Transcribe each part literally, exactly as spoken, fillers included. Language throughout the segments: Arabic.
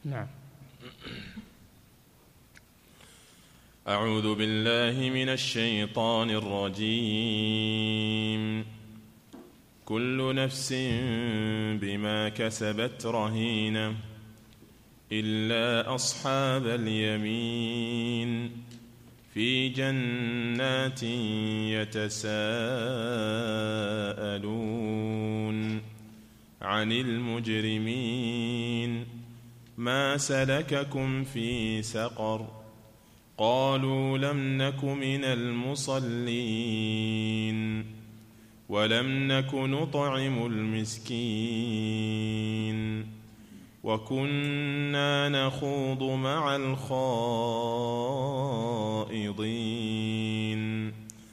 نعم. أعوذ بالله من الشيطان الرجيم. كل نفس بما كسبت رهينة إلا أصحاب اليمين في جنات يتساءلون عن المجرمين ما سلككم في سقر قالوا لم نك من المصلين ولم نك نطعم المسكين وكنا نخوض مع الخائضين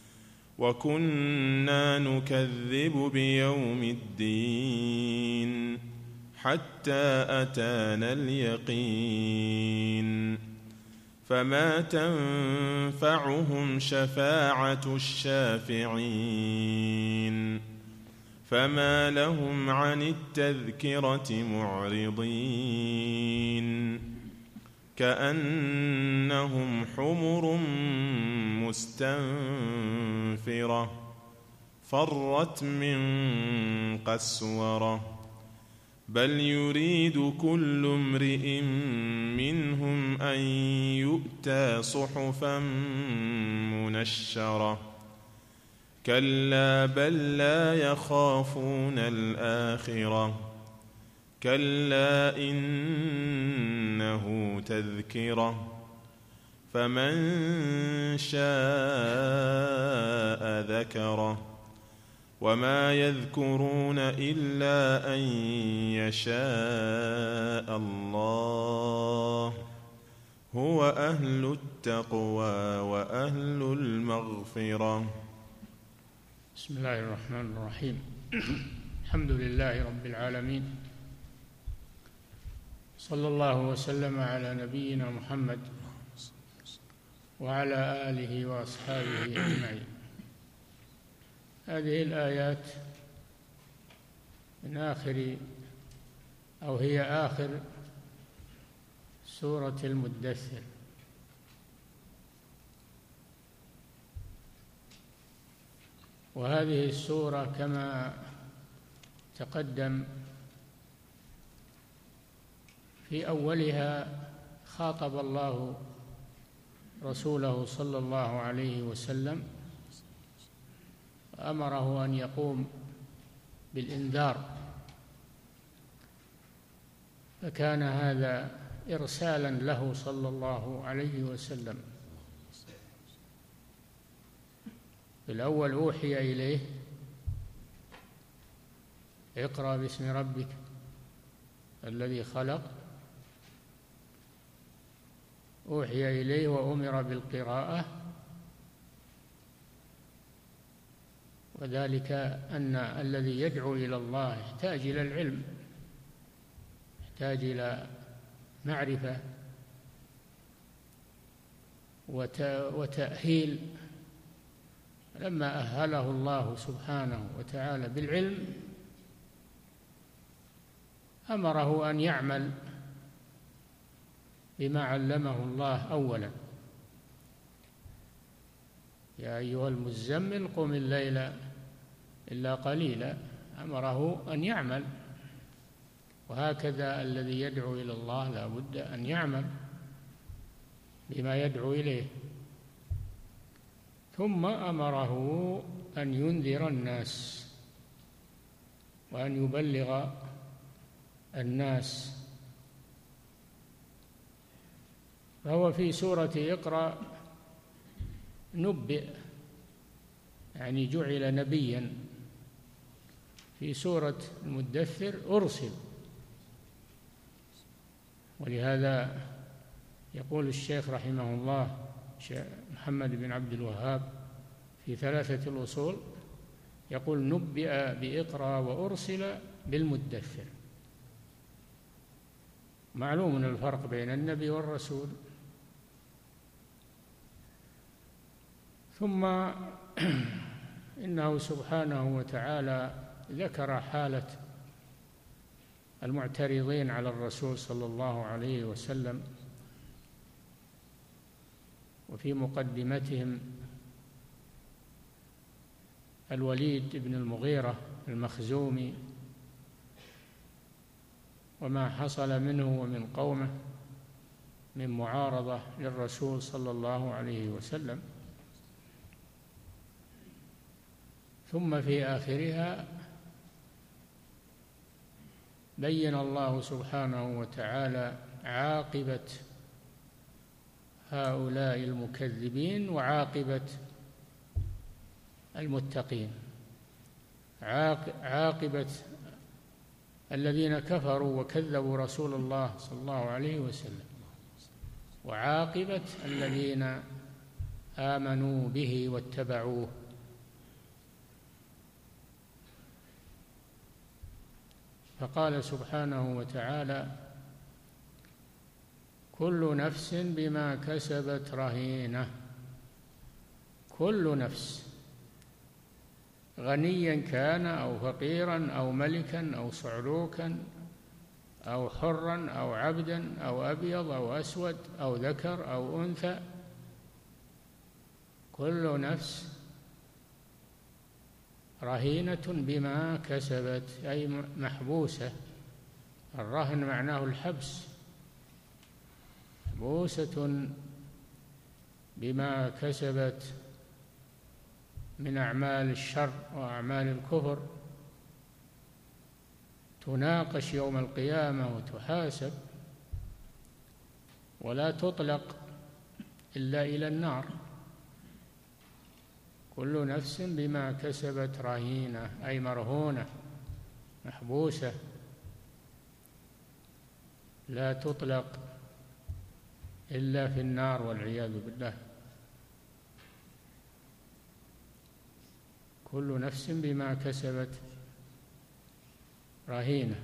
وكنا نكذب بيوم الدين حتى أتانا اليقين فما تنفعهم شفاعة الشافعين فما لهم عن التذكرة معرضين كأنهم حمر مستنفرة فرت من قسورة بل يريد كل امرئ منهم أن يؤتى صحفا منشرة كلا بل لا يخافون الآخرة كلا إنه تذكرة فمن شاء ذكره وما يذكرون إلا أن يشاء الله هو أهل التقوى وأهل المغفرة. بسم الله الرحمن الرحيم. الحمد لله رب العالمين، صلى الله وسلم على نبينا محمد وعلى آله وأصحابه أجمعين. هذه الآيات من آخر أو هي آخر سورة المدثر، وهذه السورة كما تقدم في أولها خاطب الله رسوله صلى الله عليه وسلم أمره أن يقوم بالإنذار، فكان هذا إرسالا له صلى الله عليه وسلم. في الأول أوحي إليه اقرأ باسم ربك الذي خلق، أوحي إليه وأمر بالقراءة، وذلك أن الذي يدعو إلى الله يحتاج إلى العلم، يحتاج إلى معرفة وتأهيل. لما أهله الله سبحانه وتعالى بالعلم أمره أن يعمل بما علمه الله أولا. يا أيها المزمل قم الليل إلا قليلا، أمره أن يعمل. وهكذا الذي يدعو إلى الله لا بد أن يعمل بما يدعو إليه. ثم أمره أن ينذر الناس وأن يبلغ الناس. فهو في سورة اقرأ نبئ، يعني جعل نبيا. في سورة المدثر أرسل، ولهذا يقول الشيخ رحمه الله محمد بن عبد الوهاب في ثلاثة الأصول، يقول نبئ بإقرأ وأرسل بالمدثر. معلوم الفرق بين النبي والرسول. ثم إنه سبحانه وتعالى ذكر حالة المعترضين على الرسول صلى الله عليه وسلم، وفي مقدمتهم الوليد بن المغيرة المخزومي وما حصل منه ومن قومه من معارضة للرسول صلى الله عليه وسلم. ثم في آخرها بين الله سبحانه وتعالى عاقبة هؤلاء المكذبين وعاقبة المتقين. عاقبة الذين كفروا وكذبوا رسول الله صلى الله عليه وسلم، وعاقبة الذين آمنوا به واتبعوه. فقال سبحانه وتعالى: كل نفس بما كسبت رهينة. كل نفس، غنيا كان أو فقيرا أو ملكا أو صعلوكا أو حرا أو عبدا أو أبيض أو أسود أو ذكر أو أنثى، كل نفس رهينة بما كسبت، أي محبوسة. الرهن معناه الحبس، محبوسة بما كسبت من أعمال الشر وأعمال الكفر، تناقش يوم القيامة وتحاسب، ولا تطلق إلا إلى النار. كل نفس بما كسبت رهينة، أي مرهونة محبوسة، لا تطلق إلا في النار والعياذ بالله. كل نفس بما كسبت رهينة.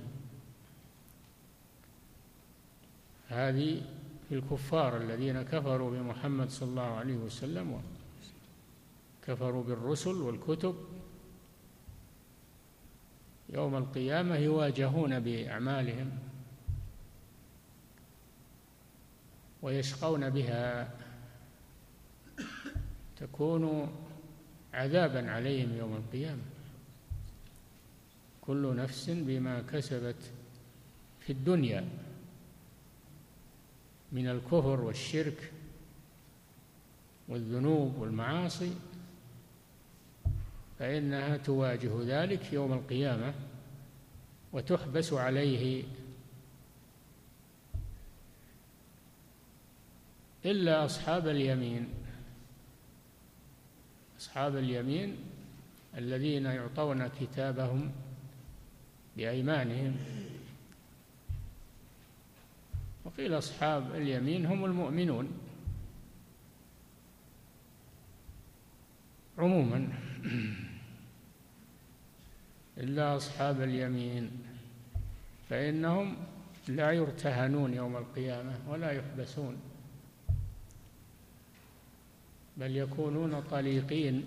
هذه في الكفار الذين كفروا بمحمد صلى الله عليه وسلم وكفروا بالرسل والكتب، يوم القيامة يواجهون بأعمالهم ويشقون بها، تكون عذابا عليهم يوم القيامة. كل نفس بما كسبت في الدنيا من الكفر والشرك والذنوب والمعاصي، فإنها تواجه ذلك يوم القيامة وتحبس عليه، إلا أصحاب اليمين. أصحاب اليمين الذين يعطون كتابهم بأيمانهم. وقيل أصحاب اليمين هم المؤمنون عموما، إلا أصحاب اليمين فإنهم لا يرتهنون يوم القيامة ولا يحبسون، بل يكونون طليقين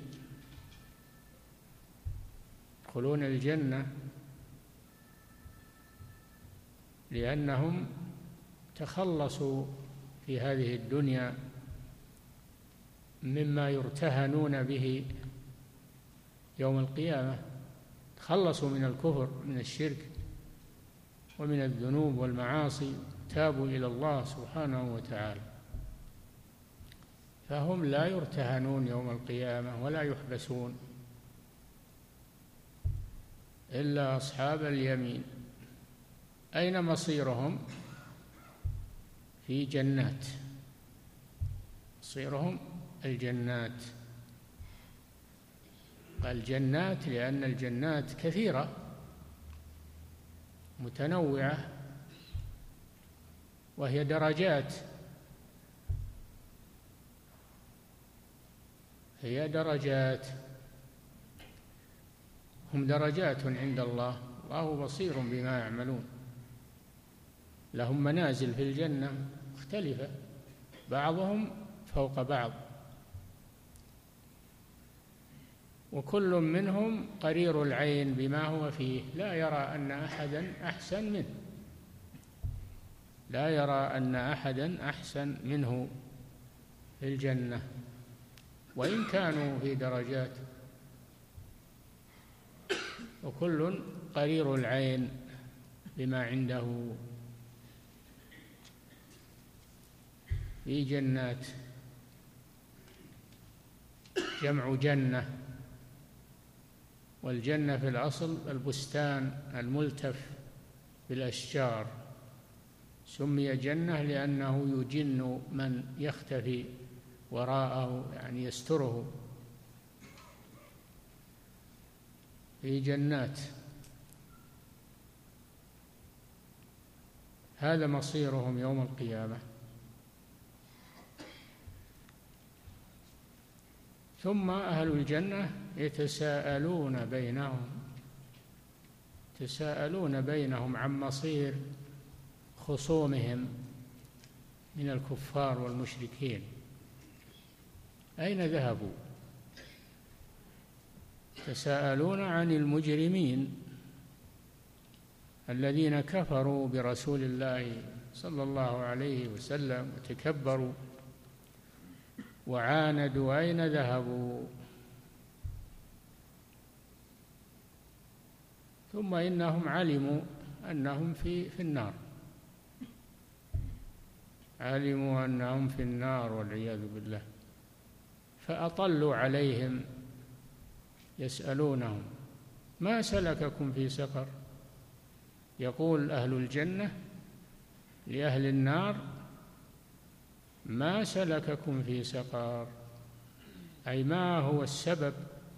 يدخلون الجنة، لأنهم تخلصوا في هذه الدنيا مما يرتهنون به يوم القيامة، تخلصوا من الكفر من الشرك ومن الذنوب والمعاصي، تابوا إلى الله سبحانه وتعالى، فهم لا يرتهنون يوم القيامة ولا يحبسون، إلا أصحاب اليمين. أين مصيرهم؟ في جنات، مصيرهم الجنات. قال جنات لأن الجنات كثيرة متنوعة، وهي درجات، هي درجات، هم درجات عند الله، الله بصير بما يعملون. لهم منازل في الجنة مختلفة، بعضهم فوق بعض، وكل منهم قرير العين بما هو فيه، لا يرى أن أحدا أحسن منه. لا يرى أن أحدا أحسن منه في الجنة، وإن كانوا في درجات، وكل قرير العين بما عنده في جنات. جمع جنة، والجنة في الأصل البستان الملتف بالأشجار، سمي جنة لأنه يجن من يختفي وراءه، يعني يستره في جنات. هذا مصيرهم يوم القيامة. ثم أهل الجنة يتساءلون بينهم يتساءلون بينهم عن مصير خصومهم من الكفار والمشركين، أين ذهبوا؟ يتساءلون عن المجرمين الذين كفروا برسول الله صلى الله عليه وسلم وتكبروا وعاندوا، أين ذهبوا؟ ثم إنهم علموا أنهم في في النار، علموا أنهم في النار والعياذ بالله، فأطلوا عليهم يسألونهم: ما سلككم في سقر؟ يقول أهل الجنة لأهل النار: ما سلككم في سقر، أي ما هو السبب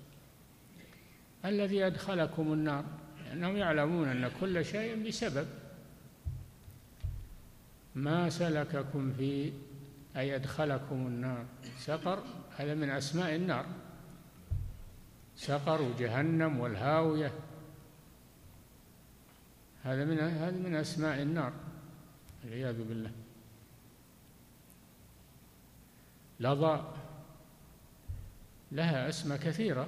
الذي أدخلكم النار، لأنهم يعلمون أن كل شيء بسبب. ما سلككم في، أي أدخلكم النار. سقر هذا من أسماء النار، سقر وجهنم والهاوية، هذا من هذا من أسماء النار والعياذ بالله. لظى لها أسماء كثيرة،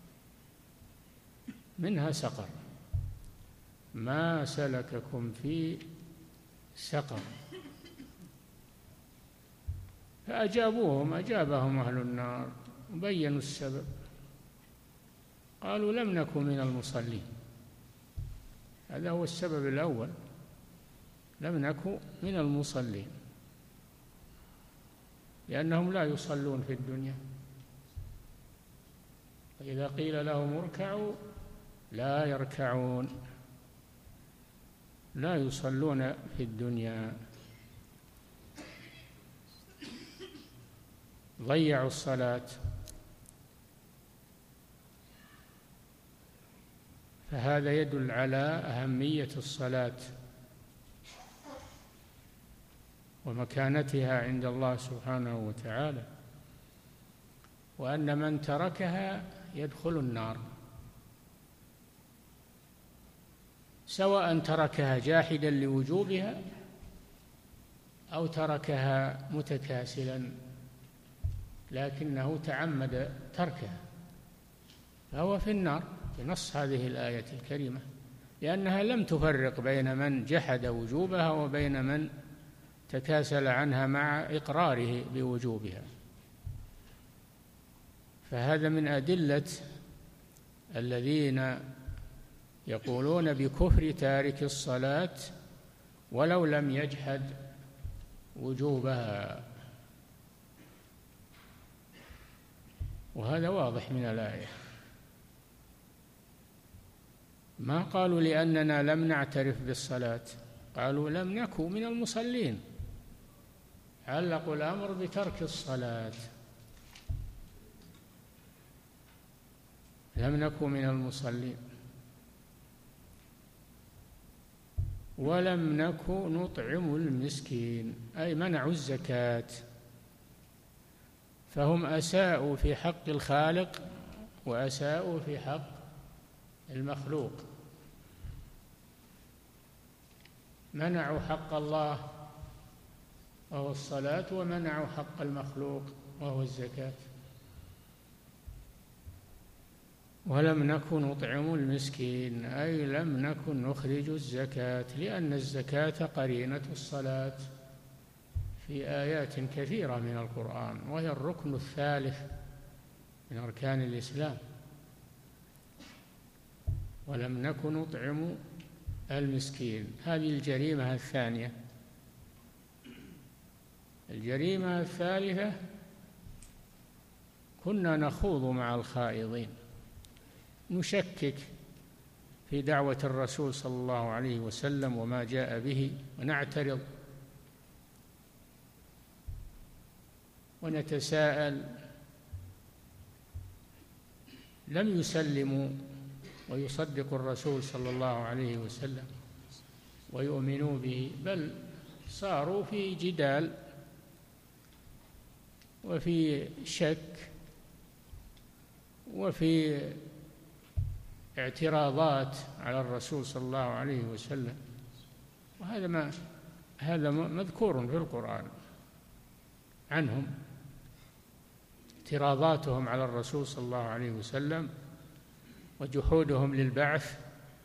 منها سقر. ما سلككم في سقر؟ فأجابوهم أجابهم أهل النار وبينوا السبب، قالوا: لم نكن من المصلين. هذا هو السبب الأول، لم نكن من المصلين، لأنهم لا يصلون في الدنيا، وإذا قيل لهم اركعوا لا يركعون، لا يصلون في الدنيا، ضيعوا الصلاة. فهذا يدل على أهمية الصلاة ومكانتها عند الله سبحانه وتعالى، وأن من تركها يدخل النار، سواء تركها جاحدا لوجوبها أو تركها متكاسلا لكنه تعمد تركها، فهو في النار بنص هذه الآية الكريمة، لأنها لم تفرق بين من جحد وجوبها وبين من تكاسل عنها مع إقراره بوجوبها. فهذا من أدلة الذين يقولون بكفر تارك الصلاة ولو لم يجحد وجوبها، وهذا واضح من الآية. ما قالوا لأننا لم نعترف بالصلاة، قالوا لم نكن من المصلين، علقوا الأمر بترك الصلاة، لم نكن من المصلين. ولم نكن نطعم المسكين، أي منعوا الزكاة، فهم أساءوا في حق الخالق وأساءوا في حق المخلوق، منعوا حق الله وهو الصلاة، ومنعوا حق المخلوق وهو الزكاة. ولم نكن نطعم المسكين أي لم نكن نخرج الزكاة، لأن الزكاة قرينة الصلاة في آيات كثيرة من القرآن، وهي الركن الثالث من أركان الإسلام. ولم نكن نطعم المسكين. هذه الجريمة الثانية. الجريمة الثالثة: كنا نخوض مع الخائضين، نشكك في دعوة الرسول صلى الله عليه وسلم وما جاء به، ونعترض ونتساءل. لم يسلموا ويصدقوا الرسول صلى الله عليه وسلم ويؤمنوا به، بل صاروا في جدال وفي شك وفي اعتراضات على الرسول صلى الله عليه وسلم. وهذا ما هذا مذكور في القرآن عنهم، اعتراضاتهم على الرسول صلى الله عليه وسلم وجحودهم للبعث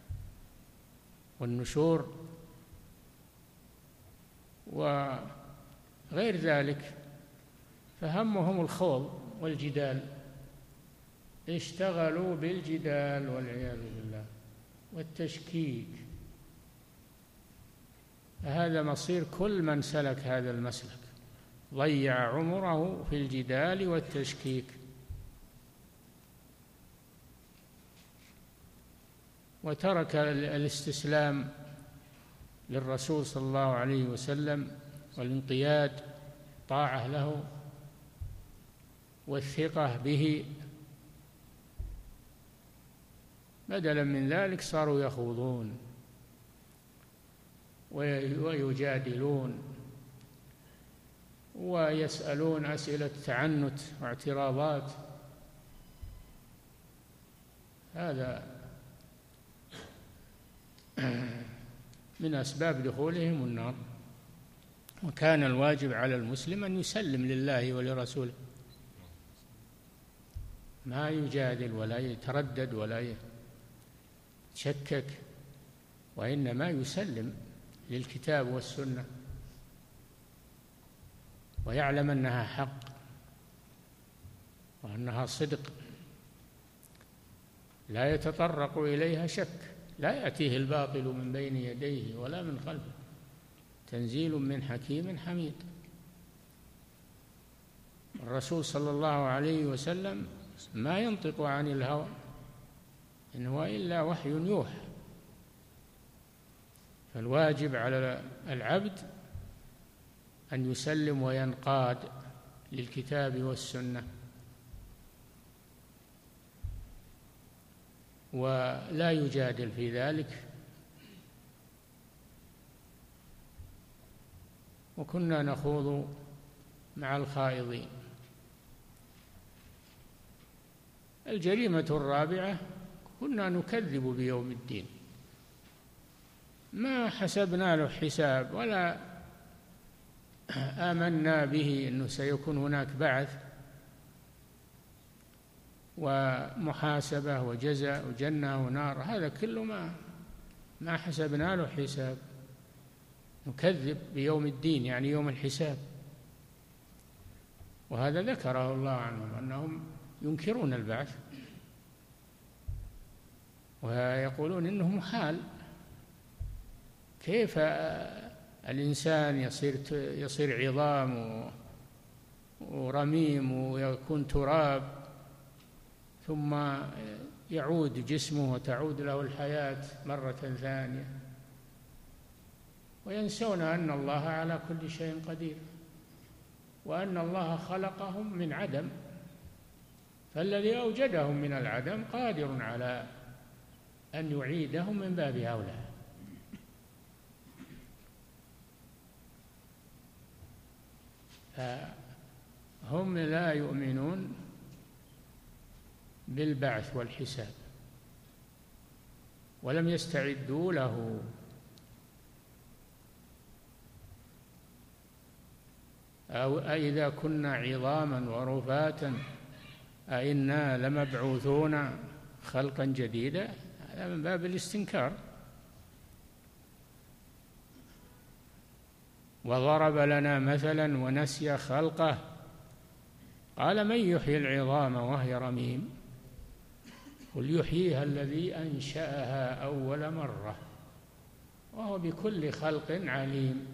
والنشور وغير ذلك، فهمهم الخوض والجدال، اشتغلوا بالجدال والعياذ بالله والتشكيك. فهذا مصير كل من سلك هذا المسلك، ضيع عمره في الجدال والتشكيك، وترك الاستسلام للرسول صلى الله عليه وسلم والانقياد، طاعة له والثقة به. بدلا من ذلك صاروا يخوضون ويجادلون ويسألون أسئلة تعنت واعتراضات. هذا من أسباب دخولهم النار. وكان الواجب على المسلم أن يسلم لله ولرسوله، ما يجادل ولا يتردد ولا يتشكك، وإنما يسلم للكتاب والسنة ويعلم أنها حق وأنها صدق، لا يتطرق إليها شك، لا يأتيه الباطل من بين يديه ولا من خلفه، تنزيل من حكيم حميد. الرسول صلى الله عليه وسلم ما ينطق عن الهوى، إن هو إلا وحي يوحى. فالواجب على العبد أن يسلم وينقاد للكتاب والسنة، ولا يجادل في ذلك. وكنا نخوض مع الخائضين. الجريمة الرابعة: كنا نكذب بيوم الدين، ما حسبنا له حساب ولا آمنا به أنه سيكون هناك بعث ومحاسبة وجزاء وجنة ونار، هذا كله ما ما حسبنا له حساب. نكذب بيوم الدين يعني يوم الحساب. وهذا ذكره الله عنهم أنهم ينكرون البعث ويقولون إنه محال. كيف الإنسان يصير يصير عظام ورميم ويكون تراب ثم يعود جسمه وتعود له الحياة مرة ثانية؟ وينسون أن الله على كل شيء قدير، وأن الله خلقهم من عدم، فالذي أوجدهم من العدم قادر على أن يعيدهم من باب أولى. فهم لا يؤمنون بالبعث والحساب ولم يستعدوا له. أو أئذا كنا عظاما ورفاتا أئنا لمبعوثون خلقا جديدا، هذا من باب الاستنكار. وضرب لنا مثلا ونسي خلقه قال من يحيي العظام وهي رميم قل يحييها الذي أنشأها أول مرة وهو بكل خلق عليم.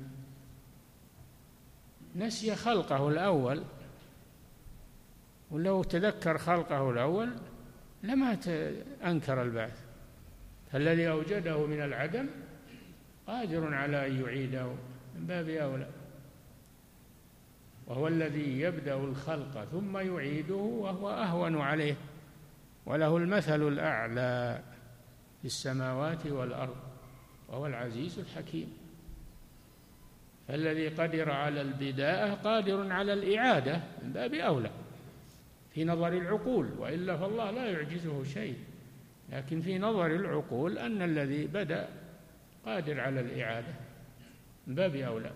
نسي خلقه الأول، ولو تذكر خلقه الأول لما أنكر البعث، فالذي أوجده من العدم قادر على أن يعيده من باب أولى، وهو الذي يبدأ الخلق ثم يعيده وهو أهون عليه، وله المثل الأعلى في السماوات والأرض وهو العزيز الحكيم. فالذي قدر على البداءة قادر على الإعادة من باب أولى في نظر العقول، وإلا فالله لا يعجزه شيء، لكن في نظر العقول أن الذي بدأ قادر على الإعادة من باب أولى.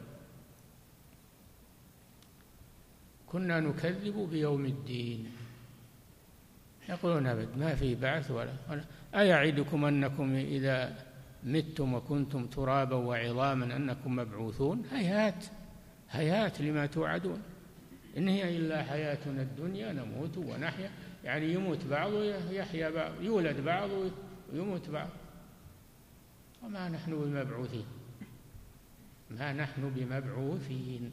كنا نكذب بيوم الدين، يقولون أبد ما في بعث ولا, ولا أيعدكم أنكم إذا متم وكنتم ترابا وعظاما أنكم مبعوثون؟ هيهات هيهات لما توعدون، إن هي إلا حياتنا الدنيا نموت ونحيا، يعني يموت بعض ويحيا بعض، يولد بعض ويموت بعض، وما نحن بمبعوثين، ما نحن بمبعوثين.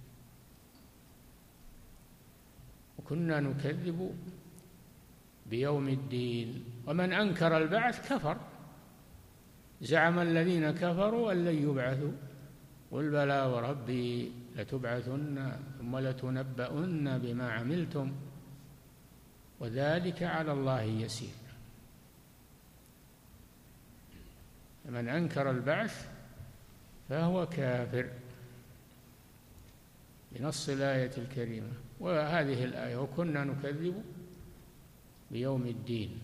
وكنا نكذب بيوم الدين ومن أنكر البعث كفر. زعم الذين كفروا أن لن يبعثوا قل بلى وربي لتبعثن ثم لتنبؤن بما عملتم وذلك على الله يسير. من أنكر البعث فهو كافر بنص الآية الكريمة. وهذه الآية وكنا نكذب بيوم الدين.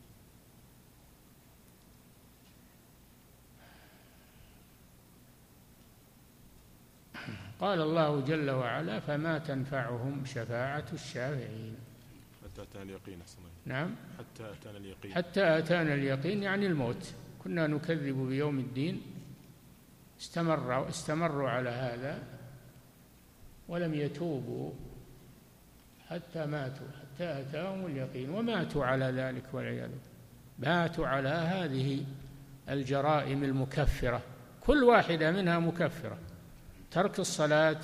قال الله جل وعلا فما تنفعهم شفاعة الشافعين. حتى أتانا اليقين. نعم، حتى أتانا اليقين، حتى أتانا اليقين يعني الموت. كنا نكذب بيوم الدين، استمروا استمروا على هذا ولم يتوبوا حتى ماتوا، حتى أتاهم اليقين وماتوا على ذلك والعياذ بالله. ماتوا على هذه الجرائم المكفرة، كل واحدة منها مكفرة. ترك الصلاة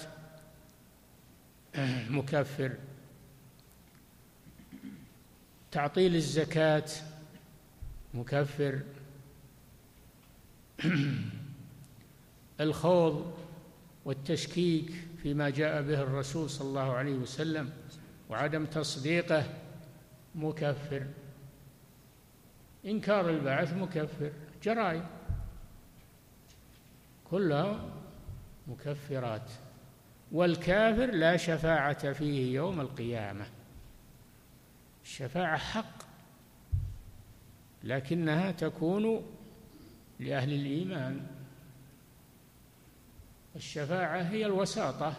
مكفر، تعطيل الزكاة مكفر، الخوض والتشكيك فيما جاء به الرسول صلى الله عليه وسلم وعدم تصديقه مكفر، إنكار البعث مكفر، جرائم كلها مكفرات. والكافر لا شفاعة فيه يوم القيامة. الشفاعة حق لكنها تكون لأهل الإيمان. الشفاعة هي الوساطة،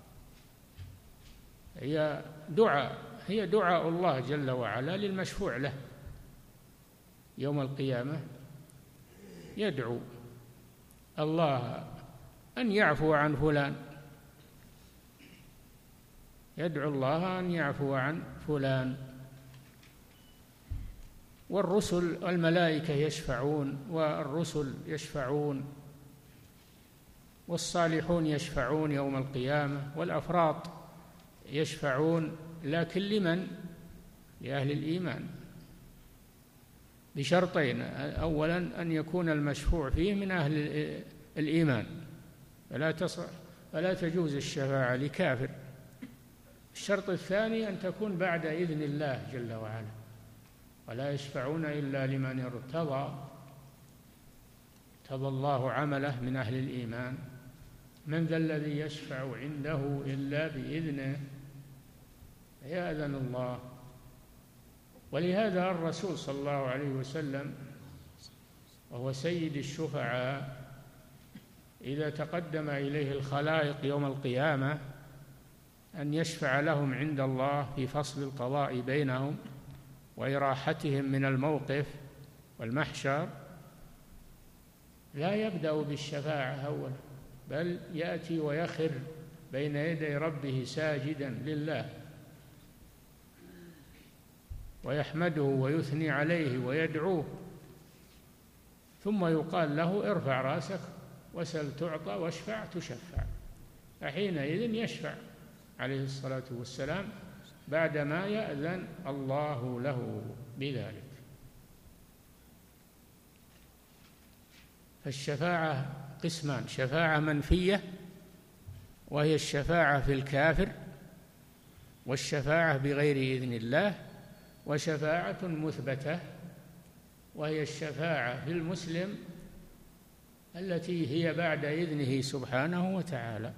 هي دعاء هي دعاء الله جل وعلا للمشفوع له يوم القيامة. يدعو الله أن يعفو عن فلان، يدعو الله أن يعفو عن فلان. والرسل والملائكة يشفعون، والرسل يشفعون، والصالحون يشفعون يوم القيامة، والأفراط يشفعون، لكن لمن؟ لأهل الإيمان بشرطين: أولا أن يكون المشفوع فيه من أهل الإيمان، فلا تصح فلا تجوز الشفاعة لكافر. الشرط الثاني أن تكون بعد إذن الله جل وعلا، ولا يشفعون إلا لمن ارتضى ارتضى الله عمله من أهل الإيمان. من ذا الذي يشفع عنده إلا بإذنه، يأذن الله. ولهذا الرسول صلى الله عليه وسلم وهو سيد الشفعاء إذا تقدم إليه الخلائق يوم القيامة أن يشفع لهم عند الله في فصل القضاء بينهم، وإراحتهم من الموقف والمحشر لا يبدأ بالشفاعة أولا، بل يأتي ويخر بين يدي ربه ساجدا لله ويحمده ويثني عليه ويدعوه، ثم يقال له ارفع رأسك وسل تعطى واشفع تشفع، فحينئذ يشفع عليه الصلاة والسلام بعدما يأذن الله له بذلك. فالشفاعة قسمان: شفاعة منفية وهي الشفاعة في الكافر، والشفاعة بغير إذن الله، وشفاعة مثبتة وهي الشفاعة في المسلم التي هي بعد إذنه سبحانه وتعالى.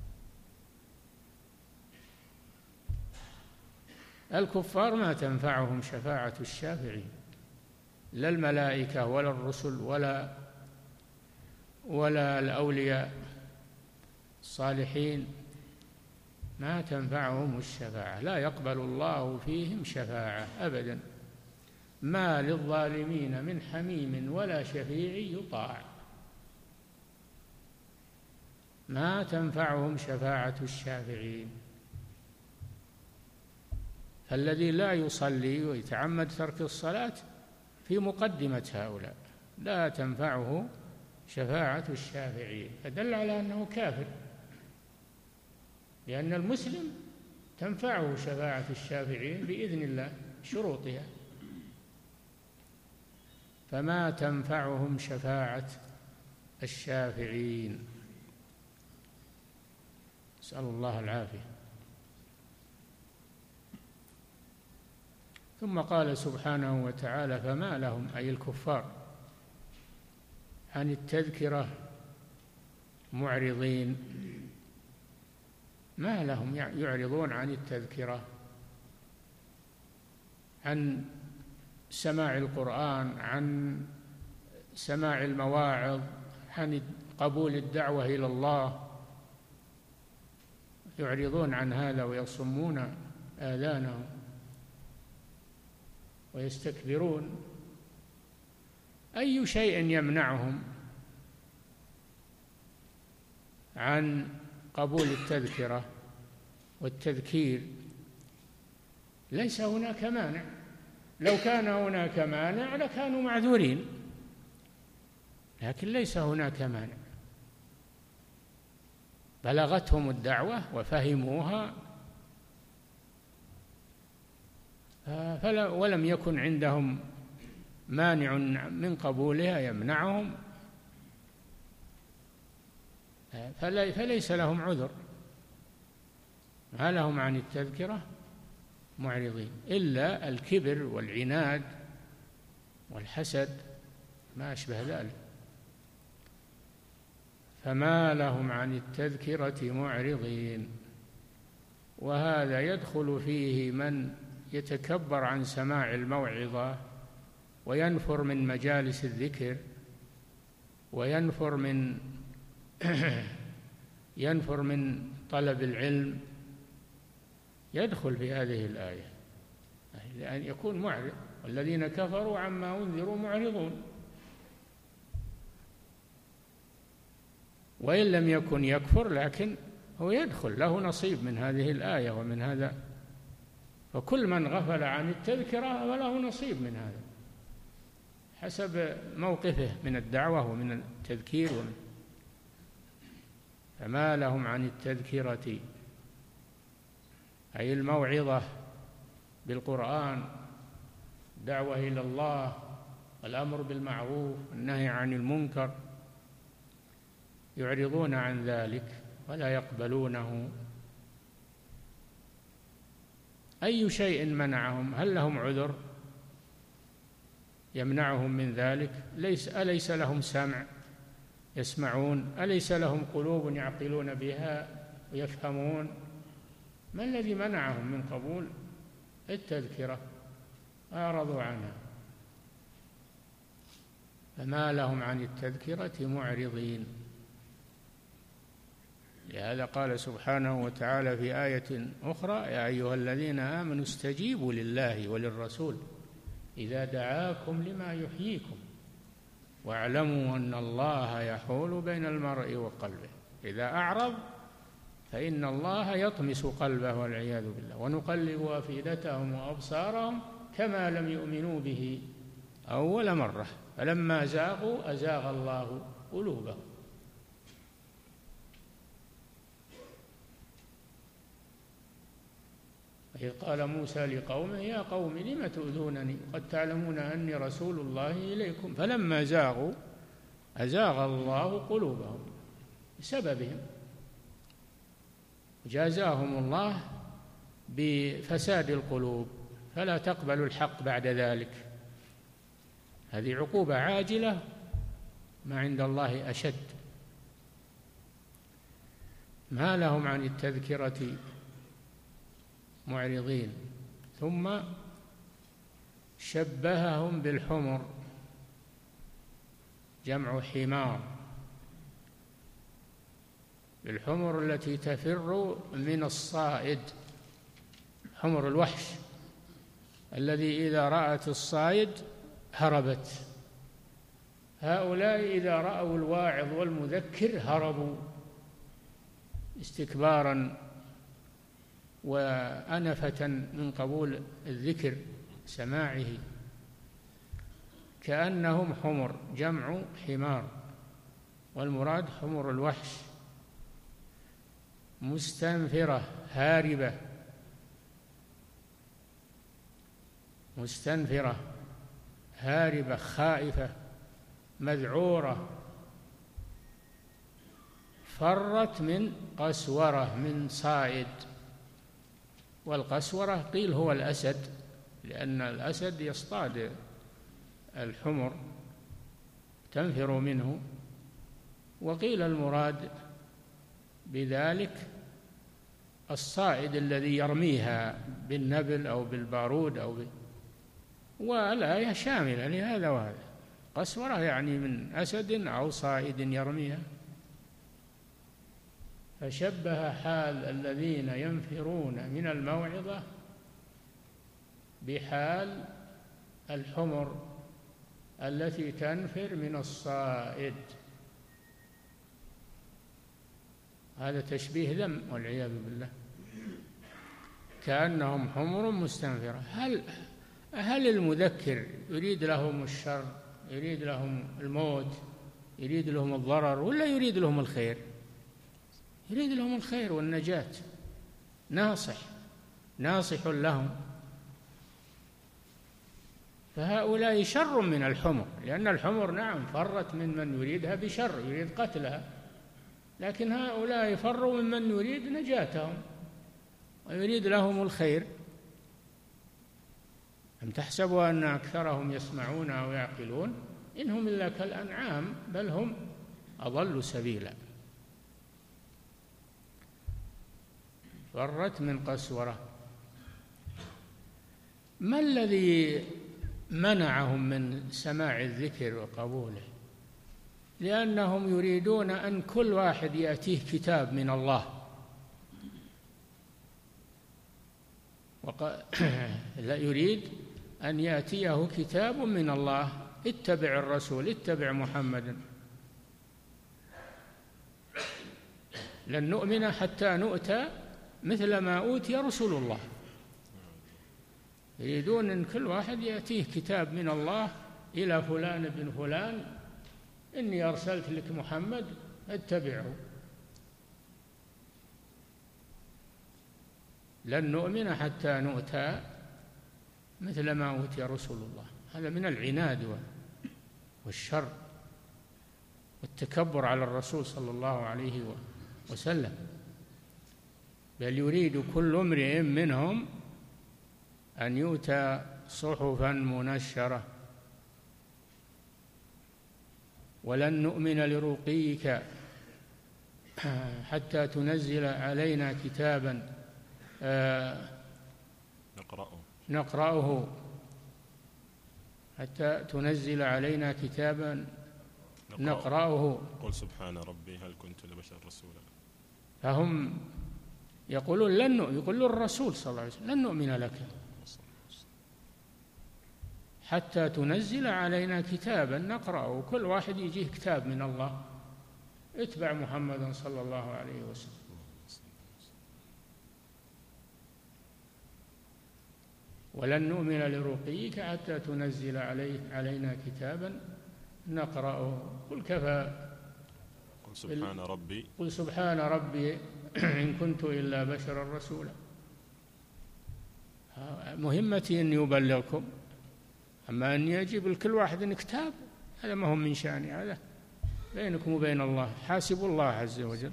الكفار ما تنفعهم شفاعة الشافعين، لا الملائكة ولا الرسل ولا ولا الأولياء الصالحين، ما تنفعهم الشفاعة، لا يقبل الله فيهم شفاعة أبدا. ما للظالمين من حميم ولا شفيع يطاع، ما تنفعهم شفاعة الشافعين. فالذي لا يصلي ويتعمد ترك الصلاة في مقدمة هؤلاء لا تنفعه شفاعة الشافعين، فدل على أنه كافر، لأن المسلم تنفعه شفاعة الشافعين بإذن الله شروطها، فما تنفعهم شفاعة الشافعين. نسأل الله العافية. ثم قال سبحانه وتعالى: فما لهم أي الكفار عن التذكرة معرضين. ما لهم يعرضون عن التذكرة، عن سماع القرآن، عن سماع المواعظ، عن قبول الدعوة إلى الله، يعرضون عن هذا ويصمون آذانهم ويستكبرون. أي شيء يمنعهم عن قبول التذكرة والتذكير؟ ليس هناك مانع، لو كان هناك مانع لكانوا معذورين، لكن ليس هناك مانع، بلغتهم الدعوة وفهموها فلا ولم يكن عندهم مانع من قبولها يمنعهم، فليس لهم عذر. ما لهم عن التذكرة معرضين إلا الكبر والعناد والحسد ما أشبه ذلك. فما لهم عن التذكرة معرضين. وهذا يدخل فيه من يتكبر عن سماع الموعظة وينفر من مجالس الذكر وينفر من ينفر من طلب العلم، يدخل في هذه الآية، لأن يكون معرض. والذين كفروا عما أنذروا معرضون. وإن لم يكن يكفر لكن هو يدخل، له نصيب من هذه الآية ومن هذا. فكل من غفل عن التذكرة فله نصيب من هذا حسب موقفه من الدعوة ومن التذكير. فما لهم عن التذكرة أي الموعظة بالقرآن، دعوة إلى الله، الأمر بالمعروف، النهي عن المنكر، يعرضون عن ذلك ولا يقبلونه. أي شيء منعهم؟ هل لهم عذر يمنعهم من ذلك؟ ليس أليس لهم سمع يسمعون؟ أليس لهم قلوب يعقلون بها ويفهمون؟ ما الذي منعهم من قبول التذكرة؟ أعرضوا عنها. فما لهم عن التذكرة معرضين. لهذا قال سبحانه وتعالى في آية أخرى: يا أيها الذين آمنوا استجيبوا لله وللرسول إذا دعاكم لما يحييكم واعلموا أن الله يحول بين المرء وقلبه. إذا أعرض فإن الله يطمس قلبه والعياذ بالله. ونقلب أفئدتهم وأبصارهم كما لم يؤمنوا به أول مرة فلما زاغوا أزاغ الله قلوبهم. إذ قال موسى لقومه يا قوم لم تؤذونني قد تعلمون أني رسول الله إليكم فلما زاغوا أزاغ الله قلوبهم بسببهم، جازاهم الله بفساد القلوب فلا تقبل الحق بعد ذلك. هذه عقوبة عاجلة ما عند الله أشد. ما لهم عن التذكرة معرضين. ثم شبههم بالحمر جمع حمار، بالحمر التي تفر من الصائد، حمر الوحش الذي إذا رأت الصائد هربت. هؤلاء إذا رأوا الواعظ والمذكر هربوا استكبارا وأنفة من قبول الذكر سماعه، كأنهم حمر جمع حمار، والمراد حمر الوحش مستنفرة هاربة، مستنفرة هاربة خائفة مذعورة، فرت من قسورة من صائد. والقسورة قيل هو الأسد لأن الأسد يصطاد الحمر تنفر منه، وقيل المراد بذلك الصائد الذي يرميها بالنبل أو بالبارود أو ب... والآية شاملة لهذا وهذا. قسورة يعني من أسد أو صائد يرميها. فشبه حال الذين ينفرون من الموعظة بحال الحمر التي تنفر من الصائد. هذا تشبيه ذم والعياذ بالله، كأنهم حمر مستنفرة. هل هل المذكر يريد لهم الشر، يريد لهم الموت، يريد لهم الضرر، ولا يريد لهم الخير؟ يريد لهم الخير والنجاة، ناصح ناصح لهم. فهؤلاء شر من الحمر، لأن الحمر نعم فرت من من يريدها بشر، يريد قتلها، لكن هؤلاء فروا من من يريد نجاتهم ويريد لهم الخير. أم تحسبوا أن أكثرهم يسمعون أو يعقلون إنهم إلا كالأنعام بل هم أضل سبيلا. فرت من قسورة. ما الذي منعهم من سماع الذكر وقبوله؟ لأنهم يريدون أن كل واحد يأتيه كتاب من الله، لا يريد أن يأتيه كتاب من الله. اتبع الرسول، اتبع محمدا، لن نؤمن حتى نؤتى مثل ما أوتي رسول الله. يريدون أن كل واحد يأتيه كتاب من الله إلى فلان بن فلان إني أرسلت لك محمد اتبعه. لن نؤمن حتى نؤتى مثل ما أوتي رسول الله. هذا من العناد والشر والتكبر على الرسول صلى الله عليه وسلم. بل يريد كل امرئ منهم أن يؤتى صحفا منشرة. ولن نؤمن لرقيك حتى تنزل علينا كتابا نقرأه نقرأه حتى تنزل علينا كتابا نقرأه. قل سبحان ربي هل كنت لبشر رسولا. فهم يقولون لن نؤمن، يقول الرسول صلى الله عليه وسلم لن نؤمن لك حتى تنزل علينا كتابا نقرأه. كل واحد يجيه كتاب من الله، اتبع محمدا صلى الله عليه وسلم. ولن نؤمن لرقيك حتى تنزل عليه علينا كتابا نقرأه. قل كفى قل سبحان ربي قل سبحان ربي إن كنت إلا بشرا رسولا. مهمتي أن يبلغكم، أما أن يجيب لكل واحد كتاب هذا ما هو من شأني، هذا بينكم وبين الله، حاسبوا الله عز وجل.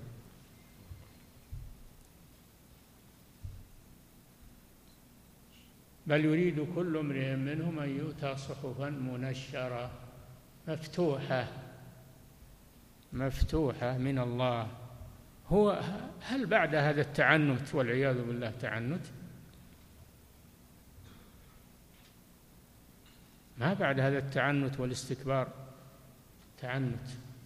بل يريد كل امرئ منهم أن يؤتى صحفا منشرة مفتوحة مفتوحة من الله. هو هل بعد هذا التعنت والعياذ بالله تعنت؟ ما بعد هذا التعنت والاستكبار تعنت.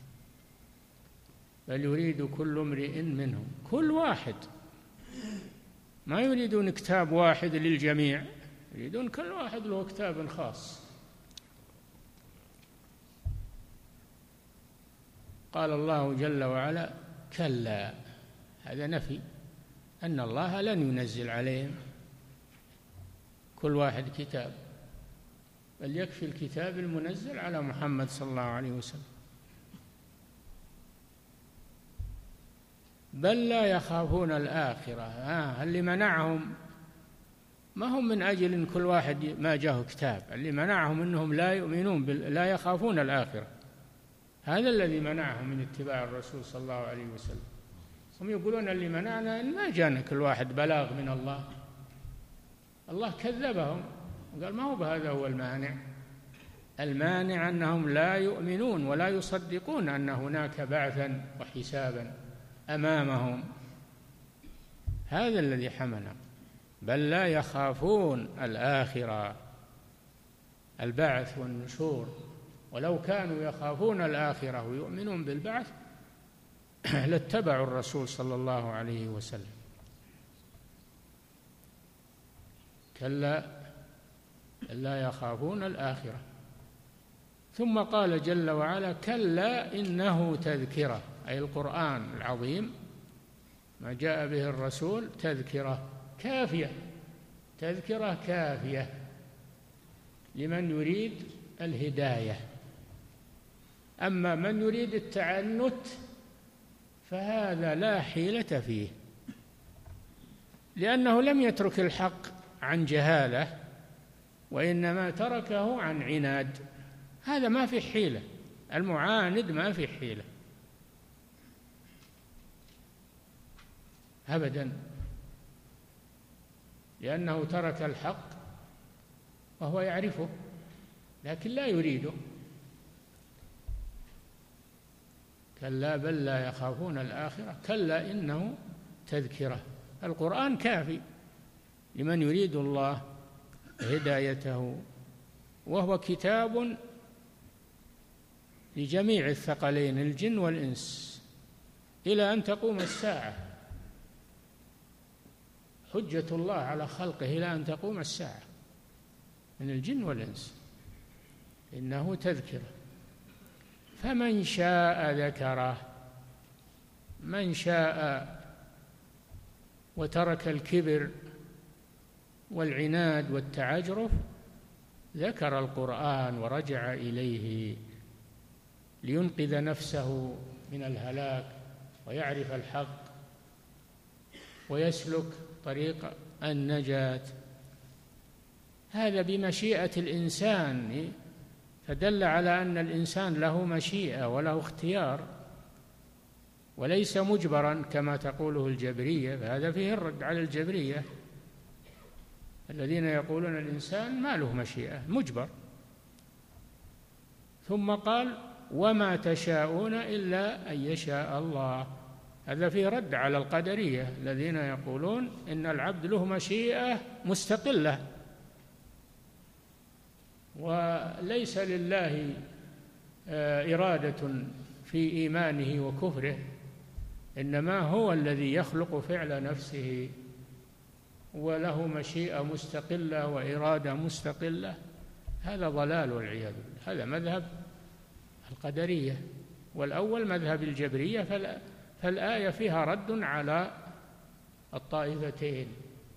بل يريد كل امرئ منهم، كل واحد، ما يريدون كتاب واحد للجميع، يريدون كل واحد له كتاب خاص. قال الله جل وعلا كلا، هذا نفي أن الله لن ينزل عليهم كل واحد كتاب، بل يكفي الكتاب المنزل على محمد صلى الله عليه وسلم. بل لا يخافون الآخرة. آه اللي منعهم ما هم من أجل إن كل واحد ما جاه كتاب، اللي منعهم أنهم لا يؤمنون بال... لا يخافون الآخرة، هذا الذي منعهم من اتباع الرسول صلى الله عليه وسلم. هم يقولون اللي منعنا أن ما جانا كل واحد بلاغ من الله. الله كذبهم وقال ما هو بهذا هو المانع. المانع أنهم لا يؤمنون ولا يصدقون أن هناك بعثا وحسابا أمامهم، هذا الذي حملهم. بل لا يخافون الآخرة، البعث والنشور. ولو كانوا يخافون الآخرة ويؤمنون بالبعث لاتبعوا الرسول صلى الله عليه وسلم. كلا لا يخافون الآخرة. ثم قال جل وعلا كلا إنه تذكرة، أي القرآن العظيم ما جاء به الرسول تذكرة كافية، تذكرة كافية لمن يريد الهداية. أما من يريد التعنت فهذا لا حيلة فيه، لأنه لم يترك الحق عن جهالة، وإنما تركه عن عناد. هذا ما في حيلة، المعاند ما في حيلة أبدا، لأنه ترك الحق وهو يعرفه لكن لا يريده. كلا بل لا يخافون الآخرة. كلا إنه تذكرة. القرآن كافي لمن يريد الله هدايته، وهو كتاب لجميع الثقلين الجن والإنس إلى أن تقوم الساعة. حجة الله على خلقه إلى أن تقوم الساعة من الجن والإنس. إنه تذكرة. فمن شاء ذكره، من شاء وترك الكبر والعناد والتعجرف ذكر القرآن ورجع إليه لينقذ نفسه من الهلاك ويعرف الحق ويسلك طريق النجاة. هذا بمشيئة الإنسان، فدل على أن الإنسان له مشيئة وله اختيار وليس مجبرا كما تقوله الجبرية. فهذا فيه الرد على الجبرية الذين يقولون الإنسان ما له مشيئة، مجبر. ثم قال وما تشاءون إلا أن يشاء الله. هذا فيه رد على القدرية الذين يقولون إن العبد له مشيئة مستقلة وليس لله إرادة في إيمانه وكفره، إنما هو الذي يخلق فعل نفسه وله مشيئة مستقلة وإرادة مستقلة. هذا ضلال والعياذ بالله. هذا مذهب القدرية، والأول مذهب الجبرية، فالآية فيها رد على الطائفتين: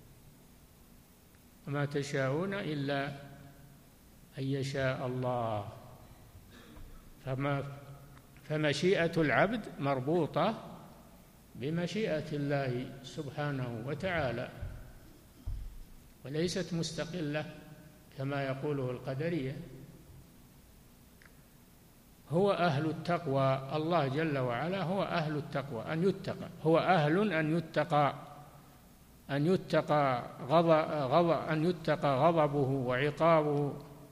وما تشاءون إلا أن يشاء الله. فما فمشيئة العبد مربوطة بمشيئة الله سبحانه وتعالى، وليست مستقلة كما يقوله القدرية. هو أهل التقوى، الله جل وعلا هو أهل التقوى، أن يتقى، هو أهل أن يتقى أن يتقى غضب أن يتقى غضبه وعقابه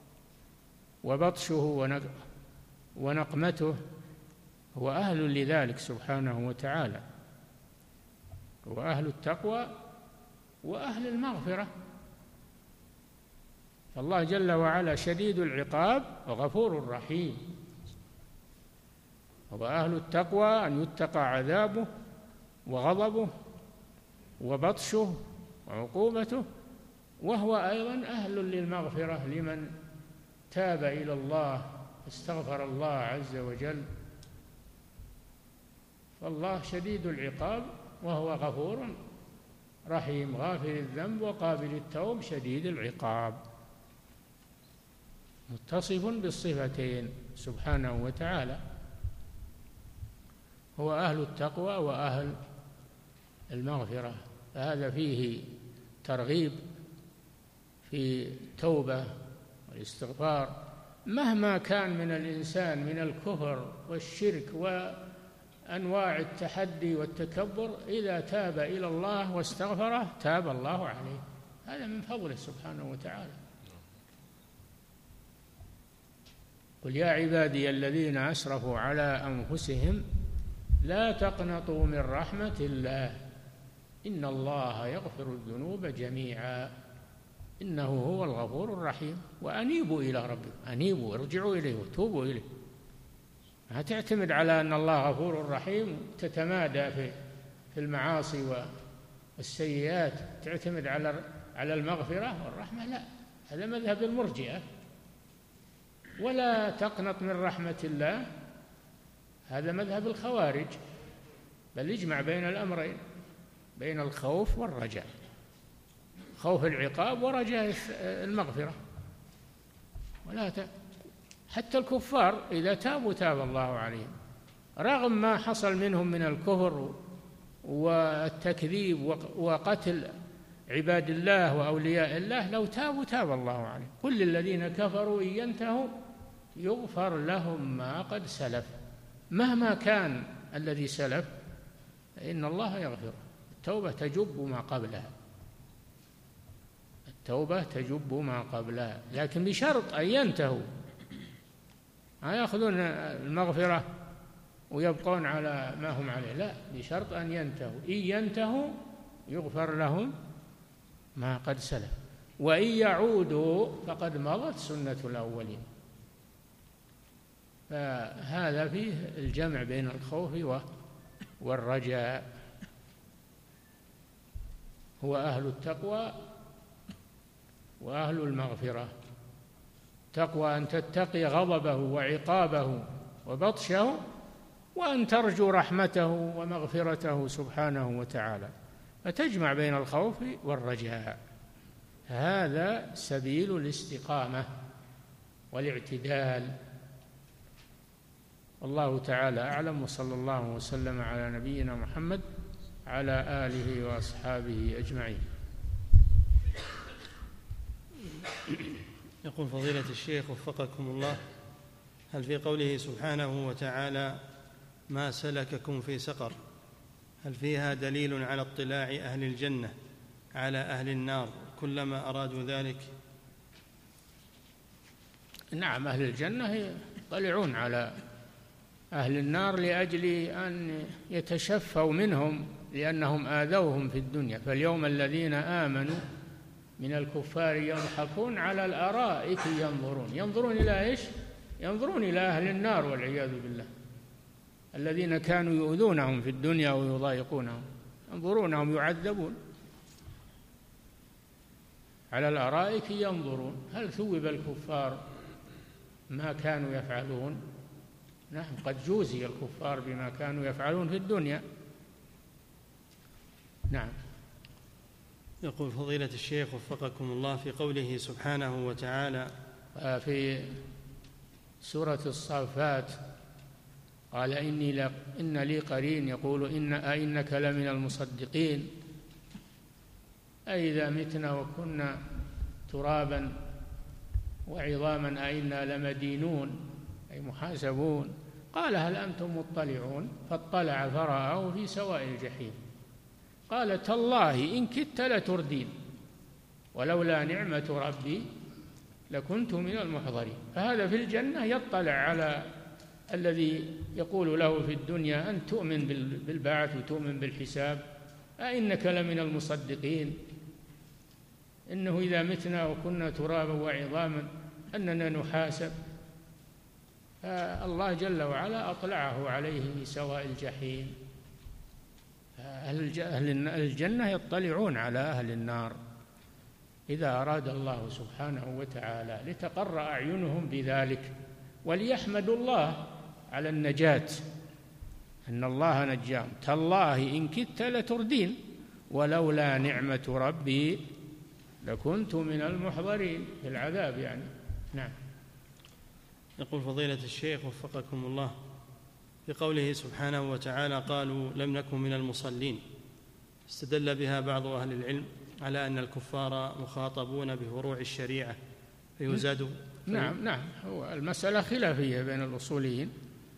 وبطشه ونقمته، هو أهل لذلك سبحانه وتعالى. هو أهل التقوى وأهل المغفرة. فالله جل وعلا شديد العقاب وغفور رحيم. هو أهل التقوى أن يتقى عذابه وغضبه وبطشه وعقوبته، وهو أيضا أهل للمغفرة لمن تاب إلى الله استغفر الله عز وجل. فالله شديد العقاب وهو غفور رحيم، غافر الذنب وقابل التوب شديد العقاب، متصف بالصفتين سبحانه وتعالى. هو أهل التقوى وأهل المغفرة. فهذا فيه ترغيب في التوبة والاستغفار مهما كان من الإنسان من الكفر والشرك وأنواع التحدي والتكبر. إذا تاب إلى الله واستغفره تاب الله عليه. هذا من فضله سبحانه وتعالى. قل يا عبادي الذين أسرفوا على أنفسهم لا تقنطوا من رحمة الله إن الله يغفر الذنوب جميعا إنه هو الغفور الرحيم. وأنيبوا إلى ربكم، أنيبوا ارجعوا إليه وتوبوا إليه. ما تعتمد على أن الله غفور رحيم تتمادى في في المعاصي والسيئات، تعتمد على على المغفرة والرحمة، لا، هذا مذهب المرجئة. ولا تقنط من رحمة الله هذا مذهب الخوارج. بل يجمع بين الأمرين، بين الخوف والرجاء، خوف العقاب ورجاء المغفرة. ولا ت... حتى الكفار إذا تابوا تاب الله عليهم، رغم ما حصل منهم من الكفر والتكذيب وقتل عباد الله وأولياء الله، لو تابوا تاب الله عليهم. كل الذين كفروا إن ينتهوا يغفر لهم ما قد سلف. مهما كان الذي سلف فإن الله يغفر. التوبة تجب ما قبلها، التوبة تجب ما قبلها، لكن بشرط أن ينتهوا. ما يأخذون المغفرة ويبقون على ما هم عليه، لا، بشرط أن ينتهوا. إن ينتهوا يغفر لهم ما قد سلف، وإن يعودوا فقد مضت سنة الأولين. فهذا فيه الجمع بين الخوف والرجاء. هو أهل التقوى وأهل المغفرة. تقوى أن تتقي غضبه وعقابه وبطشه، وأن ترجو رحمته ومغفرته سبحانه وتعالى، فتجمع بين الخوف والرجاء. هذا سبيل الاستقامة والاعتدال. والله تعالى أعلم، وصلى الله وسلم على نبينا محمد على آله وأصحابه أجمعين. يقول فضيلة الشيخ وفقكم الله: هل في قوله سبحانه وتعالى ما سلككم في سقر، هل فيها دليل على اطلاع أهل الجنة على أهل النار كلما أرادوا ذلك؟ نعم، أهل الجنة يطلعون على أهل النار لأجل أن يتشفوا منهم لأنهم آذوهم في الدنيا. فاليوم الذين آمنوا من الكفار يضحكون على الأرائك ينظرون. ينظرون إلى إيش؟ ينظرون إلى أهل النار والعياذ بالله، الذين كانوا يؤذونهم في الدنيا ويضايقونهم، ينظرونهم يعذبون على الأرائك ينظرون هل ثوب الكفار ما كانوا يفعلون؟ نعم، قد جوزي الكفار بما كانوا يفعلون في الدنيا. نعم. يقول فضيلة الشيخ وفقكم الله في قوله سبحانه وتعالى في سورة الصافات قال إني ل... إن لي قرين يقول إن أئنك لمن المصدقين، أئذا متنا وكنا ترابا وعظاما أئنا لمدينون أي محاسبون. قال هل أنتم مطلعون؟ فاطلع فرآه في سواء الجحيم قال تالله إن كدت لتردين ولولا نعمة ربي لكنت من المحضرين. فهذا في الجنة يطلع على الذي يقول له في الدنيا أن تؤمن بالبعث وتؤمن بالحساب، أئنك لمن المصدقين، إنه إذا متنا وكنا ترابا وعظاما أننا نحاسب. فالله جل وعلا أطلعه عليه في سواء الجحيم. أهل الجنة يطلعون على أهل النار إذا أراد الله سبحانه وتعالى لتقر أعينهم بذلك وليحمدوا الله على النجاة أن الله نجاهم. تالله إن كدت لتردين ولولا نعمة ربي لكنت من المحضرين في العذاب يعني. نعم. يقول فضيلة الشيخ وفقكم الله في قوله سبحانه وتعالى قالوا لم نكن من المصلين، استدل بها بعض أهل العلم على أن الكفار مخاطبون بفروع الشريعة فيزاد. نعم نعم هو المسألة خلافية بين الأصوليين،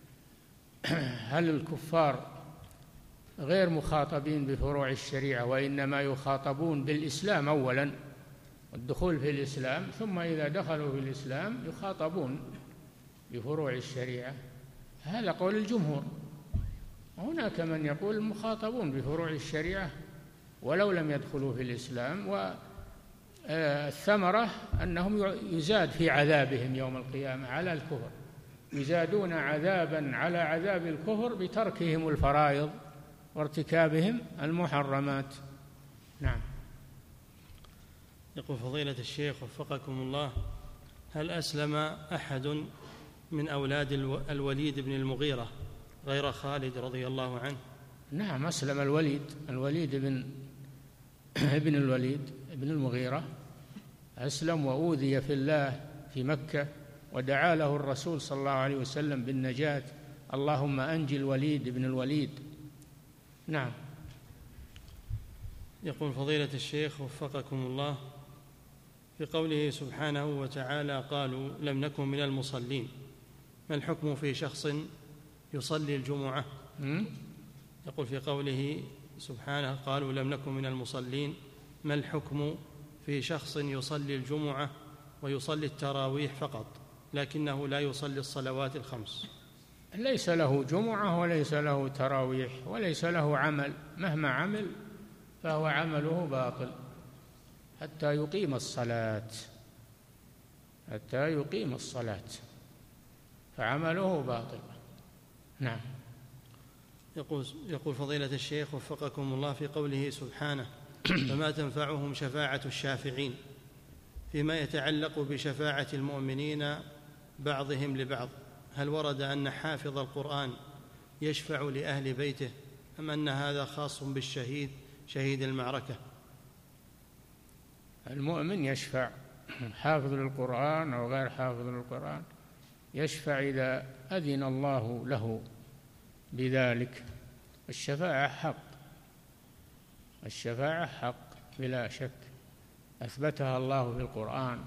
هل الكفار غير مخاطبين بفروع الشريعة وإنما يخاطبون بالإسلام أولا والدخول في الإسلام، ثم إذا دخلوا في الإسلام يخاطبون بفروع الشريعة؟ هذا قول الجمهور. هناك من يقول مخاطبون بفروع الشريعة ولو لم يدخلوا في الإسلام، والثمرة أنهم يزاد في عذابهم يوم القيامة على الكفر، يزادون عذابا على عذاب الكفر بتركهم الفرائض وارتكابهم المحرمات. نعم. يقول فضيلة الشيخ وفقكم الله هل أسلم أحد من أولاد الوليد بن المغيرة غير خالد رضي الله عنه؟ نعم أسلم الوليد الوليد بن ابن الوليد بن المغيرة أسلم وأوذي في الله في مكة ودعا له الرسول صلى الله عليه وسلم بالنجاة، اللهم أنجي الوليد بن الوليد. نعم. يقول فضيلة الشيخ وفقكم الله في قوله سبحانه وتعالى قالوا لم نكن من المصلين، ما الحكم في شخص يصلي الجمعة؟ يقول في قوله سبحانه قالوا لم نكن من المصلين، ما الحكم في شخص يصلي الجمعة ويصلي التراويح فقط لكنه لا يصلي الصلوات الخمس؟ ليس له جمعة وليس له تراويح وليس له عمل، مهما عمل فهو عمله باطل حتى يقيم الصلاة حتى يقيم الصلاة فعمله باطل. نعم. يقول, يقول فضيلة الشيخ وفقكم الله في قوله سبحانه فما تنفعهم شفاعة الشافعين فيما يتعلق بشفاعة المؤمنين بعضهم لبعض، هل ورد أن حافظ القرآن يشفع لأهل بيته أم أن هذا خاص بالشهيد شهيد المعركة؟ المؤمن يشفع، حافظ للقرآن أو غير حافظ للقرآن يشفع إذا أذن الله له بذلك. الشفاعة حق، الشفاعة حق بلا شك أثبتها الله في القرآن،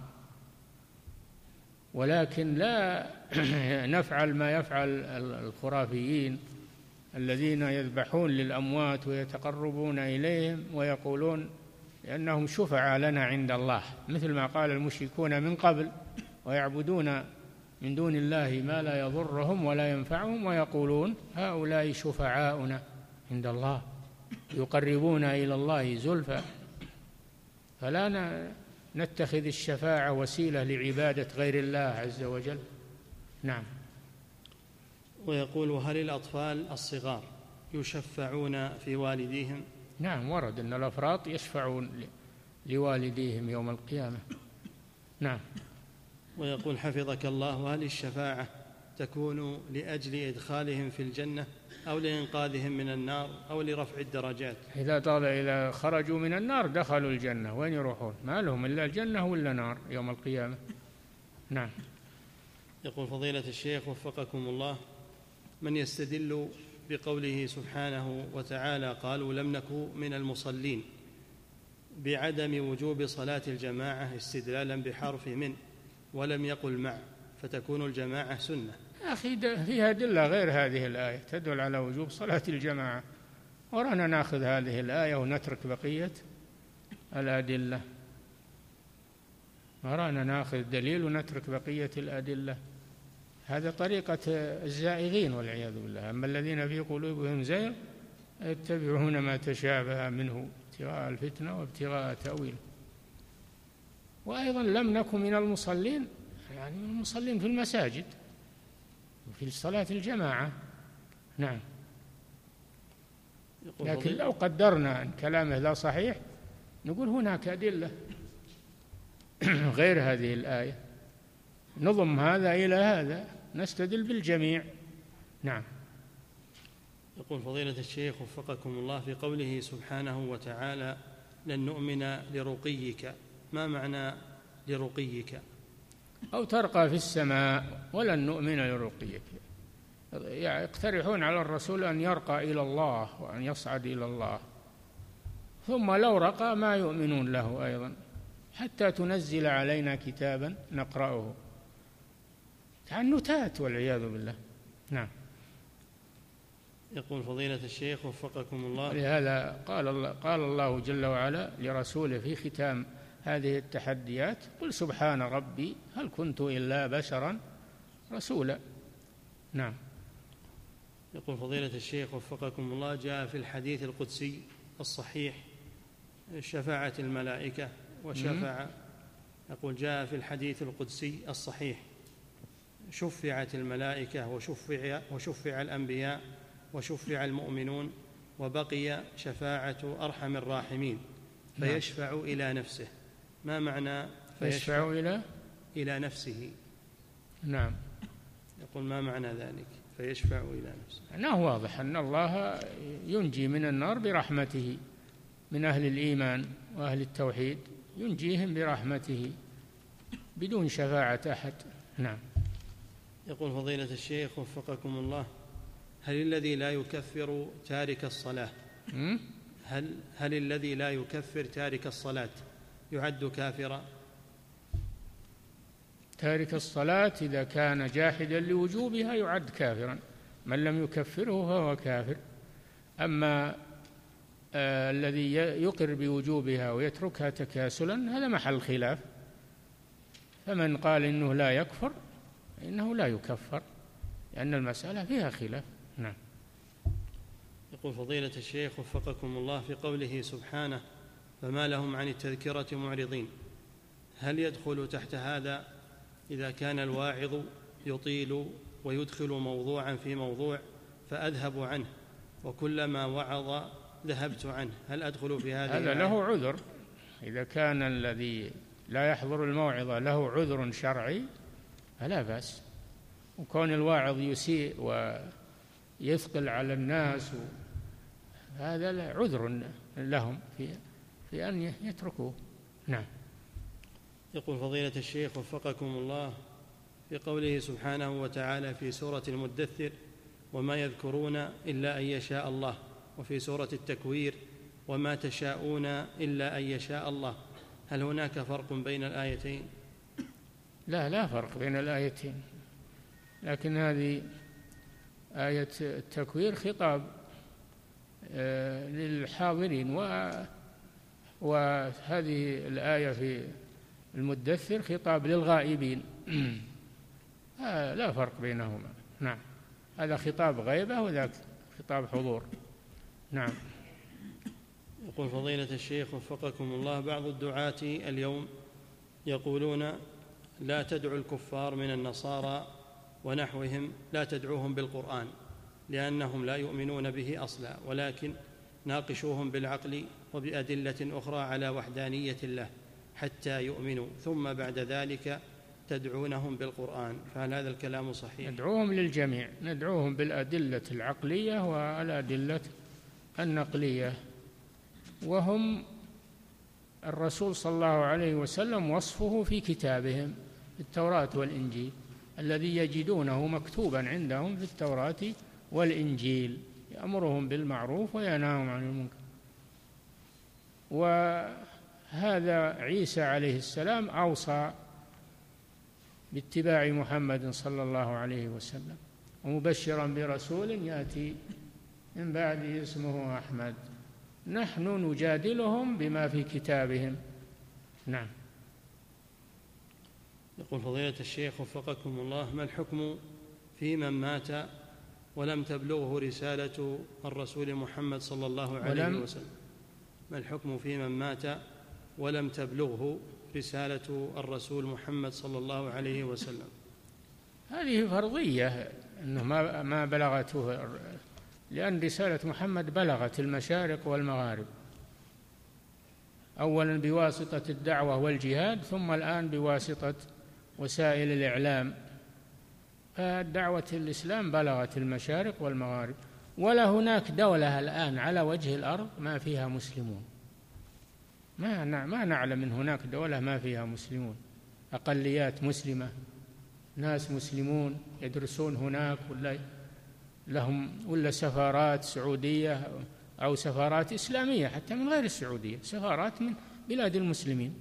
ولكن لا نفعل ما يفعل الخرافيين الذين يذبحون للأموات ويتقربون إليهم ويقولون لأنهم شفعاء لنا عند الله، مثل ما قال المشركون من قبل، ويعبدون من دون الله ما لا يضرهم ولا ينفعهم ويقولون هؤلاء شفعاؤنا عند الله يقربون إلى الله زلفى. فلا نتخذ الشفاعة وسيلة لعبادة غير الله عز وجل. نعم. ويقول هل الأطفال الصغار يشفعون في والديهم؟ نعم ورد أن الأفراط يشفعون لوالديهم يوم القيامة. نعم. ويقول حفظك الله: وهل الشفاعة تكون لأجل إدخالهم في الجنة أو لإنقاذهم من النار أو لرفع الدرجات؟ إذا طال إذا خرجوا من النار دخلوا الجنة، وين يروحون؟ ما لهم إلا الجنة ولا نار يوم القيامة. نعم. يقول فضيلة الشيخ وفقكم الله: من يستدل بقوله سبحانه وتعالى قالوا لم نكن من المصلين بعدم وجوب صلاة الجماعة استدلالا بحرف من ولم يقل مع، فتكون الجماعة سنة؟ أخي فيها أدلة غير هذه الآية تدل على وجوب صلاة الجماعة، ورانا نأخذ هذه الآية ونترك بقية الأدلة. ورانا نأخذ دليل ونترك بقية الأدلة. هذا طريقة الزائغين والعياذ بالله. أما الذين في قلوبهم زيغ يتبعون ما تشابه منه ابتغاء الفتنة وابتغاء تأويله. وأيضا لم نكن من المصلين، يعني من المصلين في المساجد وفي صلاة الجماعة. نعم. لكن لو قدرنا أن كلامه لا صحيح نقول هناك أدلة غير هذه الآية، نضم هذا إلى هذا، نستدل بالجميع. نعم. يقول فضيلة الشيخ وفقكم الله: في قوله سبحانه وتعالى لن نؤمن لرقيك، ما معنى لرقيك؟ أو ترقى في السماء ولن نؤمن لرقيك، يعني يقترحون على الرسول أن يرقى إلى الله وأن يصعد إلى الله، ثم لو رقى ما يؤمنون له أيضا حتى تنزل علينا كتابا نقرأه. تعنتات والعياذ بالله. نعم. يقول فضيلة الشيخ وفقكم الله: لهذا قال الله, قال الله جل وعلا لرسوله في ختام هذه التحديات: قل سبحان ربي هل كنت إلا بشرا رسولا. نعم. يقول فضيلة الشيخ وفقكم الله: جاء في الحديث القدسي الصحيح شفاعة الملائكة وشفاعة، يقول جاء في الحديث القدسي الصحيح شفعت الملائكة وشفع, وشفع الأنبياء وشفع المؤمنون وبقي شفاعة أرحم الراحمين فيشفع نعم. إلى نفسه. ما معنى فيشفع إلى إلى نفسه؟ نعم. يقول ما معنى ذلك فيشفع إلى نفسه؟ أنه واضح أن الله ينجي من النار برحمته من أهل الإيمان وأهل التوحيد، ينجيهم برحمته بدون شفاعة أحد. نعم. يقول فضيلة الشيخ وفقكم الله: هل الذي لا يكفر تارك الصلاة هل هل الذي لا يكفر تارك الصلاة يعد كافرا؟ تارك الصلاة إذا كان جاحدا لوجوبها يعد كافرا، من لم يكفره فهو كافر. أما آه الذي يقر بوجوبها ويتركها تكاسلا هذا محل خلاف، فمن قال إنه لا يكفر إنه لا يكفر، لأن المسألة فيها خلاف. نعم. يقول فضيلة الشيخ وفقكم الله: في قوله سبحانه فما لهم عن التذكرة معرضين، هل يدخل تحت هذا إذا كان الواعظ يطيل ويدخل موضوعا في موضوع فأذهب عنه وكلما وعظ ذهبت عنه، هل أدخل في هذا؟ هذا له عذر، إذا كان الذي لا يحضر الموعظة له عذر شرعي فلا بأس، وكون الواعظ يسيء ويثقل على الناس هذا عذر لهم في في أن يتركوه. نعم. يقول فضيلة الشيخ وفقكم الله: في قوله سبحانه وتعالى في سورة المدثر وما يذكرون إلا أن يشاء الله، وفي سورة التكوير وما تشاءون إلا أن يشاء الله، هل هناك فرق بين الآيتين؟ لا لا فرق بين الآيتين، لكن هذه آية التكوير خطاب للحاضرين، وهذه الآية في المدثر خطاب للغائبين. لا فرق بينهما. نعم. هذا خطاب غيبة وذاك خطاب حضور. نعم. يقول فضيلة الشيخ وفقكم الله: بعض الدعاة اليوم يقولون لا تدعوا الكفار من النصارى ونحوهم، لا تدعوهم بالقرآن لأنهم لا يؤمنون به أصلا، ولكن ناقشوهم بالعقل وبأدلة أخرى على وحدانية الله حتى يؤمنوا، ثم بعد ذلك تدعونهم بالقرآن، فهل هذا الكلام صحيح؟ ندعوهم للجميع، ندعوهم بالأدلة العقلية والأدلة النقلية، وهم الرسول صلى الله عليه وسلم وصفه في كتابهم التوراة والإنجيل الذي يجدونه مكتوبا عندهم في التوراة والإنجيل، يأمرهم بالمعروف وينهاهم عن المنكر. وهذا عيسى عليه السلام أوصى باتباع محمد صلى الله عليه وسلم، ومبشرا برسول يأتي من بعده اسمه أحمد. نحن نجادلهم بما في كتابهم. نعم. يقول فضيلة الشيخ وفقكم الله: ما الحكم في من مات ولم تبلغه رسالة الرسول محمد صلى الله عليه وسلم؟ ما الحكم في من مات ولم تبلغه رسالة الرسول محمد صلى الله عليه وسلم؟ هذه فرضية أنه ما ما بلغته، لأن رسالة محمد بلغت المشارق والمغارب، أولا بواسطة الدعوة والجهاد، ثم الآن بواسطة وسائل الإعلام. فدعوة الإسلام بلغت المشارق والمغارب، ولا هناك دولة الآن على وجه الأرض ما فيها مسلمون، ما ما نعلم من هناك دولة ما فيها مسلمون، أقليات مسلمة، ناس مسلمون يدرسون هناك، ولا لهم ولا سفارات سعودية أو سفارات إسلامية حتى من غير السعودية، سفارات من بلاد المسلمين.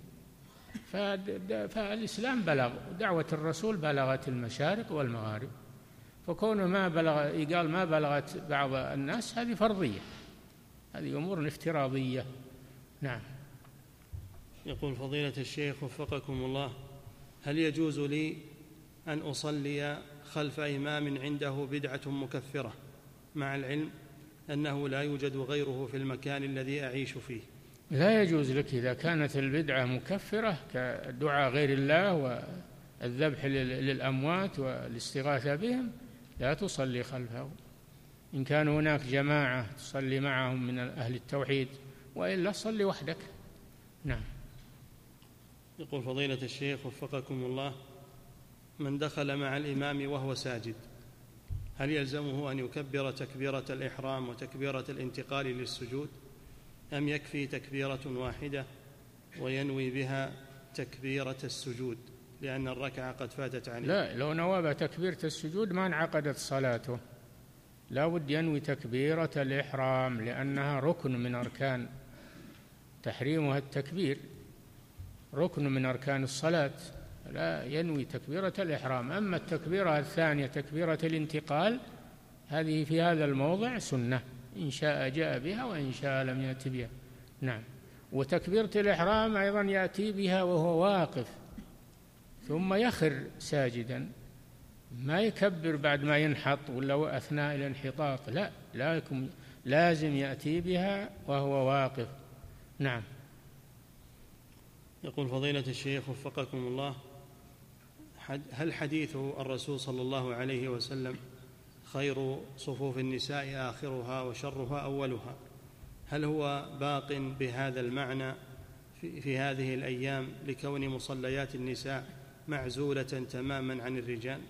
فالإسلام بلغ، دعوة الرسول بلغت المشارق والمغارب، فكونه ما بلغ يقال ما بلغت بعض الناس هذه فرضية، هذه أمور افتراضية. نعم. يقول فضيلة الشيخ وفقكم الله: هل يجوز لي أن أصلي خلف إمام عنده بدعة مكفرة مع العلم أنه لا يوجد غيره في المكان الذي أعيش فيه؟ لا يجوز لك إذا كانت البدعة مكفرة كدعاء غير الله والذبح للأموات والاستغاثة بهم، لا تصلي خلفه. إن كان هناك جماعة تصلي معهم من أهل التوحيد، وإلا صلي وحدك. نعم. يقول فضيلة الشيخ وفقكم الله: من دخل مع الإمام وهو ساجد هل يلزمه أن يكبر تكبيرة الإحرام وتكبيرة الانتقال للسجود، أم يكفي تكبيرة واحدة وينوي بها تكبيرة السجود لأن الركعة قد فاتت عنه؟ لا، لو نوى تكبيرة السجود ما انعقدت صلاته، لا بد ينوي تكبيرة الإحرام لأنها ركن من أركان، تحريمها التكبير ركن من أركان الصلاة، لا ينوي تكبيرة الإحرام. أما التكبيرة الثانية تكبيرة الانتقال هذه في هذا الموضع سنة، إن شاء جاء بها وإن شاء لم يأتي بها. نعم. وتكبيرة الإحرام أيضا يأتي بها وهو واقف ثم يخر ساجدا، ما يكبر بعد ما ينحط ولا أثناء الانحطاط، لا لا لازم يأتي بها وهو واقف. نعم. يقول فضيلة الشيخ وفقكم الله: هل حديث الرسول صلى الله عليه وسلم خير صفوف النساء آخرها وشرها أولها، هل هو باق بهذا المعنى في, في هذه الأيام لكون مصليات النساء معزولة تماما عن الرجال؟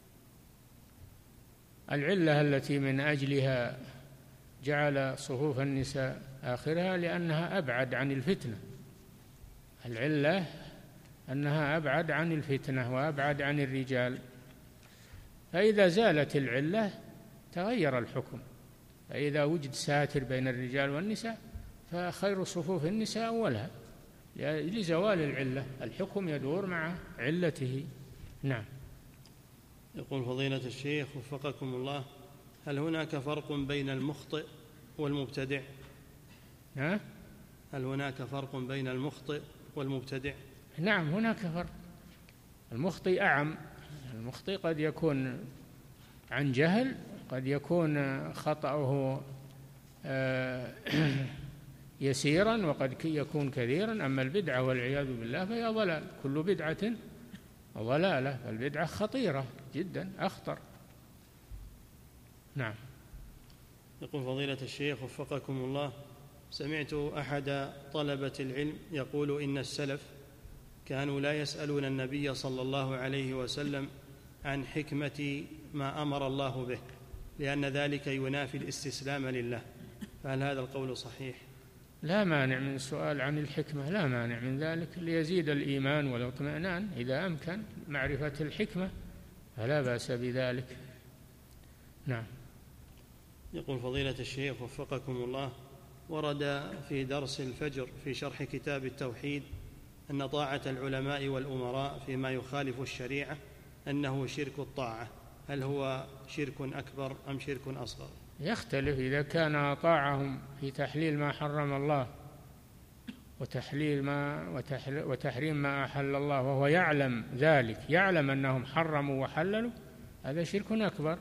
العلة التي من أجلها جعل صفوف النساء آخرها لأنها أبعد عن الفتنة، العلة أنها أبعد عن الفتنة وأبعد عن الرجال، فإذا زالت العلة تغير الحكم، فإذا وجد ساتر بين الرجال والنساء فخير صفوف النساء أولها لزوال العلة، الحكم يدور مع علته. نعم. يقول فضيلة الشيخ وفقكم الله: هل هناك فرق بين المخطئ والمبتدع؟ ها؟ هل هناك فرق بين المخطئ والمبتدع؟ نعم هناك فرق. المخطئ أعم، المخطئ قد يكون عن جهل، قد يكون خطأه يسيرا وقد يكون كثيرا. أما البدعة والعياذ بالله فهي ضلال، كل بدعة ضلالة، فالبدعة خطيرة جدا، أخطر. نعم. يقول فضيلة الشيخ وفقكم الله: سمعت أحد طلبة العلم يقول إن السلف كانوا لا يسألون النبي صلى الله عليه وسلم عن حكمة ما أمر الله به، لأن ذلك ينافي الاستسلام لله، فهل هذا القول صحيح؟ لا مانع من السؤال عن الحكمة، لا مانع من ذلك ليزيد الإيمان والاطمئنان، إذا أمكن معرفة الحكمة فلا بأس بذلك. نعم. يقول فضيلة الشيخ وفقكم الله: ورد في درس الفجر في شرح كتاب التوحيد أن طاعة العلماء والأمراء فيما يخالف الشريعة أنه شرك الطاعة، هل هو شرك أكبر أم شرك أصغر؟ يختلف، إذا كان طاعهم في تحليل ما حرم الله وتحليل ما وتحريم ما أحل الله وهو يعلم ذلك، يعلم أنهم حرموا وحللوا، هذا شرك أكبر.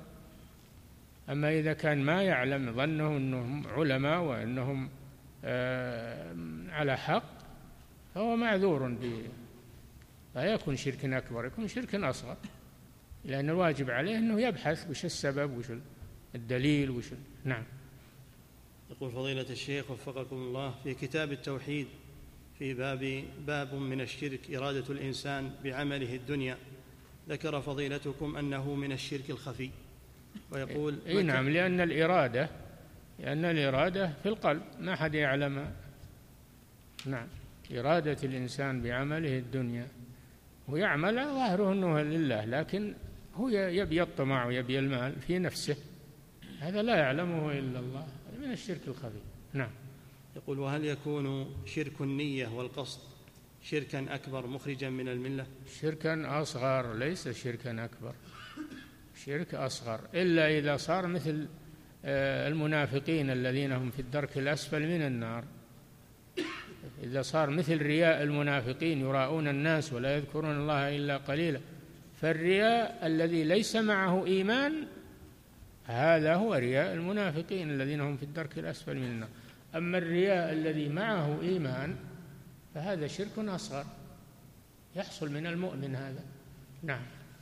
أما إذا كان ما يعلم، ظنه أنهم علماء وأنهم آه على حق، فهو معذور به، لا يكون شرك أكبر، يكون شرك أصغر، لأن الواجب عليه أنه يبحث وش السبب وش الدليل وش. نعم. يقول فضيلة الشيخ وفقكم الله: في كتاب التوحيد في باب باب من الشرك إرادة الإنسان بعمله الدنيا، ذكر فضيلتكم أنه من الشرك الخفي، ويقول إيه نعم، لأن الإرادة لأن الإرادة في القلب، ما حد يعلم. نعم، إرادة الإنسان بعمله الدنيا، ويعمل ظاهره أنه لله، لكن هو يبي الطمع ويبي المال في نفسه، هذا لا يعلمه إلا الله، من الشرك الخفي. نعم. يقول: وهل يكون شرك النية والقصد شركا أكبر مخرجا من الملة؟ شركا أصغر، ليس شركا أكبر، شرك أصغر، إلا إذا صار مثل المنافقين الذين هم في الدرك الأسفل من النار، إذا صار مثل رياء المنافقين يراؤون الناس ولا يذكرون الله إلا قليلا، فالرياء الذي ليس معه إيمان هذا هو رياء المنافقين الذين هم في الدرك الأسفل من النار. أما الرياء الذي معه إيمان فهذا شرك أصغر يحصل من المؤمن هذا. نعم.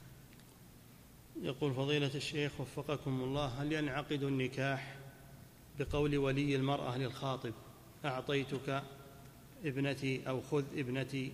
يقول فضيلة الشيخ وفقكم الله: هل ينعقد النكاح بقول ولي المرأة للخاطب أعطيتك ابنتي أو خذ ابنتي؟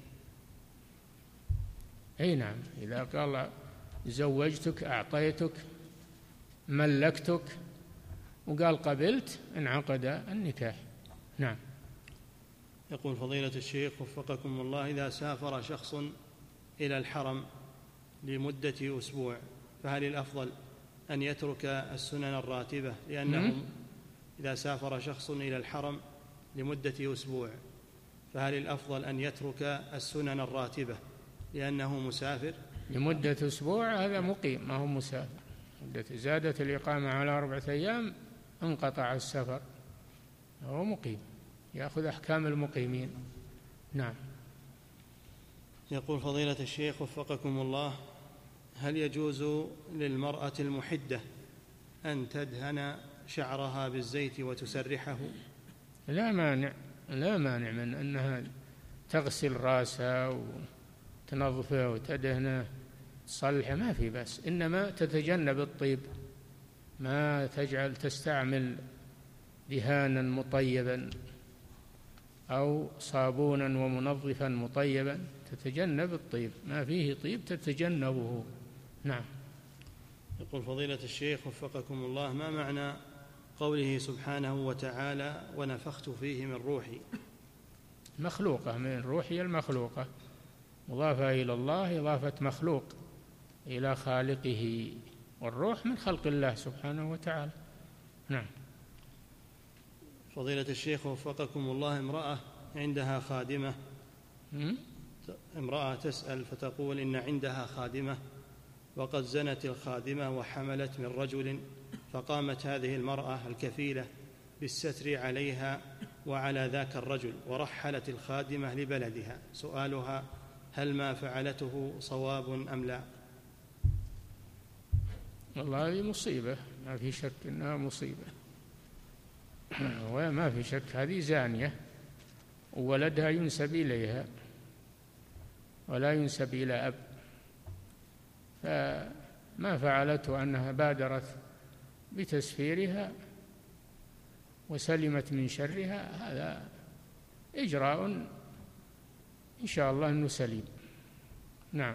أي نعم، إذا قال زوجتك، أعطيتك، ملكتك، وقال قبلت، انعقد النكاح. نعم. يقول فضيلة الشيخ وفقكم الله: إذا سافر شخص إلى الحرم لمدة أسبوع فهل الأفضل أن يترك السنن الراتبة لأنهم إذا سافر شخص إلى الحرم لمدة أسبوع فهل الأفضل أن يترك السنن الراتبة لأنه مسافر؟ لمدة أسبوع هذا مقيم، ما هو مسافر. مدة زادت الإقامة على أربعة أيام انقطع السفر، هو مقيم، يأخذ أحكام المقيمين. نعم. يقول فضيلة الشيخ وفقكم الله: هل يجوز للمرأة المحدة أن تدهن شعرها بالزيت وتسرحه؟ لا مانع، لا مانع من أنها تغسل رأسها وتنظفه وتدهنه تصلحه، ما في بس، إنما تتجنب الطيب، ما تجعل تستعمل دهانا مطيبا أو صابونا ومنظفا مطيبا، تتجنب الطيب، ما فيه طيب تتجنبه. نعم. يقول فضيلة الشيخ وفقكم الله: ما معنى قوله سبحانه وتعالى ونفخت فيه من روحي؟ مخلوقة، من روحي المخلوقة، مضافة إلى الله، إضافة مخلوق إلى خالقه، والروح من خلق الله سبحانه وتعالى. نعم. فضيلة الشيخ وفقكم الله: امرأة عندها خادمة، امرأة تسأل فتقول إن عندها خادمة وقد زنت الخادمة وحملت من رجل، فقامت هذه المرأة الكفيلة بالستر عليها وعلى ذاك الرجل ورحلت الخادمة لبلدها، سؤالها: هل ما فعلته صواب أم لا؟ والله هذه مصيبة، ما في شك أنها مصيبة، وما في شك هذه زانية، وولدها ينسب إليها ولا ينسب إلى أب، فما فعلته أنها بادرت بتسفيرها وسلمت من شرها، هذا إجراء إن شاء الله أنه سليم. نعم.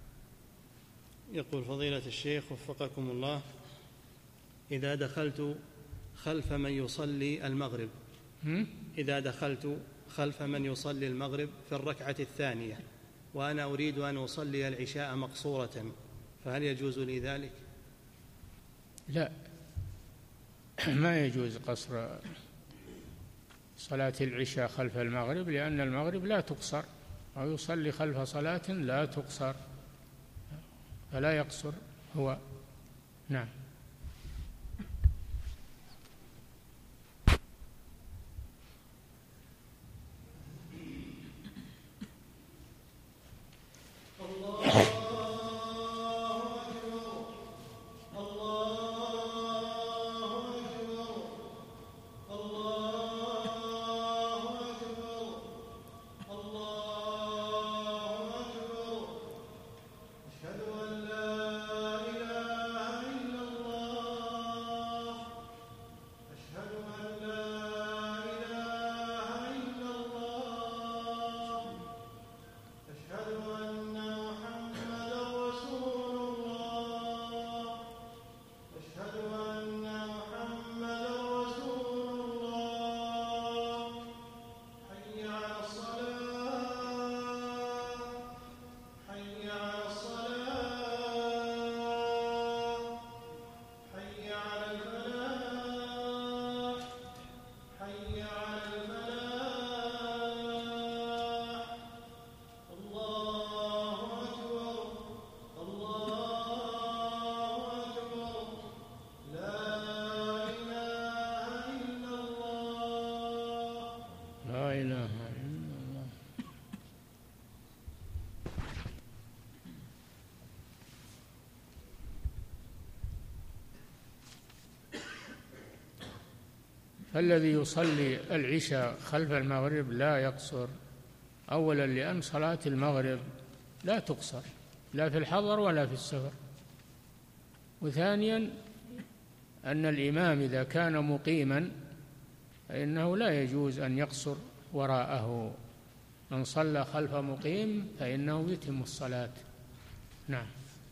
يقول فضيلة الشيخ وفقكم الله: إذا دخلت خلف من يصلي المغرب إذا دخلت خلف من يصلي المغرب في الركعة الثانية وأنا أريد أن أصلي العشاء مقصورة، فهل يجوز لي ذلك؟ لا، ما يجوز قصر صلاة العشاء خلف المغرب، لأن المغرب لا تقصر، أو يصلي خلف صلاة لا تقصر، فلا يقصر هو. نعم. فالذي يصلي العشاء خلف المغرب لا يقصر، أولا لأن صلاة المغرب لا تقصر لا في الحضر ولا في السفر، وثانيا أن الإمام إذا كان مقيما فإنه لا يجوز أن يقصر وراءه، من صلى خلف مقيم فإنه يتم الصلاة. نعم.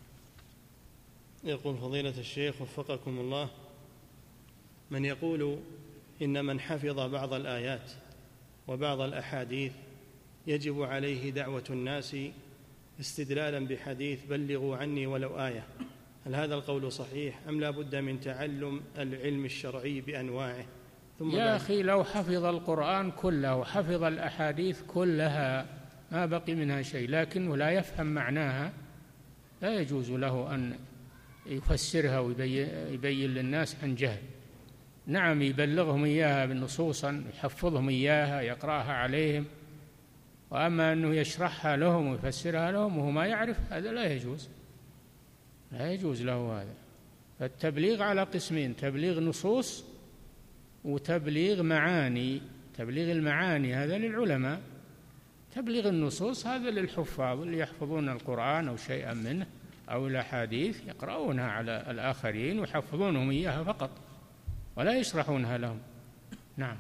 يقول فضيلة الشيخ وفقكم الله: من يقول إن من حفظ بعض الآيات وبعض الأحاديث يجب عليه دعوة الناس استدلالا بحديث بلغوا عني ولو آية، هل هذا القول صحيح أم لا بد من تعلم العلم الشرعي بأنواعه؟ ثم يا أخي لو حفظ القرآن كله وحفظ الأحاديث كلها ما بقي منها شيء، لكنه لا يفهم معناها، لا يجوز له أن يفسرها ويبين للناس عن جهل. نعم، يبلغهم إياها بالنصوصا، يحفظهم إياها، يقرأها عليهم، وأما أنه يشرحها لهم ويفسرها لهم وهو ما يعرف، هذا لا يجوز، لا يجوز له هذا. فالتبليغ على قسمين: تبليغ نصوص وتبليغ معاني. تبليغ المعاني هذا للعلماء، تبليغ النصوص هذا للحفاظ اللي يحفظون القرآن أو شيئا منه أو الأحاديث، يقرؤونها على الآخرين ويحفظونهم إياها فقط ولا يشرحونها لهم. نعم.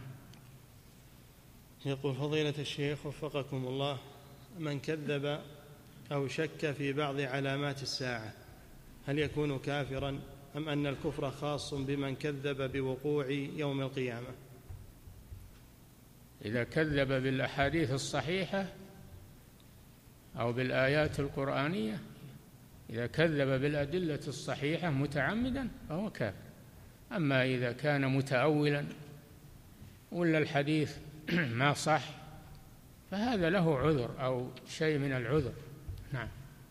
يقول فضيلة الشيخ وفقكم الله: من كذب أو شك في بعض علامات الساعة هل يكون كافرا أم أن الكفر خاص بمن كذب بوقوع يوم القيامة؟ إذا كذب بالأحاديث الصحيحة أو بالآيات القرآنية، إذا كذب بالأدلة الصحيحة متعمدا فهو كافر. أما إذا كان متأولا ولا الحديث ما صح فهذا له عذر أو شيء من العذر. نعم.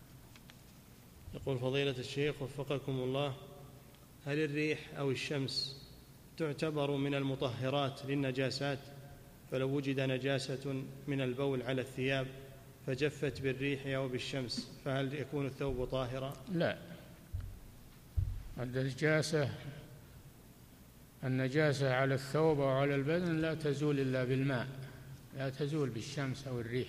يقول فضيلة الشيخ وفقكم الله: هل الريح أو الشمس تعتبر من المطهرات للنجاسات؟ فلو وجد نجاسة من البول على الثياب فجفت بالريح أو بالشمس فهل يكون الثوب طاهرا؟ لا، النجاسة النجاسة على الثوب أو على البدن لا تزول إلا بالماء، لا تزول بالشمس أو الريح.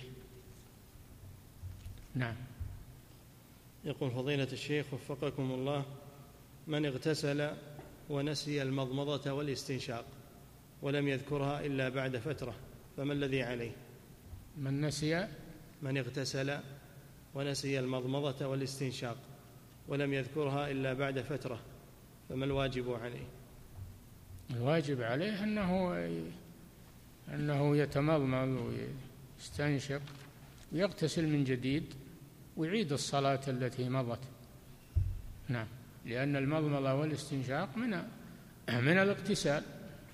نعم. يقول فضيلة الشيخ وفقكم الله: من اغتسل ونسي المضمضة والاستنشاق ولم يذكرها إلا بعد فترة، فما الذي عليه؟ من نسي من اغتسل ونسي المضمضة والاستنشاق ولم يذكرها إلا بعد فترة، فما الواجب عليه؟ الواجب عليه أنه أنه يتمضمض ويستنشق ويغتسل من جديد ويعيد الصلاة التي مضت. نعم، لأن المضمضة والاستنشاق من من الاغتسال،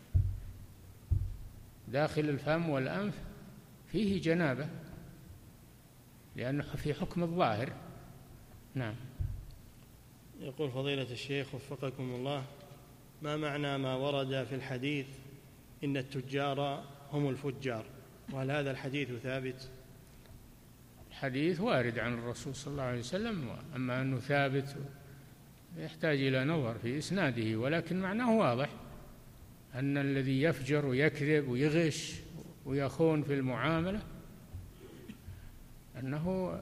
داخل الفم والأنف فيه جنابة لأنه في حكم الظاهر. نعم. يقول فضيلة الشيخ وفقكم الله: ما معنى ما ورد في الحديث إن التجار هم الفجار؟ وهل هذا الحديث ثابت؟ الحديث وارد عن الرسول صلى الله عليه وسلم، أما أنه ثابت يحتاج إلى نظر في إسناده، ولكن معناه واضح، أن الذي يفجر ويكذب ويغش ويخون في المعاملة أنه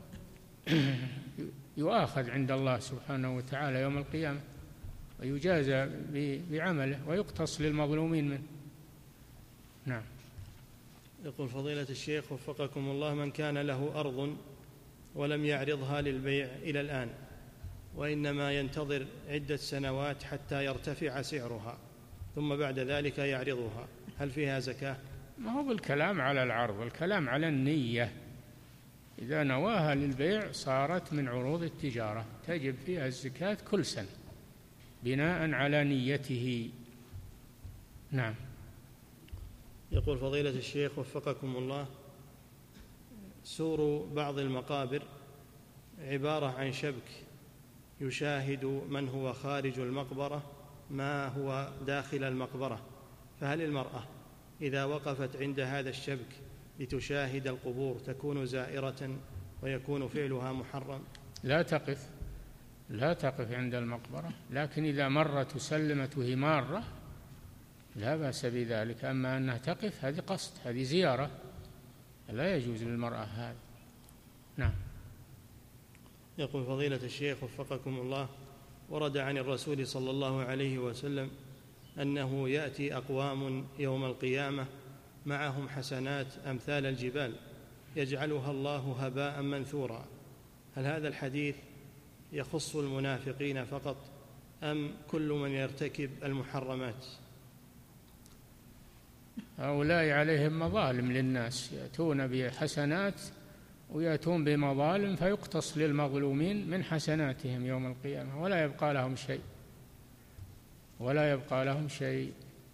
يؤاخذ عند الله سبحانه وتعالى يوم القيامة ويجازى بعمله ويقتص للمظلومين منه. نعم. يقول فضيلة الشيخ وفقكم الله: من كان له أرض ولم يعرضها للبيع إلى الآن، وإنما ينتظر عدة سنوات حتى يرتفع سعرها ثم بعد ذلك يعرضها، هل فيها زكاة؟ ما هو بالكلام على العرض، الكلام على النية. إذا نواها للبيع صارت من عروض التجارة تجب فيها الزكاة كل سنة بناء على نيته. نعم. يقول فضيلة الشيخ وفقكم الله: سور بعض المقابر عبارة عن شبك يشاهد من هو خارج المقبرة ما هو داخل المقبرة، فهل المرأة إذا وقفت عند هذا الشبك لتشاهد القبور تكون زائرة ويكون فعلها محرم؟ لا تقف لا تقف عند المقبرة، لكن إذا مرت وسلمت وهي مارة لا بأس بذلك. أما أنها تقف هذه قصد، هذه زيارة، لا يجوز للمرأة هذا. نعم. يقول فضيلة الشيخ وفقكم الله: ورد عن الرسول صلى الله عليه وسلم أنه يأتي أقوام يوم القيامة معهم حسنات أمثال الجبال يجعلها الله هباء منثورا، هل هذا الحديث يخص المنافقين فقط أم كل من يرتكب المحرمات؟ هؤلاء عليهم مظالم للناس، يأتون بحسنات ويأتون بمظالم فيقتص للمظلومين من حسناتهم يوم القيامة ولا يبقى لهم شيء ولا يبقى لهم شيء.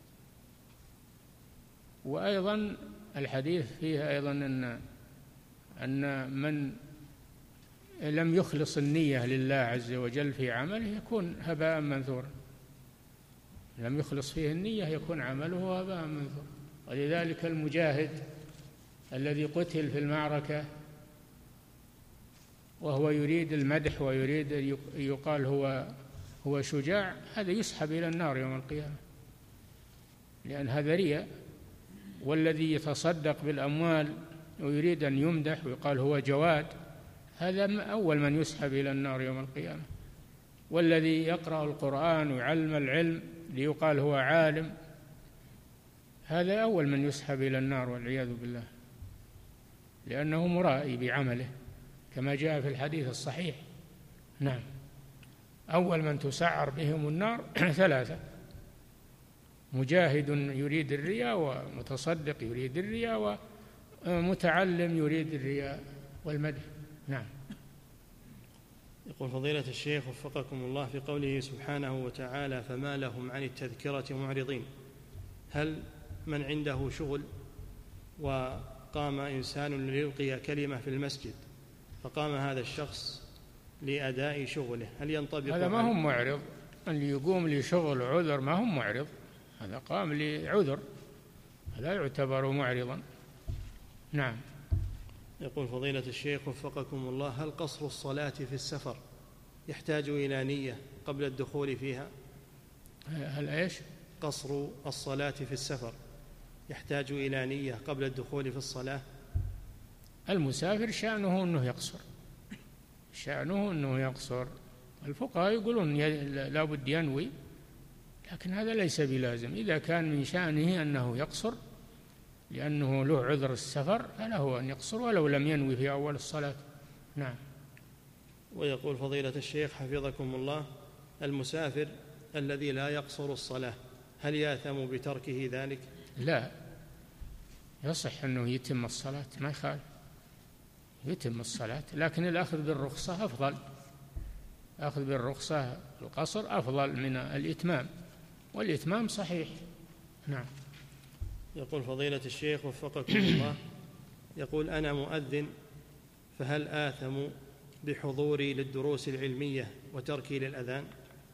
وأيضا الحديث فيه أيضا أن أن من لم يخلص النية لله عز وجل في عمله يكون هباء منثورا، لم يخلص فيه النية يكون عمله هباء منثورا. ولذلك المجاهد الذي قتل في المعركة وهو يريد المدح ويريد أن يقال هو هو شجاع، هذا يسحب إلى النار يوم القيامة، لأن هذا رياء. والذي يتصدق بالأموال ويريد أن يمدح ويقال هو جواد، هذا أول من يسحب إلى النار يوم القيامة. والذي يقرأ القرآن ويعلم العلم ليقال هو عالم، هذا أول من يسحب إلى النار والعياذ بالله، لأنه مرائي بعمله كما جاء في الحديث الصحيح. نعم. أول من تسعر بهم النار ثلاثة: مجاهد يريد الرياء، ومتصدق يريد الرياء، ومتعلم يريد الرياء والمدح. نعم. يقول فضيلة الشيخ وفقكم الله: في قوله سبحانه وتعالى فما لهم عن التذكرة معرضين، هل من عنده شغل وقام إنسان ليلقي كلمة في المسجد فقام هذا الشخص لأداء شغله، هل ينطبق؟ هذا ما هم معرض، اللي يقوم لشغل عذر ما هم معرض، هذا قام لعذر لا يعتبر معرضا. نعم. يقول فضيلة الشيخ وفقكم الله: هل قصر الصلاة في السفر يحتاج إلى نية قبل الدخول فيها؟ هل إيش؟ قصر الصلاة في السفر يحتاج إلى نية قبل الدخول في الصلاة؟ المسافر شأنه أنه يقصر، شأنه أنه يقصر. الفقهاء يقولون لا بد ينوي، لكن هذا ليس بلازم. إذا كان من شأنه أنه يقصر لأنه له عذر السفر فله أن يقصر ولو لم ينوي في أول الصلاة. نعم. ويقول فضيلة الشيخ حفظكم الله: المسافر الذي لا يقصر الصلاة هل يأثم بتركه ذلك؟ لا، يصح أنه يتم الصلاة، ما يخالف يتم الصلاة، لكن الأخذ بالرخصة أفضل. أخذ بالرخصة القصر أفضل من الإتمام، والإتمام صحيح. نعم. يقول فضيلة الشيخ وفقكم الله: يقول أنا مؤذن، فهل آثم بحضوري للدروس العلمية وتركي للأذان؟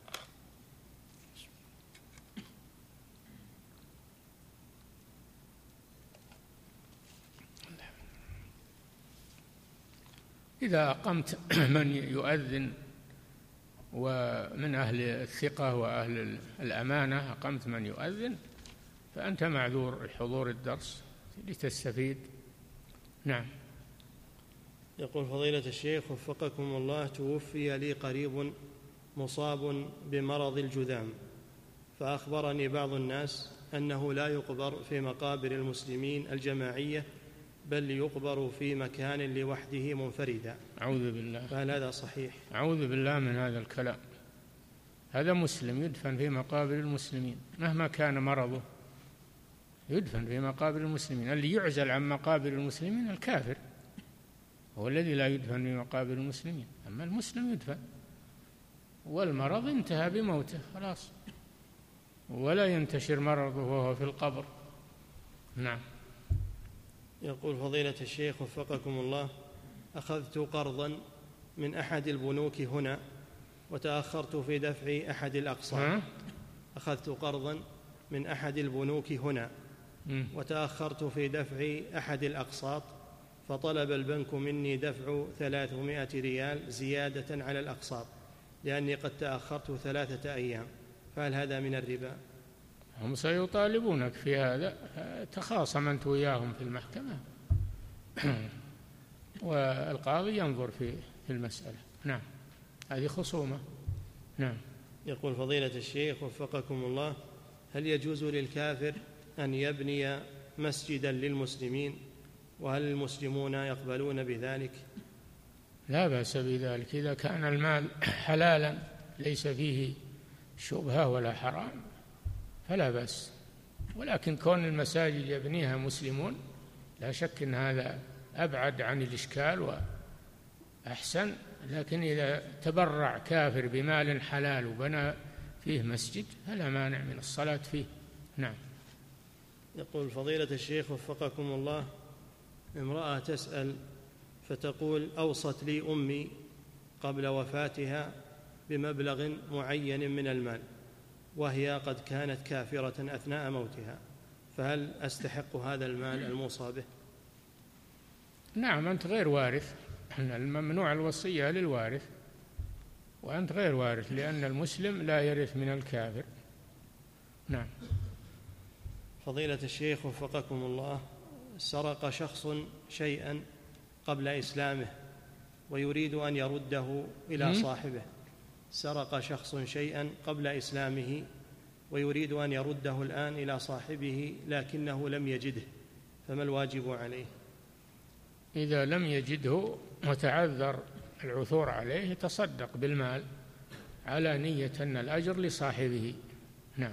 إذا أقمت من يؤذن ومن أهل الثقة وأهل الأمانة، أقمت من يؤذن، فأنت معذور حضور الدرس لتستفيد. نعم. يقول فضيلة الشيخ وفقكم الله: توفي لي قريب مصاب بمرض الجذام، فأخبرني بعض الناس أنه لا يقبر في مقابر المسلمين الجماعية، بل يقبر في مكان لوحده منفردا. أعوذ بالله. فهل هذا صحيح؟ أعوذ بالله من هذا الكلام. هذا مسلم يدفن في مقابر المسلمين مهما كان مرضه، يدفن في مقابر المسلمين. اللي يعزل عن مقابر المسلمين الكافر، هو الذي لا يدفن في مقابر المسلمين، أما المسلم يدفن، والمرض انتهى بموته خلاص، ولا ينتشر مرضه وهو في القبر. نعم. يقول فضيلة الشيخ وفقكم الله: أخذت قرضا من أحد البنوك هنا وتأخرت في دفع أحد الأقساط. أخذت قرضا من أحد البنوك هنا وتأخرت في دفع أحد الأقساط، فطلب البنك مني دفع ثلاثمائة ريال زيادة على الأقساط لأني قد تأخرت ثلاثة أيام، فهل هذا من الربا؟ هم سيطالبونك في هذا، تخاصم أنت وياهم في المحكمة والقاضي ينظر في المسألة. نعم، هذه خصومة. نعم. يقول فضيلة الشيخ وفقكم الله: هل يجوز للكافر أن يبني مسجدا للمسلمين، وهل المسلمون يقبلون بذلك؟ لا بأس بذلك إذا كان المال حلالا ليس فيه شبهة ولا حرام فلا بأس، ولكن كون المساجد يبنيها مسلمون لا شك أن هذا أبعد عن الإشكال وأحسن، لكن إذا تبرع كافر بمال حلال وبنى فيه مسجد فلا مانع من الصلاة فيه. نعم. يقول فضيلة الشيخ وفقكم الله: امرأة تسأل فتقول: أوصت لي أمي قبل وفاتها بمبلغ معين من المال وهي قد كانت كافرة أثناء موتها، فهل أستحق هذا المال الموصى به؟ نعم، أنت غير وارث، الممنوع الوصية للوارث، وأنت غير وارث لأن المسلم لا يرث من الكافر. نعم. فضيلة الشيخ وفقكم الله: سرق شخص شيئا قبل إسلامه ويريد أن يرده إلى صاحبه. سرق شخص شيئا قبل إسلامه ويريد أن يرده الآن إلى صاحبه لكنه لم يجده، فما الواجب عليه؟ إذا لم يجده وتعذر العثور عليه يتصدق بالمال على نية أن الأجر لصاحبه. نعم.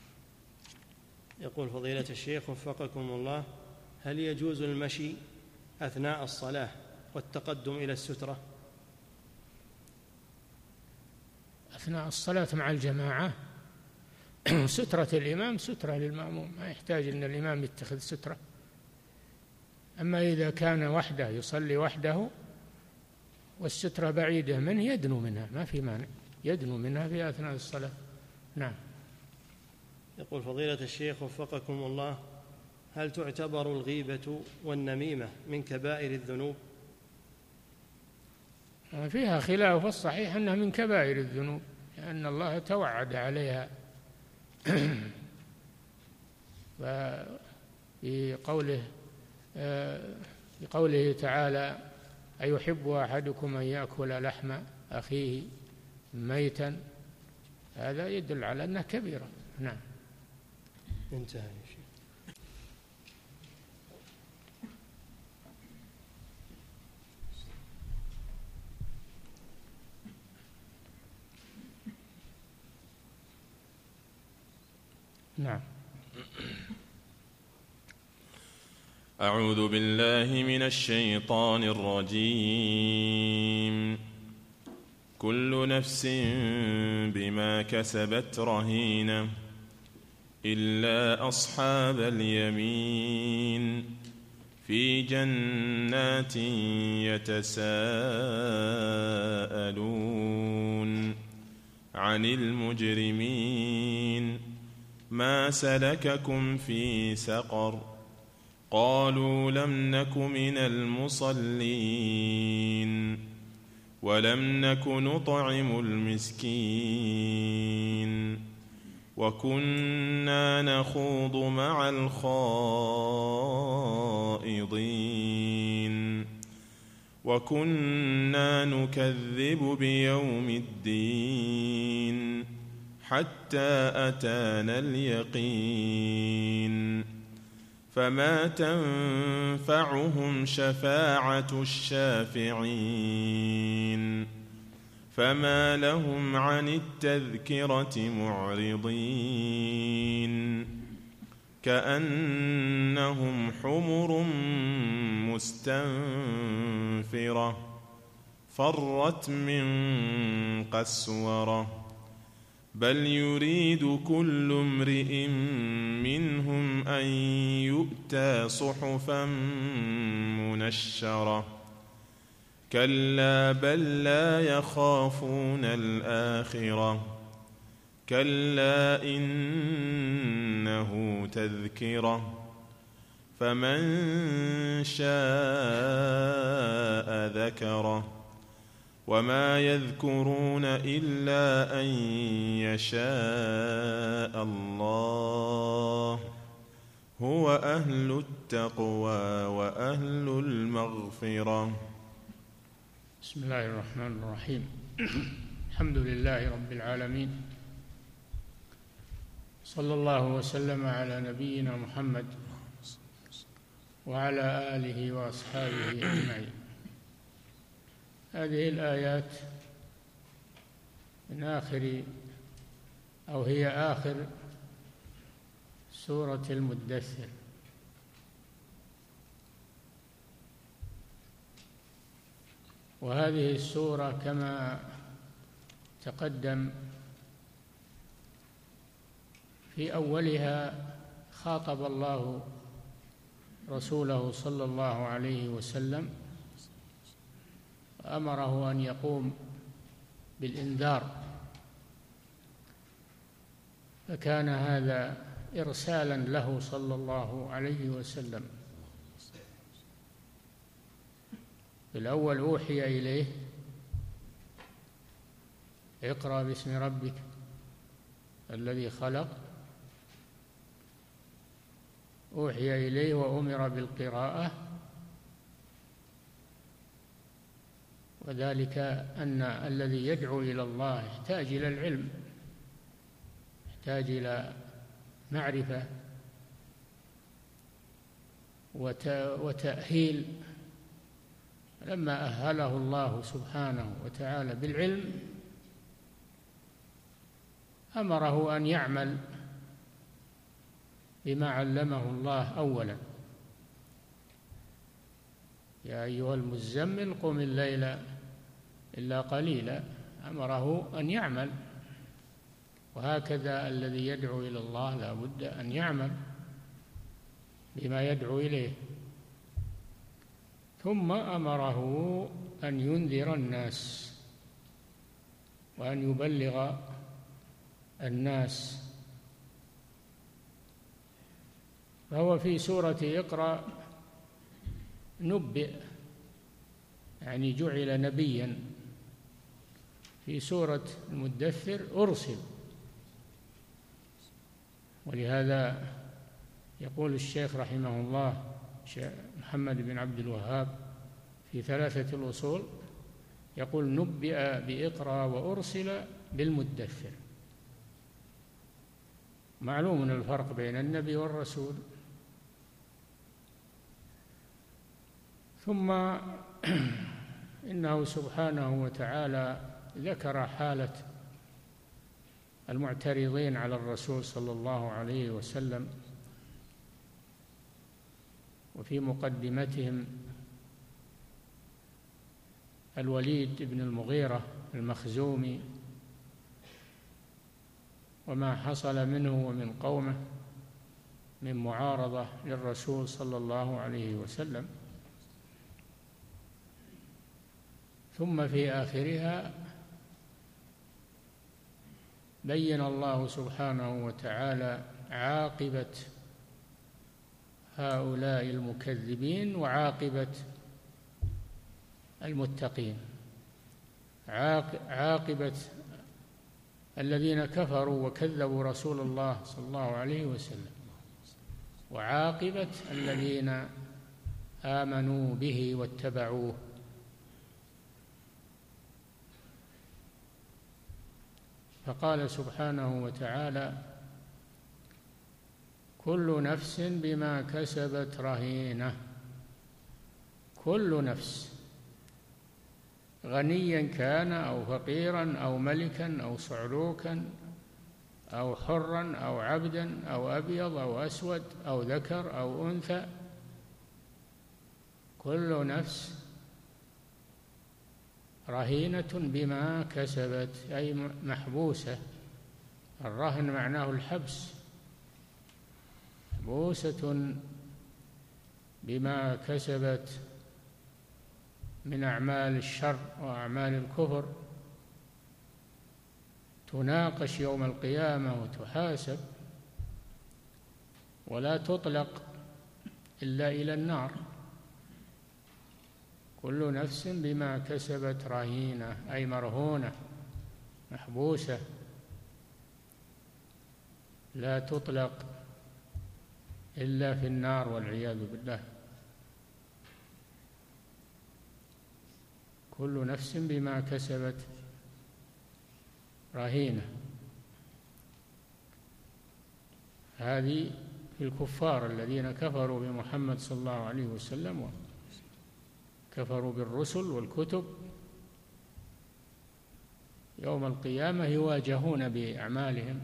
يقول فضيلة الشيخ وفقكم الله: هل يجوز المشي أثناء الصلاة والتقدم إلى السترة؟ أثناء الصلاة مع الجماعة سترة الإمام سترة للمأموم، ما يحتاج أن الإمام يتخذ سترة. أما إذا كان وحده يصلي وحده والسترة بعيدة منه يدنو منها، ما في مانع، يدنو منها في أثناء الصلاة. نعم. يقول فضيلة الشيخ وفقكم الله: هل تعتبر الغيبة والنميمة من كبائر الذنوب؟ فيها خلاف، الصحيح أنها من كبائر الذنوب لأن الله توعد عليها في قوله في قوله تعالى: أيحب أحدكم أن يأكل لحم أخيه ميتا، هذا يدل على أنها كبيرة. نعم. انتهى يا شيخ. نعم. أعوذ بالله من الشيطان الرجيم. كل نفس بما كسبت رهينة إلا أصحاب اليمين في جنات يتساءلون عن المجرمين ما سلككم في سقر قالوا لم نك من المصلين ولم نك نطعم المسكين وكنا نخوض مع الخائضين وكنا نكذب بيوم الدين حتى أتانا اليقين فما تنفعهم شفاعة الشافعين فما لهم عن التذكرة معرضين كأنهم حمر مستنفرة فرت من قسورة بل يريد كل امرئ منهم أن يؤتى صحفا منشرة كلا بل لا يخافون الآخرة كلا إنه تذكرة فمن شاء ذكره وما يذكرون إلا أن يشاء الله هو أهل التقوى وأهل المغفرة. بسم الله الرحمن الرحيم. الحمد لله رب العالمين، صلى الله وسلم على نبينا محمد وعلى آله وأصحابه أجمعين. هذه الآيات من آخر أو هي آخر سورة المدثر، وهذه السورة كما تقدم في أولها خاطب الله رسوله صلى الله عليه وسلم، أمره أن يقوم بالإنذار، فكان هذا إرسالا له صلى الله عليه وسلم. في الأول أوحي إليه اقرأ باسم ربك الذي خلق، أوحي إليه وأمر بالقراءة، وذلك أن الذي يدعو إلى الله يحتاج إلى العلم، يحتاج إلى معرفة وتأهيل. لما أهله الله سبحانه وتعالى بالعلم أمره أن يعمل بما علمه الله أولا. يا أيها المزمل قم الليل إلا قليلا، أمره أن يعمل. وهكذا الذي يدعو إلى الله لا بد أن يعمل بما يدعو إليه. ثم أمره أن ينذر الناس وأن يبلغ الناس. فهو في سورة اقرأ نبئ، يعني جعل نبيا. في سورة المدثر أرسل، ولهذا يقول الشيخ رحمه الله محمد بن عبد الوهاب في ثلاثة الأصول، يقول نبئ بإقرأ وأرسل بالمدثر. معلوم الفرق بين النبي والرسول. ثم إنه سبحانه وتعالى ذكر حالة المعترضين على الرسول صلى الله عليه وسلم، وفي مقدمتهم الوليد بن المغيرة المخزومي وما حصل منه ومن قومه من معارضة للرسول صلى الله عليه وسلم. ثم في آخرها بين الله سبحانه وتعالى عاقبة هؤلاء المكذبين وعاقبة المتقين، عاقبة الذين كفروا وكذبوا رسول الله صلى الله عليه وسلم، وعاقبة الذين آمنوا به واتبعوه. فقال سبحانه وتعالى: كل نفس بما كسبت رهينة. كل نفس، غنيا كان أو فقيرا أو ملكا أو صعلوكا أو حرا أو عبدا أو أبيض أو أسود أو ذكر أو أنثى، كل نفس رهينة بما كسبت، أي محبوسة. الرهن معناه الحبس، محبوسة بما كسبت من أعمال الشر وأعمال الكفر، تناقش يوم القيامة وتحاسب، ولا تطلق إلا إلى النار. كل نفس بما كسبت رهينة، أي مرهونة محبوسة، لا تطلق إلا في النار والعياذ بالله. كل نفس بما كسبت رهينة. هذه في الكفار الذين كفروا بمحمد صلى الله عليه وسلم وكفروا بالرسل والكتب، يوم القيامة يواجهون بأعمالهم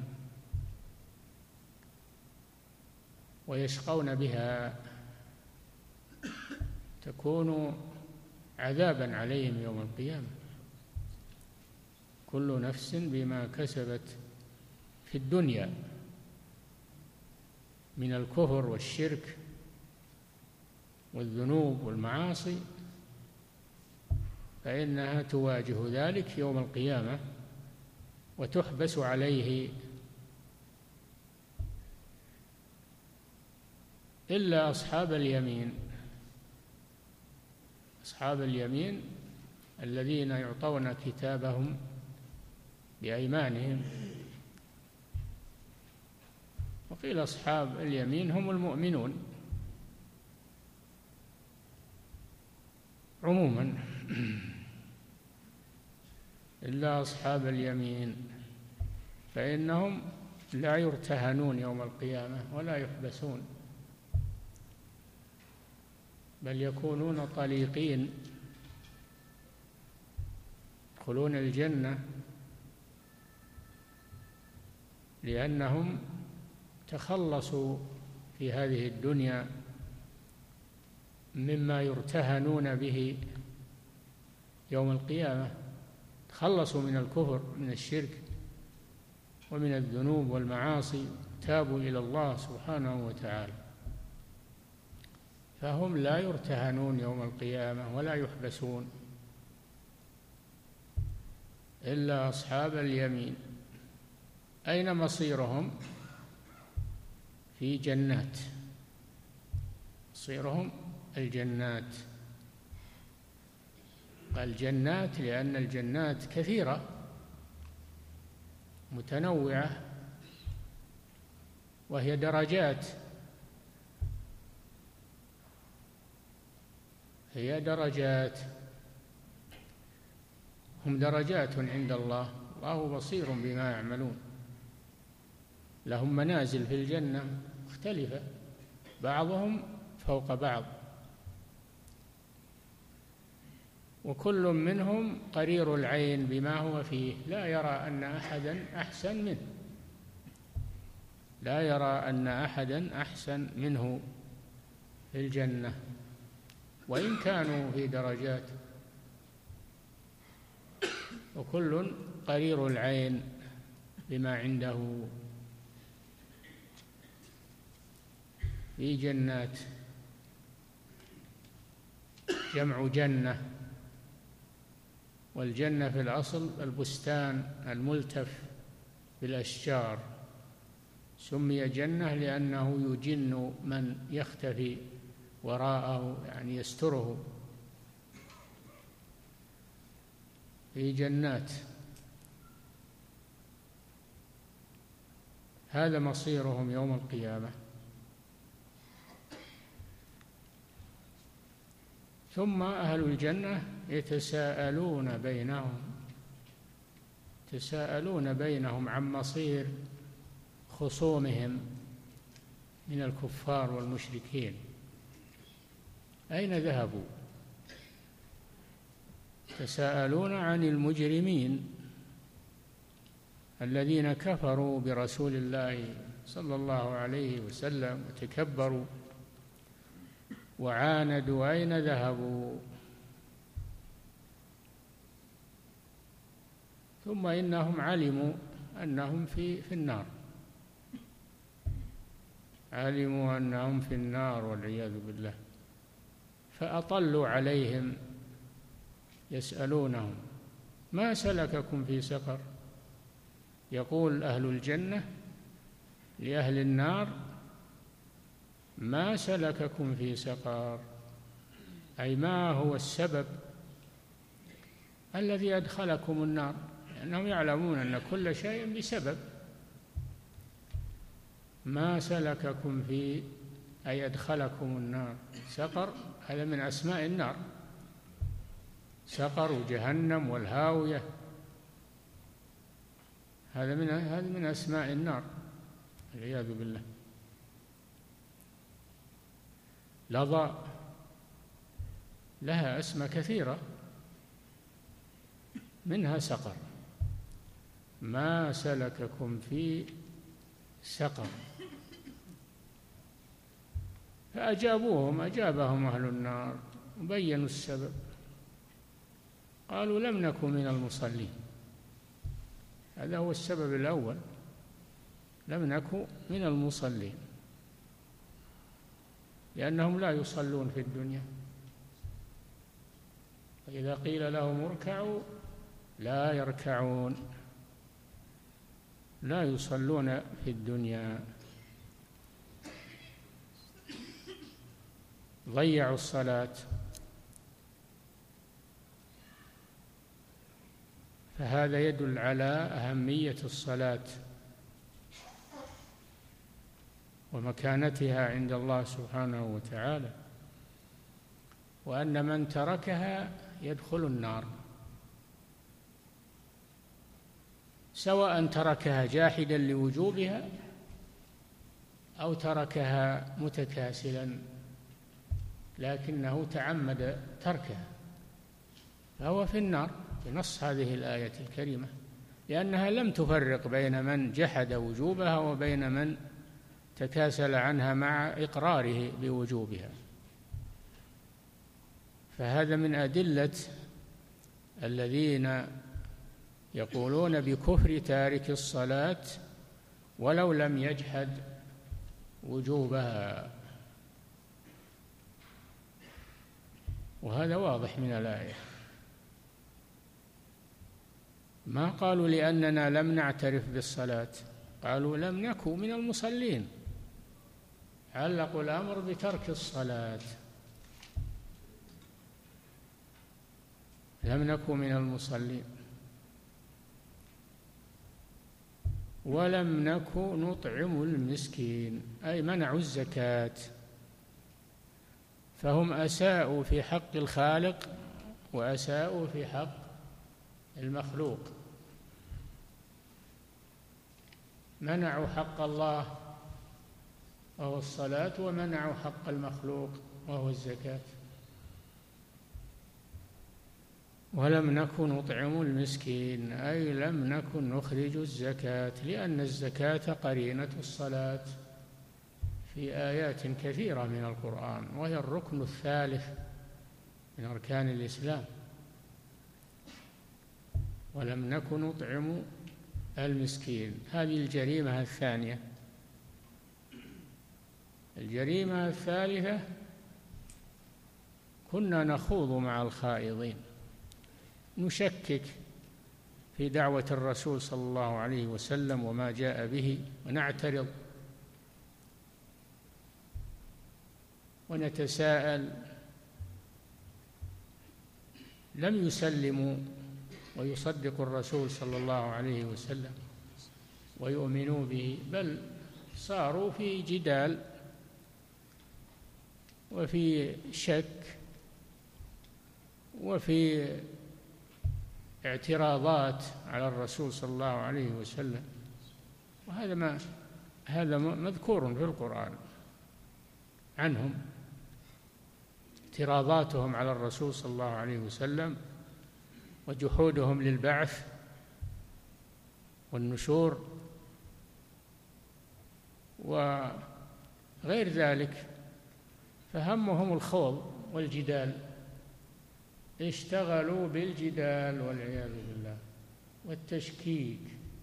ويشقون بها، تكون عذابا عليهم يوم القيامة. كل نفس بما كسبت في الدنيا من الكفر والشرك والذنوب والمعاصي، فإنها تواجه ذلك يوم القيامة وتحبس عليه، إلا أصحاب اليمين. أصحاب اليمين الذين يعطون كتابهم بأيمانهم، وقيل أصحاب اليمين هم المؤمنون عموما، إلا أصحاب اليمين فإنهم لا يرتهنون يوم القيامة ولا يحبسون، بل يكونون طليقين يدخلون الجنة، لأنهم تخلصوا في هذه الدنيا مما يرتهنون به يوم القيامة، تخلصوا من الكفر من الشرك ومن الذنوب والمعاصي، تابوا إلى الله سبحانه وتعالى، فهم لا يرتهنون يوم القيامة ولا يحبسون، إلا أصحاب اليمين. أين مصيرهم؟ في جنات، مصيرهم الجنات. قال جنات لأن الجنات كثيرة متنوعة، وهي درجات، هي درجات، هم درجات عند الله، الله بصير بما يعملون. لهم منازل في الجنة مختلفة، بعضهم فوق بعض، وكل منهم قرير العين بما هو فيه، لا يرى أن أحدا أحسن منه، لا يرى أن أحدا أحسن منه في الجنة، وإن كانوا في درجات، وكل قرير العين بما عنده في جنات. جمع جنة، والجنة في الأصل البستان الملتف بالأشجار، سمي جنة لأنه يجن من يختفي وراءه، يعني يستره في جنات. هذا مصيرهم يوم القيامة. ثم أهل الجنة يتساءلون بينهم يتساءلون بينهم عن مصير خصومهم من الكفار والمشركين، أين ذهبوا؟ يتساءلون عن المجرمين الذين كفروا برسول الله صلى الله عليه وسلم وتكبروا وعاندوا، أين ذهبوا؟ ثم إنهم علموا أنهم في في النار، علموا أنهم في النار والعياذ بالله، فأطلوا عليهم يسألونهم: ما سلككم في سقر؟ يقول أهل الجنة لأهل النار: ما سلككم في سقر، أي ما هو السبب الذي أدخلكم النار، لأنهم يعلمون أن كل شيء بسبب. ما سلككم في، أي أدخلكم النار. سقر هذا من أسماء النار، سقر وجهنم والهاوية، هذا من هذا من أسماء النار والعياذ بالله. لظى لها أسماء كثيرة، منها سقر. ما سلككم في سقر؟ فأجابوهم أجابهم أهل النار وبينوا السبب، قالوا: لم نكن من المصلين. هذا هو السبب الأول، لم نكن من المصلين، لأنهم لا يصلون في الدنيا، وإذا قيل لهم اركعوا لا يركعون، لا يصلون في الدنيا، ضيعوا الصلاة. فهذا يدل على أهمية الصلاة ومكانتها عند الله سبحانه وتعالى، وأن من تركها يدخل النار، سواء تركها جاحدا لوجوبها أو تركها متكاسلا لكنه تعمد تركها، فهو في النار بنص هذه الآية الكريمة، لأنها لم تفرق بين من جحد وجوبها وبين من تكاسل عنها مع إقراره بوجوبها. فهذا من أدلة الذين يقولون بكفر تارك الصلاة ولو لم يجحد وجوبها، وهذا واضح من الآية. ما قالوا لأننا لم نعترف بالصلاة، قالوا لم نكن من المصلين، علقوا الأمر بترك الصلاة، لم نكن من المصلين. ولم نكن نطعم المسكين، أي منعوا الزكاة، فهم أساءوا في حق الخالق وأساءوا في حق المخلوق. منعوا حق الله وهو الصلاة، ومنعوا حق المخلوق وهو الزكاة. ولم نكن نطعم المسكين، أي لم نكن نخرج الزكاة، لأن الزكاة قرينة الصلاة في آيات كثيرة من القرآن، وهي الركن الثالث من أركان الإسلام. ولم نكن نطعم المسكين. هذه الجريمة الثانية. الجريمة الثالثة: كنا نخوض مع الخائضين، نشكك في دعوة الرسول صلى الله عليه وسلم وما جاء به، ونعترض ونتساءل. لم يسلموا ويصدقوا الرسول صلى الله عليه وسلم ويؤمنوا به، بل صاروا في جدال وفي شك وفي اعتراضات على الرسول صلى الله عليه وسلم. وهذا ما هذا مذكور في القرآن عنهم، اعتراضاتهم على الرسول صلى الله عليه وسلم وجحودهم للبعث والنشور وغير ذلك. فهمهم الخوض والجدال، اشتغلوا بالجدال والعياذ بالله والتشكيك.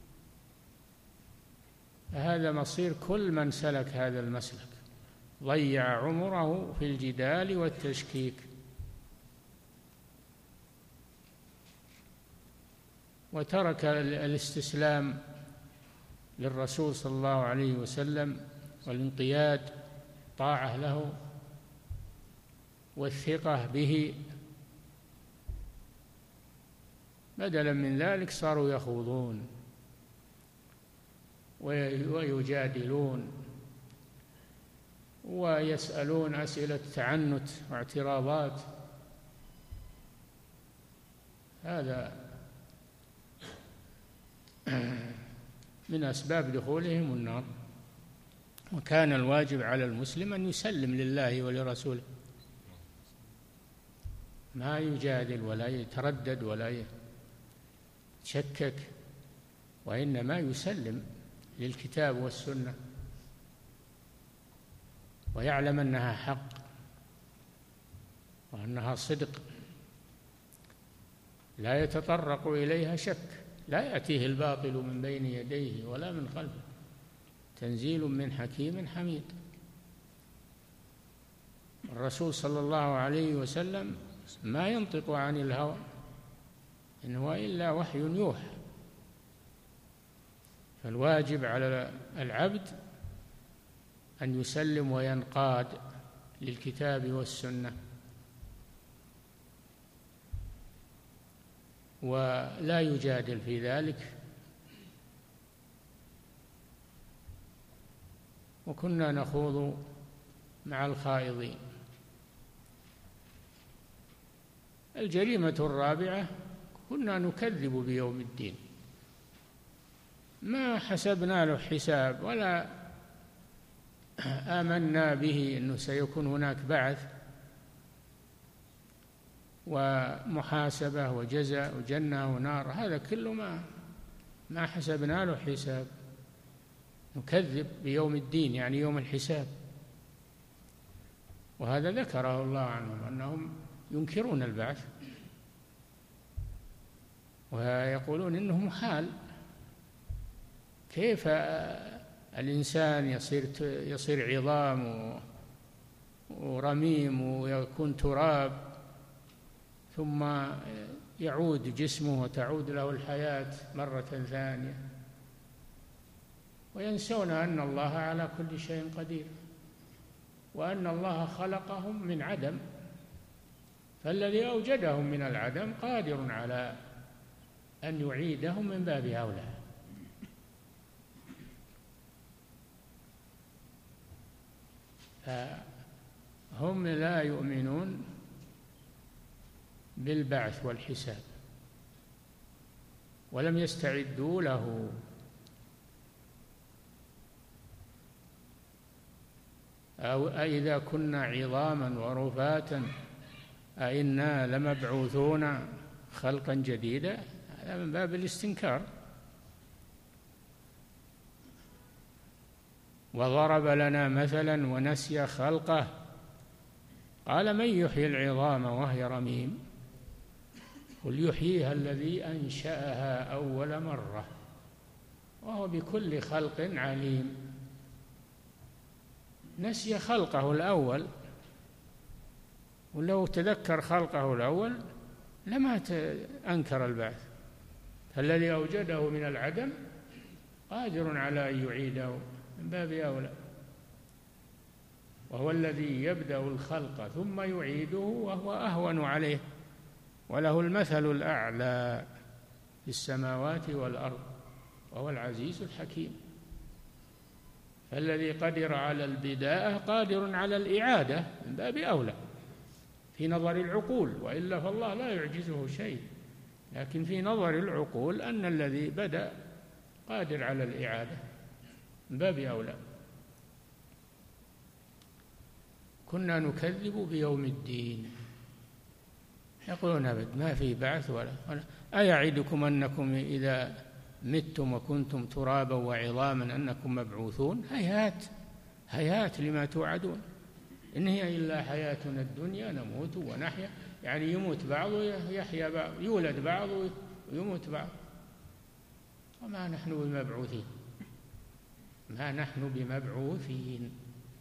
فهذا مصير كل من سلك هذا المسلك، ضيع عمره في الجدال والتشكيك. وترك الاستسلام للرسول صلى الله عليه وسلم والانقياد، طاعة له والثقة به. بدلا من ذلك صاروا يخوضون ويجادلون ويسألون أسئلة تعنت واعتراضات. هذا من أسباب دخولهم النار. وكان الواجب على المسلم أن يسلم لله ولرسوله، ما يجادل ولا يتردد ولا يتشكك، وإنما يسلم للكتاب والسنة ويعلم أنها حق وأنها صدق، لا يتطرق إليها شك، لا يأتيه الباطل من بين يديه ولا من خلفه، تنزيل من حكيم حميد. الرسول صلى الله عليه وسلم ما ينطق عن الهوى، إن هو إلا وحي يوحى. فالواجب على العبد أن يسلم وينقاد للكتاب والسنة، ولا يجادل في ذلك. وكنا نخوض مع الخائضين. الجريمة الرابعة: كنا نكذب بيوم الدين، ما حسبنا له حساب ولا آمنا به أنه سيكون هناك بعث ومحاسبة وجزاء وجنة ونار، هذا كله ما ما حسبنا له حساب. نكذب بيوم الدين يعني يوم الحساب. وهذا ذكره الله عنهم أنهم ينكرون البعث ويقولون إنه محال. كيف الإنسان يصير يصير عظام ورميم ويكون تراب ثم يعود جسمه وتعود له الحياة مرة ثانية؟ وينسون أن الله على كل شيء قدير، وأن الله خلقهم من عدم، فالذي أوجدهم من العدم قادر على أن يعيدهم من باب أولى. فهم لا يؤمنون بالبعث والحساب ولم يستعدوا له. أو أإذا كنا عظاما ورفاتا أإنا لمبعوثون خلقا جديدا، هذا من باب الاستنكار. وضرب لنا مثلا ونسي خلقه قال من يحيي العظام وهي رميم قل يحييها الذي أنشأها أول مرة وهو بكل خلق عليم. نسي خلقه الأول، ولو تذكر خلقه الأول لما أنكر البعث، فالذي أوجده من العدم قادر على أن يعيده من باب أولى، وهو الذي يبدأ الخلق ثم يعيده وهو أهون عليه، وله المثل الأعلى في السماوات والأرض وهو العزيز الحكيم. فالذي قدر على البداءة قادر على الإعادة من باب أولى في نظر العقول، وإلا فالله لا يعجزه شيء، لكن في نظر العقول أن الذي بدأ قادر على الإعادة من باب أولى. كنا نكذب بيوم الدين، يقولون أبد ما في بعث ولا, ولا أيعدكم أنكم إذا متم وكنتم ترابا وعظاما أنكم مبعوثون؟ هيهات هيهات لما توعدون، إن هي إلا حياتنا الدنيا نموت ونحيا، يعني يموت بعض ويحيا بعض، يولد بعض ويموت بعض، وما نحن بمبعوثين، ما نحن بمبعوثين.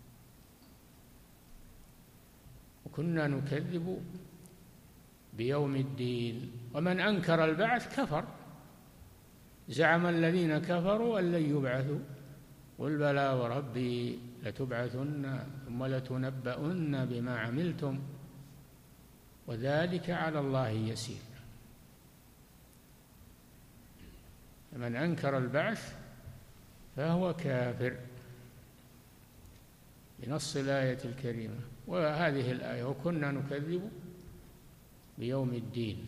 وكنا نكذب بيوم الدين. ومن أنكر البعث كفر. زعم الذين كفروا أن لن يبعثوا قل بلى وربي لتبعثن ثم لتنبؤن بما عملتم وذلك على الله يسير. من أنكر البعث فهو كافر بنص الآية الكريمة. وهذه الآية وكنا نكذب بيوم الدين.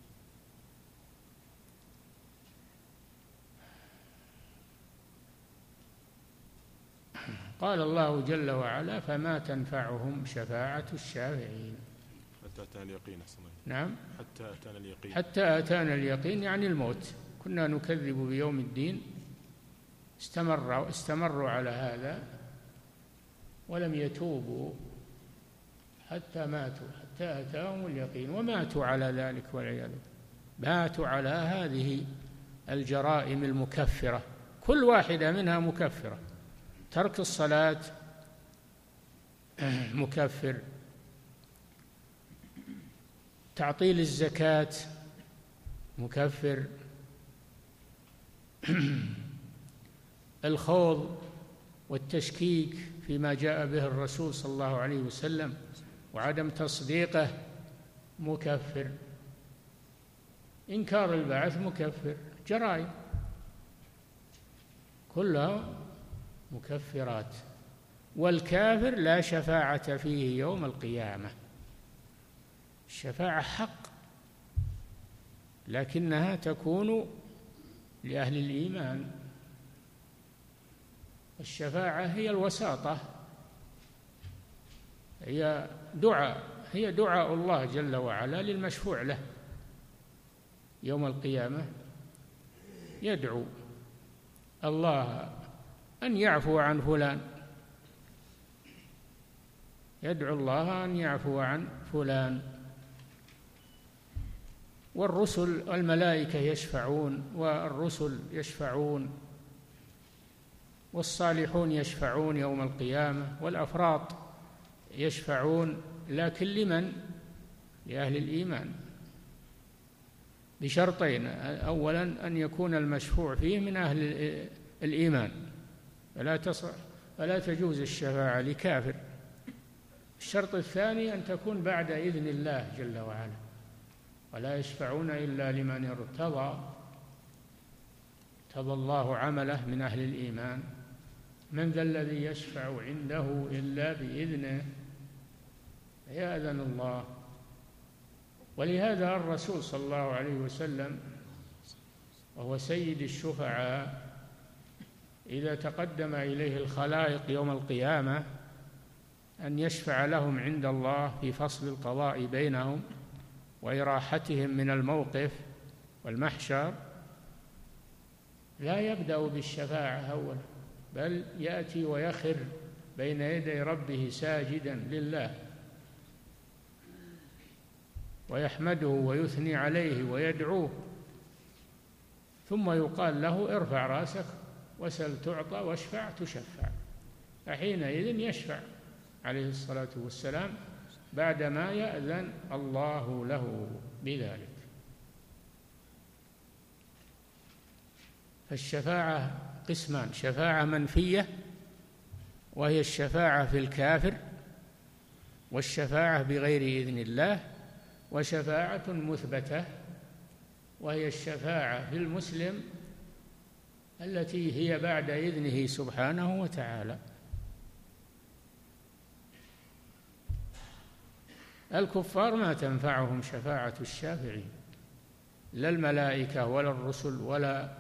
قال الله جل وعلا فما تنفعهم شفاعة الشافعين. حتى أتانا اليقين. نعم، حتى أتانا اليقين. حتى أتانا اليقين يعني الموت. كنا نكذب بيوم الدين، استمروا استمروا على هذا ولم يتوبوا حتى ماتوا، حتى أتاهم اليقين وماتوا على ذلك والعياذ بالله. ماتوا على هذه الجرائم المكفرة، كل واحدة منها مكفرة. ترك الصلاة مكفر، تعطيل الزكاة مكفر، الخوض والتشكيك فيما جاء به الرسول صلى الله عليه وسلم وعدم تصديقه مكفر، إنكار البعث مكفر، جرائم كلها مكفرات. والكافر لا شفاعة فيه يوم القيامة. الشفاعة حق لكنها تكون لأهل الإيمان. الشفاعة هي الوساطة، هي دعاء هي دعاء الله جل وعلا للمشفوع له يوم القيامة، يدعو الله أن يعفو عن فلان، يدعو الله أن يعفو عن فلان. والرسل والملائكة يشفعون، والرسل يشفعون، والصالحون يشفعون يوم القيامة، والأفراط يشفعون، لكن لمن؟ لأهل الإيمان بشرطين: أولا أن يكون المشفوع فيه من أهل الإيمان، فلا تصح فلا تجوز الشفاعة لكافر. الشرط الثاني أن تكون بعد إذن الله جل وعلا، ولا يشفعون إلا لمن ارتضى ارتضى الله عمله من أهل الإيمان. من ذا الذي يشفع عنده إلا بإذنه، يأذن الله. ولهذا الرسول صلى الله عليه وسلم وهو سيد الشفعاء إذا تقدم إليه الخلائق يوم القيامة أن يشفع لهم عند الله في فصل القضاء بينهم وإراحتهم من الموقف والمحشر، لا يبدأ بالشفاعة أولا، بل يأتي ويخر بين يدي ربه ساجدا لله ويحمده ويثني عليه ويدعوه، ثم يقال له ارفع رأسك وسل تعطى واشفع تشفع، فحينئذ يشفع عليه الصلاة والسلام بعدما يأذن الله له بذلك. فالشفاعة قسمان: شفاعة منفية وهي الشفاعة في الكافر، والشفاعة بغير إذن الله، وشفاعة مثبتة وهي الشفاعة في المسلم التي هي بعد إذنه سبحانه وتعالى. الكفار ما تنفعهم شفاعة الشافعين، لا الملائكة ولا الرسل ولا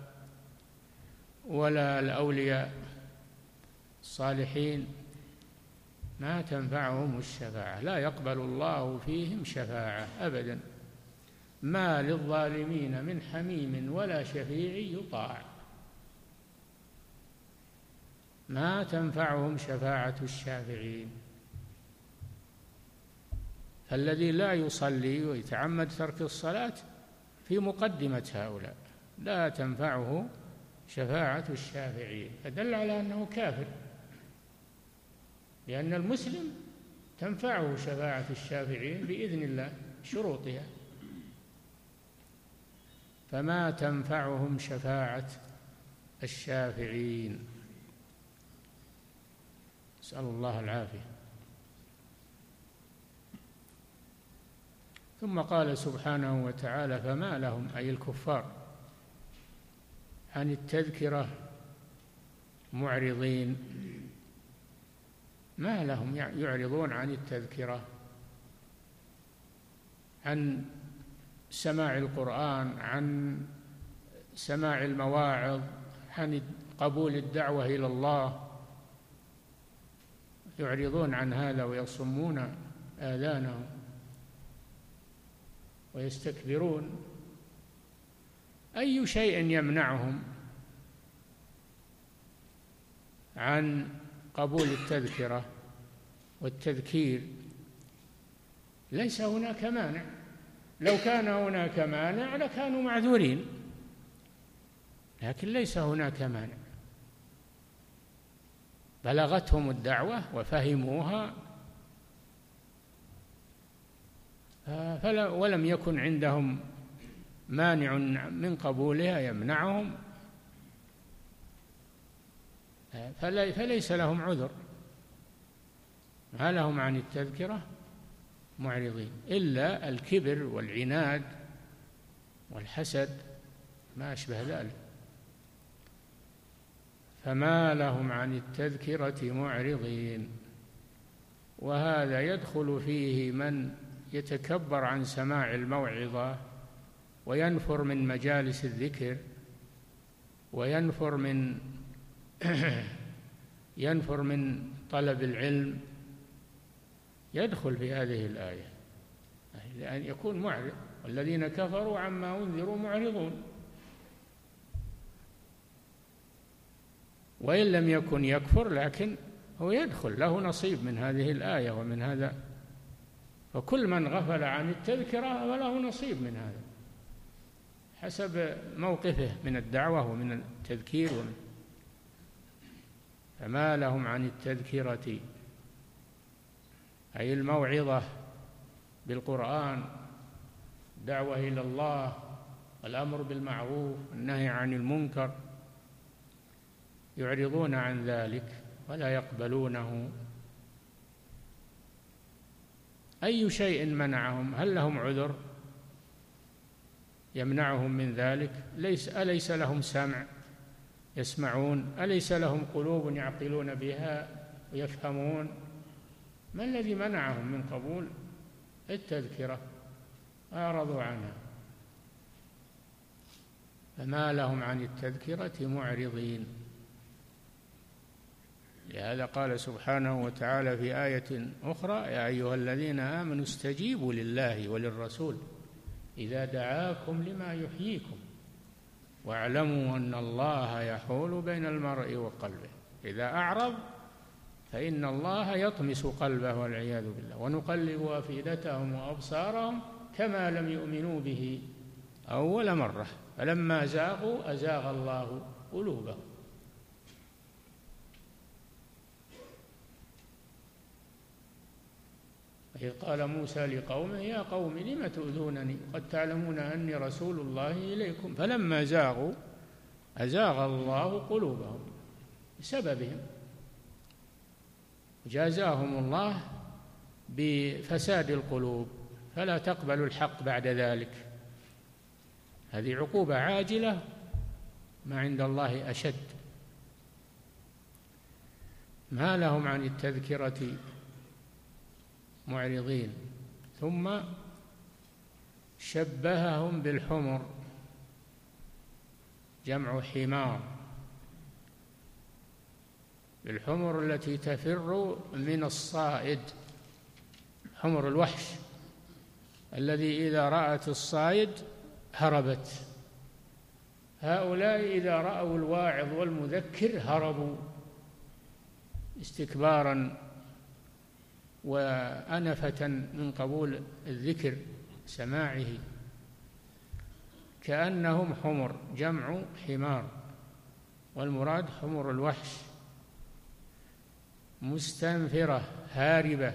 ولا الأولياء الصالحين، ما تنفعهم الشفاعة، لا يقبل الله فيهم شفاعة أبدا. ما للظالمين من حميم ولا شفيع يطاع، ما تنفعهم شفاعة الشافعين. فالذي لا يصلي ويتعمد ترك الصلاة في مقدمة هؤلاء لا تنفعه شفاعة الشافعين، فدل على أنه كافر، لأن المسلم تنفعه شفاعة الشافعين بإذن الله شروطها، فما تنفعهم شفاعة الشافعين، نسأل الله العافية. ثم قال سبحانه وتعالى: فما لهم أي الكفار عن التذكرة معرضين، ما لهم يعرضون عن التذكرة، عن سماع القرآن، عن سماع المواعظ، عن قبول الدعوة إلى الله، يعرضون عن هذا ويصمون آذانهم ويستكبرون. أي شيء يمنعهم عن قبول التذكرة والتذكير؟ ليس هناك مانع، لو كان هناك مانع لكانوا معذورين، لكن ليس هناك مانع، بلغتهم الدعوة وفهموها فلا ولم يكن عندهم مانع من قبولها يمنعهم، فليس لهم عذر، ما لهم عن التذكرة معرضين، إلا الكبر والعناد والحسد ما أشبه ذلك. فما لهم عن التذكرة معرضين، وهذا يدخل فيه من يتكبر عن سماع الموعظة وينفر من مجالس الذكر وينفر من ينفر من طلب العلم، يدخل في هذه الآية، لأن يكون معرض. والذين كفروا عما أنذروا معرضون. وإن لم يكن يكفر لكن هو يدخل، له نصيب من هذه الآية ومن هذا، فكل من غفل عن التذكرة فله نصيب من هذا حسب موقفه من الدعوة ومن التذكير ومن. فما لهم عن التذكرة أي الموعظة بالقرآن، دعوة إلى الله، الأمر بالمعروف، النهي عن المنكر، يعرضون عن ذلك ولا يقبلونه. أي شيء منعهم؟ هل لهم عذر يمنعهم من ذلك؟ ليس أليس لهم سمع يسمعون؟ أليس لهم قلوب يعقلون بها ويفهمون؟ ما الذي منعهم من قبول التذكرة؟ أعرضوا عنها. فما لهم عن التذكرة معرضين. لهذا قال سبحانه وتعالى في آية أخرى: يا أيها الذين آمنوا استجيبوا لله وللرسول إذا دعاكم لما يحييكم واعلموا أن الله يحول بين المرء وقلبه. إذا أعرض فإن الله يطمس قلبه والعياذ بالله، ونقلب أفئدتهم وأبصارهم كما لم يؤمنوا به أول مرة، فلما زاغوا أزاغ الله قلوبهم. إذ قال موسى لقومه: يا قوم لم تؤذونني قد تعلمون أني رسول الله إليكم، فلما زاغوا أزاغ الله قلوبهم بسببهم، جازاهم الله بفساد القلوب، فلا تقبل الحق بعد ذلك. هذه عقوبة عاجلة، ما عند الله أشد. ما لهم عن التذكرة معرضين. ثم شبههم بالحمر، جمع حمار، بالحمر التي تفر من الصائد، حمر الوحش الذي إذا رأت الصائد هربت. هؤلاء إذا رأوا الواعظ والمذكر هربوا استكبارا وأنفة من قبول الذكر سماعه، كأنهم حمر، جمع حمار، والمراد حمر الوحش، مستنفرة هاربة،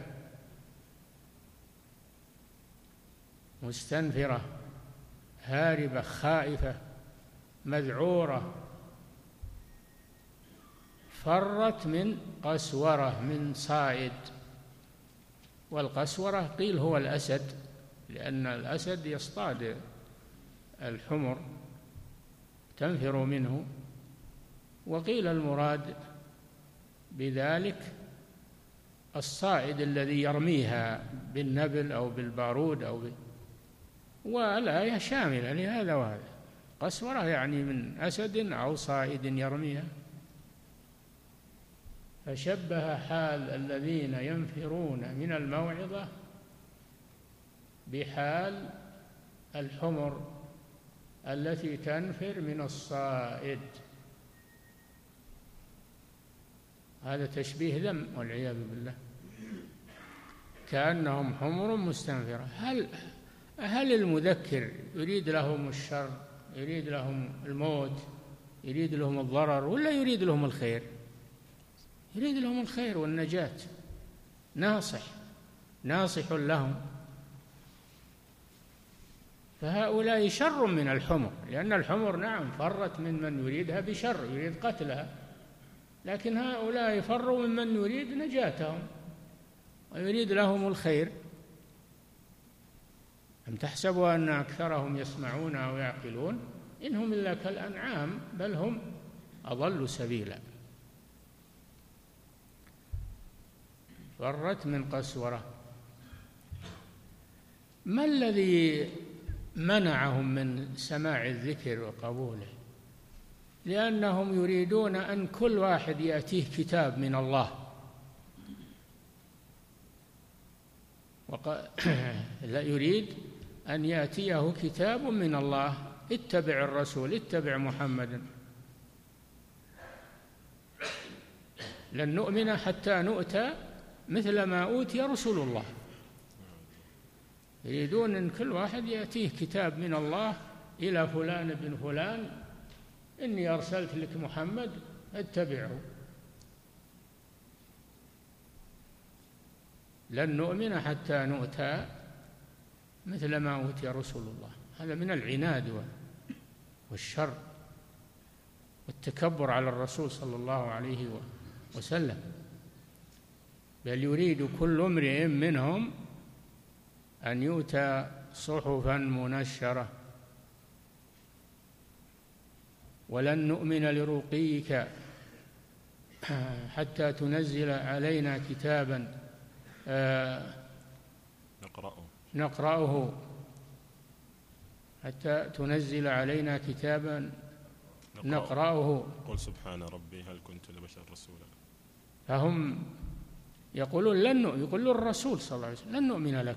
مستنفرة هاربة خائفة مذعورة، فرت من قسورة، من صائد. والقسورة قيل هو الأسد، لأن الأسد يصطاد الحمر تنفر منه، وقيل المراد بذلك الصائد الذي يرميها بالنبل أو بالبارود أو ب... والآية شاملة لهذا وهذا. قسورة يعني من أسد أو صائد يرميها. فشبه حال الذين ينفرون من الموعظة بحال الحمر التي تنفر من الصائد. هذا تشبيه ذم والعياذ بالله، كأنهم حمر مستنفرة. هل هل المذكر يريد لهم الشر، يريد لهم الموت، يريد لهم الضرر، ولا يريد لهم الخير؟ يريد لهم الخير والنجاة، ناصح ناصح لهم. فهؤلاء شر من الحمر، لأن الحمر نعم فرت من من يريدها بشر، يريد قتلها، لكن هؤلاء فروا ممن يريد نجاتهم ويريد لهم الخير. أم تحسبوا أن أكثرهم يسمعون أو يعقلون؟ إنهم إلا كالأنعام بل هم أضل سبيلا. فرت من قسورة. ما الذي منعهم من سماع الذكر وقبوله؟ لأنهم يريدون أن كل واحد يأتيه كتاب من الله، لا يريد أن يأتيه كتاب من الله: اتبع الرسول، اتبع محمدا، لن نؤمن حتى نؤتى مثل ما أوتي رسول الله. يريدون أن كل واحد يأتيه كتاب من الله إلى فلان بن فلان: إني أرسلت لك محمد اتبعه، لن نؤمن حتى نؤتى مثل ما أوتي رسول الله. هذا من العناد والشر والتكبر على الرسول صلى الله عليه وسلم. بل يريد كل امرئ منهم أن يؤتى صحفا منشرة. ولن نؤمن لرقيك حتى تنزل علينا كتابا نقرأه نقرأه حتى تنزل علينا كتابا نقرأه. قل سبحان ربي هل كنت لبشر رسولا. فهم يقولون لن نؤمن، يقول له الرسول صلى الله عليه وسلم لن نؤمن لك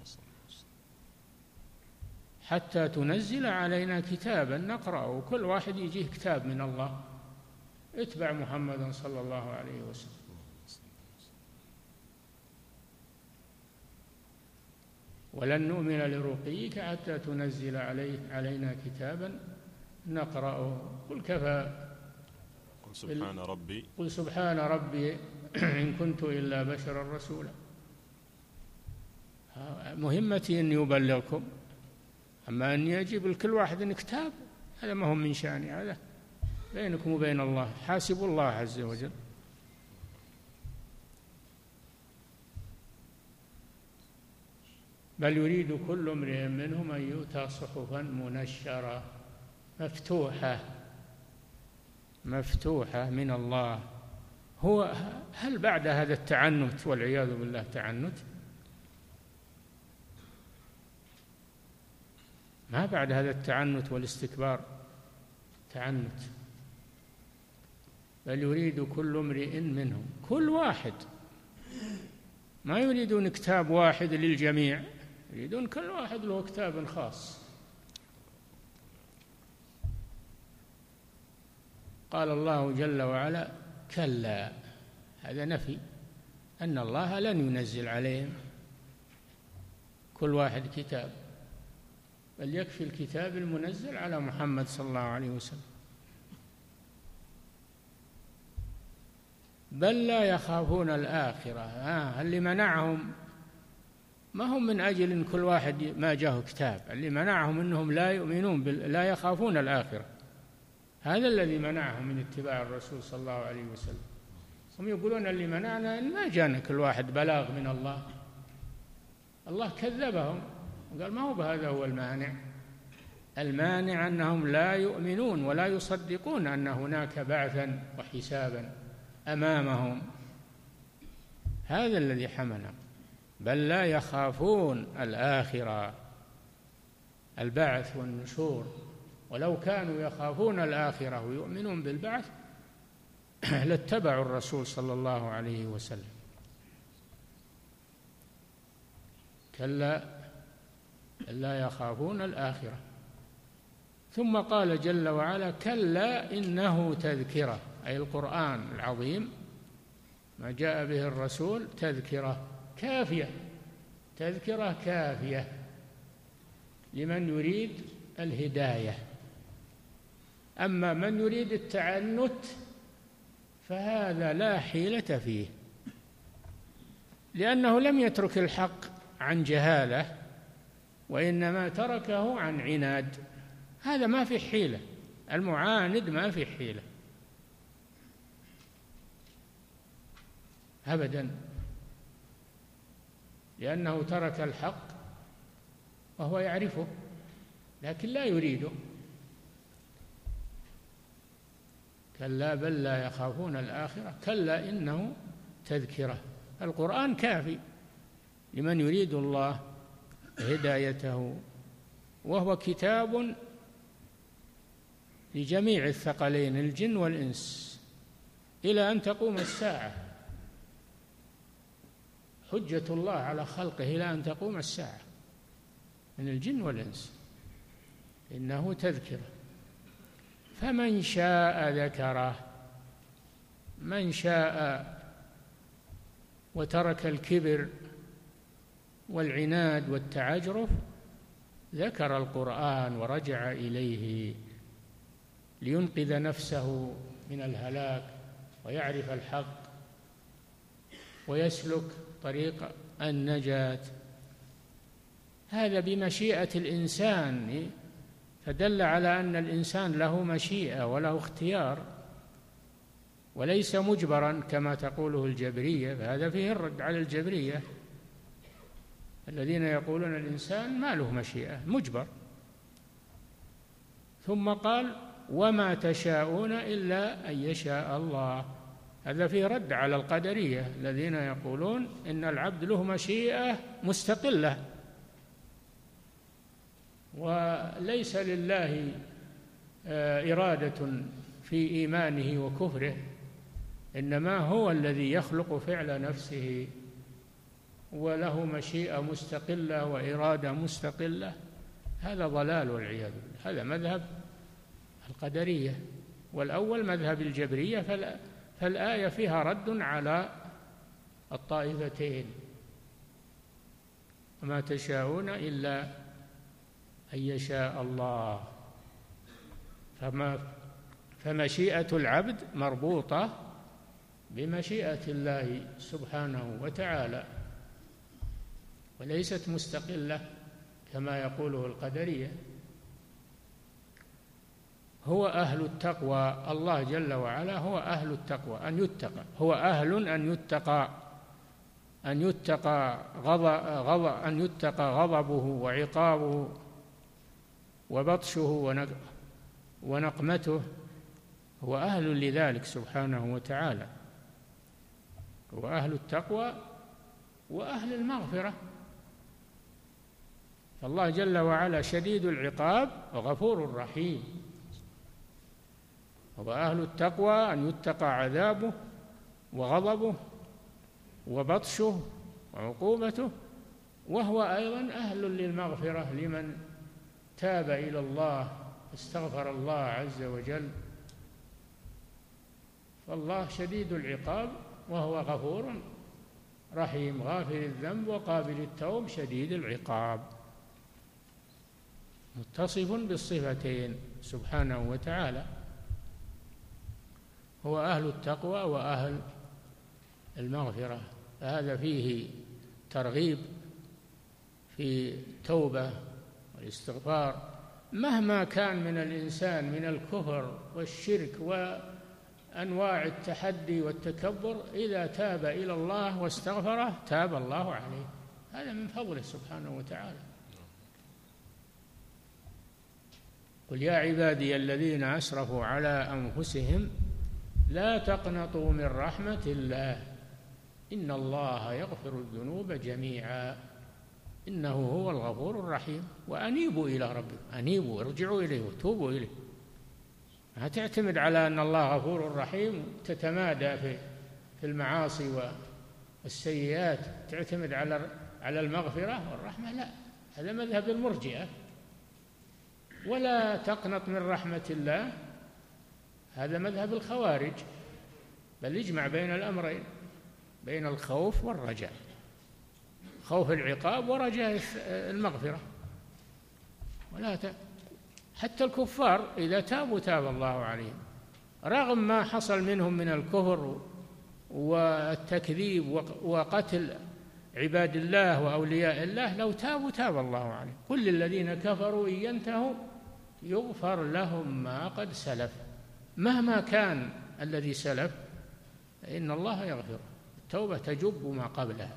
حتى تنزل علينا كتابا نقرأه. كل واحد يجيه كتاب من الله، اتبع محمدا صلى الله عليه وسلم. ولن نؤمن لرقيك حتى تنزل عليه علينا كتابا نقرأه. قل كفى قل سبحان ربي قل سبحان ربي إن كنت إلا بشرا رسولا. مهمتي أن يبلغكم، أما أن يجيب لكل واحد كتاب هذا ما هو من شأني، هذا بينكم وبين الله، حاسبوا الله عز وجل. بل يريد كل امرئ منهم أن يؤتى صحفا منشرة مفتوحة مفتوحة من الله. هو هل بعد هذا التعنت والعياذ بالله تعنت؟ ما بعد هذا التعنت والاستكبار تعنت. بل يريد كل امرئ منهم، كل واحد، ما يريدون كتاب واحد للجميع، يريدون كل واحد له كتاب خاص. قال الله جل وعلا كلا، هذا نفي أن الله لن ينزل عليهم كل واحد كتاب، بل يكفي الكتاب المنزل على محمد صلى الله عليه وسلم. بل لا يخافون الآخرة. آه اللي منعهم ما هم من أجل إن كل واحد ما جاه كتاب، اللي منعهم أنهم لا يؤمنون بال... لا يخافون الآخرة، هذا الذي منعهم من اتباع الرسول صلى الله عليه وسلم. هم يقولون اللي منعنا إن ما جانا كل واحد بلاغ من الله. الله كذبهم وقال ما هو بهذا هو المانع. المانع أنهم لا يؤمنون ولا يصدقون أن هناك بعثا وحسابا أمامهم، هذا الذي حملهم. بل لا يخافون الآخرة، البعث والنشور. ولو كانوا يخافون الآخرة ويؤمنون بالبعث لاتبعوا الرسول صلى الله عليه وسلم. كلا لا يخافون الآخرة. ثم قال جل وعلا كلا إنه تذكرة، أي القرآن العظيم ما جاء به الرسول تذكرة كافية، تذكرة كافية لمن يريد الهداية. أما من يريد التعنت فهذا لا حيلة فيه، لأنه لم يترك الحق عن جهالة، وإنما تركه عن عناد. هذا ما في حيلة، المعاند ما في حيلة أبدا، لأنه ترك الحق وهو يعرفه لكن لا يريده. كلا بل لا يخافون الآخرة. كلا إنه تذكرة. القرآن كافي لمن يريد الله هدايته، وهو كتاب لجميع الثقلين الجن والإنس إلى أن تقوم الساعة. حجة الله على خلقه إلى أن تقوم الساعة من الجن والإنس، إنه تذكرة. فمن شاء ذكره، من شاء وترك الكبر والعناد والتعجرف ذكر القرآن ورجع إليه لينقذ نفسه من الهلاك ويعرف الحق ويسلك طريق النجاة. هذا بمشيئة الإنسان، فدل على أن الإنسان له مشيئة وله اختيار وليس مجبرا كما تقوله الجبرية. فهذا فيه الرد على الجبرية الذين يقولون الإنسان ما له مشيئة، مجبر. ثم قال وما تشاءون إلا أن يشاء الله. هذا فيه رد على القدرية الذين يقولون إن العبد له مشيئة مستقلة وليس لله إرادة في إيمانه وكفره، إنما هو الذي يخلق فعل نفسه، وله مشيئة مستقلة وإرادة مستقلة. هذا ضلال والعياذ بالله. هذا مذهب القدرية، والأول مذهب الجبرية. فالآية فيها رد على الطائفتين: وما تشاءون إلا أن يشاء الله. فما فمشيئة العبد مربوطة بمشيئة الله سبحانه وتعالى، وليست مستقلة كما يقوله القدرية. هو أهل التقوى، الله جل وعلا هو أهل التقوى، أن يتقى، هو أهل أن يتقى أن يتقى غضب أن يتقى غضبه وعقابه وبطشه ونقمته. هو أهل لذلك سبحانه وتعالى. هو أهل التقوى وأهل المغفرة. فالله جل وعلا شديد العقاب وغفور رحيم. هو أهل التقوى أن يتقى عذابه وغضبه وبطشه وعقوبته، وهو أيضا أهل للمغفرة لمن تاب إلى الله استغفر الله عز وجل. فالله شديد العقاب وهو غفور رحيم، غافر الذنب وقابل التوب شديد العقاب، متصف بالصفتين سبحانه وتعالى. هو أهل التقوى وأهل المغفرة. فهذا فيه ترغيب في التوبة والاستغفار مهما كان من الإنسان من الكفر والشرك وأنواع التحدي والتكبر. إذا تاب إلى الله واستغفره تاب الله عليه. هذا من فضله سبحانه وتعالى. قل يا عبادي الذين أسرفوا على أنفسهم لا تقنطوا من رحمة الله إن الله يغفر الذنوب جميعا إنه هو الغفور الرحيم. وأنيبوا إلى ربكم، أنيبوا ارجعوا إليه وتوبوا إليه. ما تعتمد على أن الله غفور رحيم تتمادى في في المعاصي والسيئات، تعتمد على على المغفرة والرحمة. لا، هذا مذهب المرجئة. ولا تقنط من رحمة الله هذا مذهب الخوارج. بل يجمع بين الأمرين، بين الخوف والرجاء، خوف العقاب ورجاء المغفرة. ولا ت... حتى الكفار إذا تابوا تاب الله عليهم، رغم ما حصل منهم من الكفر والتكذيب وقتل عباد الله وأولياء الله، لو تابوا تاب الله عليهم. كل الذين كفروا إن ينتهوا يغفر لهم ما قد سلف. مهما كان الذي سلف إن الله يغفر. التوبة تجب ما قبلها،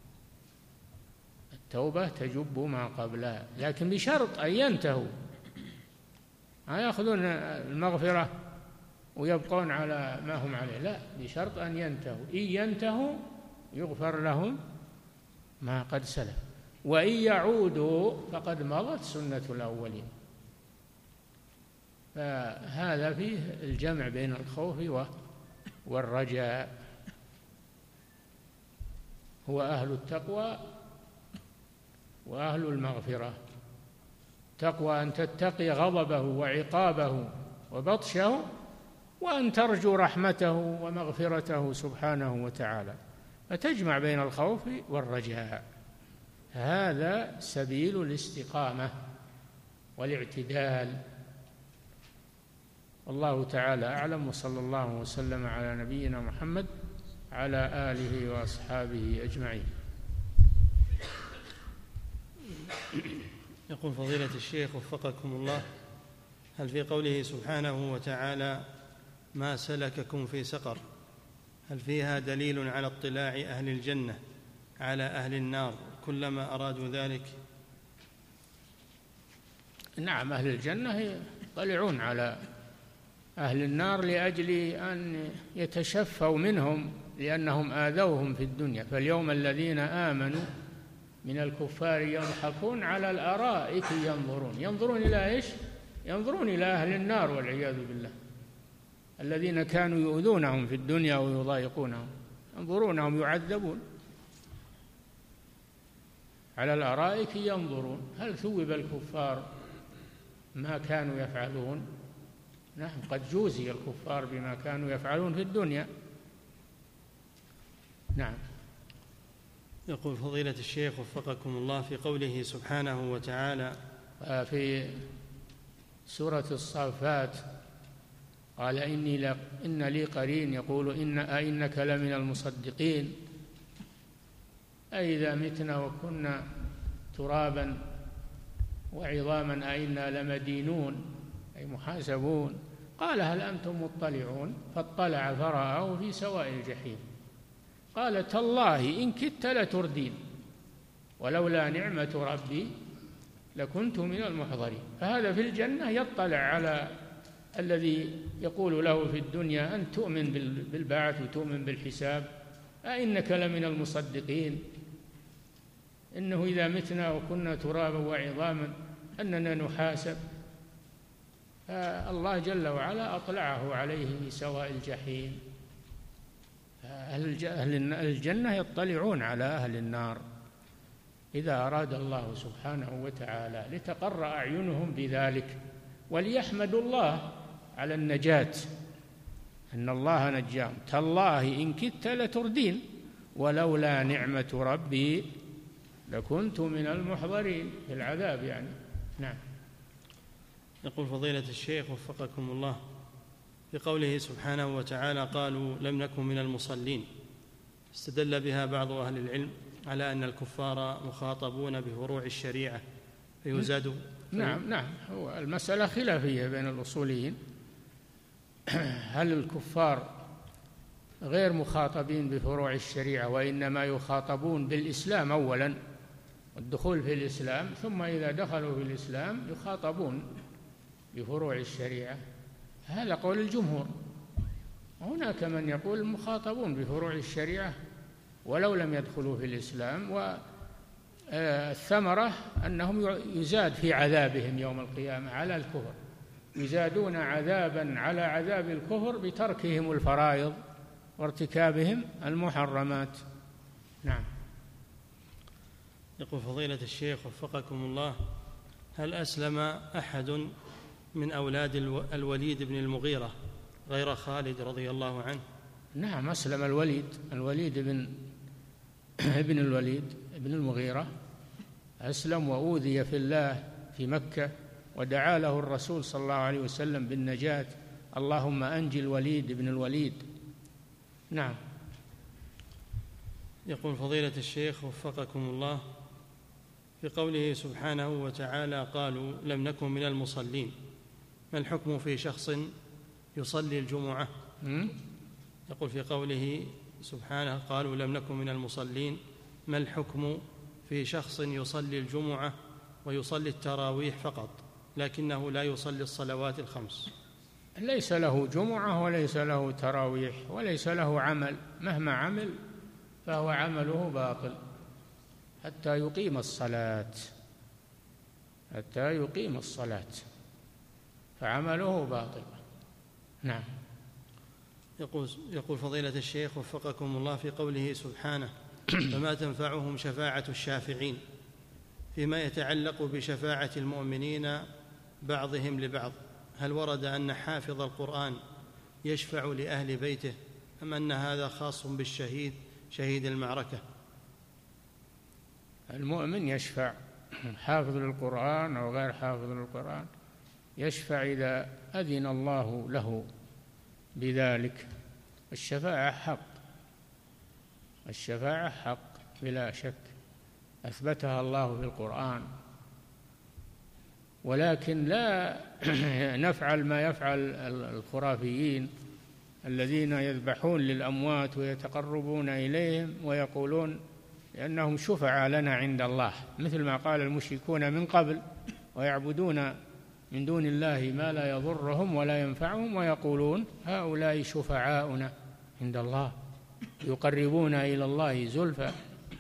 التوبة تجب ما قبلها، لكن بشرط أن ينتهوا. ما يأخذون المغفرة ويبقون على ما هم عليه، لا، بشرط أن ينتهوا. إن ينتهوا يغفر لهم ما قد سلف، وإن يعودوا فقد مضت سنة الأولين. فهذا فيه الجمع بين الخوف والرجاء. هو أهل التقوى وأهل المغفرة. تقوى أن تتقي غضبه وعقابه وبطشه، وأن ترجو رحمته ومغفرته سبحانه وتعالى، فتجمع بين الخوف والرجاء. هذا سبيل الاستقامة والاعتدال. والله تعالى أعلم، وصلى الله وسلم على نبينا محمد على آله وأصحابه أجمعين. يقول فضيلة الشيخ وفقكم الله: هل في قوله سبحانه وتعالى ما سلككم في سقر، هل فيها دليل على اطلاع أهل الجنة على أهل النار كلما أرادوا ذلك؟ نعم، أهل الجنة يطلعون على أهل النار لأجل أن يتشفوا منهم لأنهم آذوهم في الدنيا. فاليوم الذين آمنوا من الكفار يضحكون على الأرائك ينظرون. ينظرون إلى إيش؟ ينظرون إلى أهل النار والعياذ بالله. الذين كانوا يؤذونهم في الدنيا ويضايقونهم، ينظرونهم يعذبون على الأرائك ينظرون. هل ثوب الكفار ما كانوا يفعلون؟ نعم، قد جوزي الكفار بما كانوا يفعلون في الدنيا. نعم. يقول فضيلة الشيخ وفقكم الله في قوله سبحانه وتعالى في سورة الصافات قال إني لا إن لي قرين يقول إن أئنك لمن المصدقين، أئذا متنا وكنا ترابا وعظاما أئنا لمدينون أي محاسبون. قال هل أنتم مطلعون؟ فاطلع فرآه في سواء الجحيم قال تالله إن كدت لتردين ولولا نعمة ربي لكنت من المحضرين. فهذا في الجنة يطلع على الذي يقول له في الدنيا أن تؤمن بالبعث وتؤمن بالحساب، أئنك لمن المصدقين، إنه إذا متنا وكنا ترابا وعظاما أننا نحاسب. الله جل وعلا أطلعه عليه في سواء الجحيم. أهل الجنة يطلعون على أهل النار إذا أراد الله سبحانه وتعالى لتقر أعينهم بذلك وليحمدوا الله على النجاة أن الله نجاهم. تالله إن كدت لتردين ولولا نعمة ربي لكنت من المحضرين في العذاب يعني. نعم. يقول فضيلة الشيخ وفقكم الله في قوله سبحانه وتعالى قالوا لم نكن من المصلين، استدل بها بعض أهل العلم على أن الكفار مخاطبون بفروع الشريعة فيزاد. نعم نعم، هو المسألة خلافية بين الأصوليين، هل الكفار غير مخاطبين بفروع الشريعة وإنما يخاطبون بالإسلام أولا والدخول في الإسلام، ثم إذا دخلوا في الإسلام يخاطبون بفروع الشريعة؟ هذا قول الجمهور. هناك من يقول مخاطبون بفروع الشريعة ولو لم يدخلوا في الإسلام، والثمرة أنهم يزاد في عذابهم يوم القيامة على الكفر، يزادون عذابا على عذاب الكفر بتركهم الفرائض وارتكابهم المحرمات. نعم. يقول فضيلة الشيخ وفقكم الله هل أسلم أحد من أولاد الوليد بن المغيرة غير خالد رضي الله عنه؟ نعم، أسلم الوليد الوليد بن ابن الوليد بن المغيرة، أسلم وأوذي في الله في مكة ودعا له الرسول صلى الله عليه وسلم بالنجاة، اللهم أنجي الوليد بن الوليد. نعم. يقول فضيلة الشيخ وفقكم الله في قوله سبحانه وتعالى قالوا لم نكن من المصلين، ما الحكم في شخص يصلي الجمعة؟ يقول في قوله سبحانه قالوا لم نكن من المصلين، ما الحكم في شخص يصلي الجمعة ويصلي التراويح فقط لكنه لا يصلي الصلوات الخمس؟ ليس له جمعة وليس له تراويح وليس له عمل، مهما عمل فهو عمله باطل حتى يقيم الصلاة حتى يقيم الصلاة فعمله باطل. نعم. يقول, يقول فضيلة الشيخ وفقكم الله في قوله سبحانه فما تنفعهم شفاعة الشافعين، فيما يتعلق بشفاعة المؤمنين بعضهم لبعض، هل ورد أن حافظ القرآن يشفع لأهل بيته أم أن هذا خاص بالشهيد شهيد المعركة؟ المؤمن يشفع، حافظ للقرآن أو غير حافظ للقرآن يشفع إذا أذن الله له بذلك. الشفاعة حق، الشفاعة حق بلا شك أثبتها الله في القرآن، ولكن لا نفعل ما يفعل الخرافيين الذين يذبحون للأموات ويتقربون إليهم ويقولون لأنهم شفعاء لنا عند الله، مثل ما قال المشركون من قبل، ويعبدون من دون الله ما لا يضرهم ولا ينفعهم ويقولون هؤلاء شفعاؤنا عند الله يقربون إلى الله زلفى.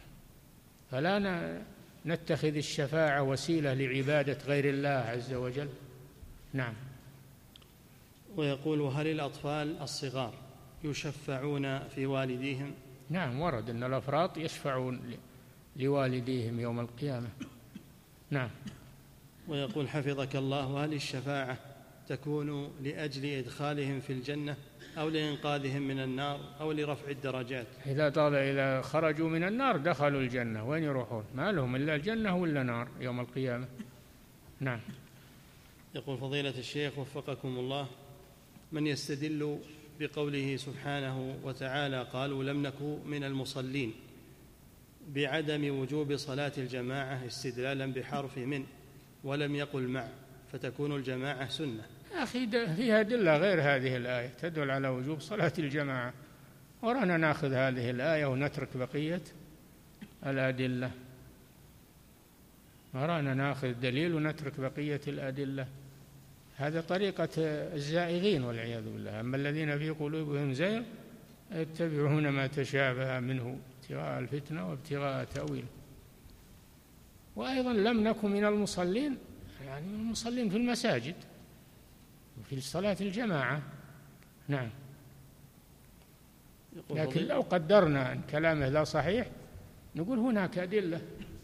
فلا نتخذ الشفاعة وسيلة لعبادة غير الله عز وجل. نعم. ويقول: هل الأطفال الصغار يشفعون في والديهم؟ نعم، ورد أن الأفراط يشفعون لوالديهم يوم القيامة. نعم. ويقول: حفظك الله: هل الشفاعة تكون لأجل إدخالهم في الجنة أو لإنقاذهم من النار أو لرفع الدرجات؟ إذا طال إذا خرجوا من النار دخلوا الجنة، وين يروحون؟ ما لهم إلا الجنة ولا نار يوم القيامة. نعم. يقول فضيلة الشيخ وفقكم الله: من يستدل بقوله سبحانه وتعالى: قالوا لم نكن من المصلين، بعدم وجوب صلاة الجماعة استدلالا بحرف من ولم يقل مع، فتكون الجماعة سنة؟ أخي فيها أدلة غير هذه الآية تدل على وجوب صلاة الجماعة، ورانا نأخذ هذه الآية ونترك بقية الأدلة. ورانا نأخذ دليل ونترك بقية الأدلة. هذا طريقة الزائغين والعياذ بالله. أما الذين في قلوبهم زيغ يتبعون ما تشابه منه ابتغاء الفتنة وابتغاء تأويله. وأيضا لم نكن من المصلين، يعني من المصلين في المساجد وفي صلاة الجماعة. نعم. لكن لو قدرنا أن كلامه لا صحيح نقول هناك أدلة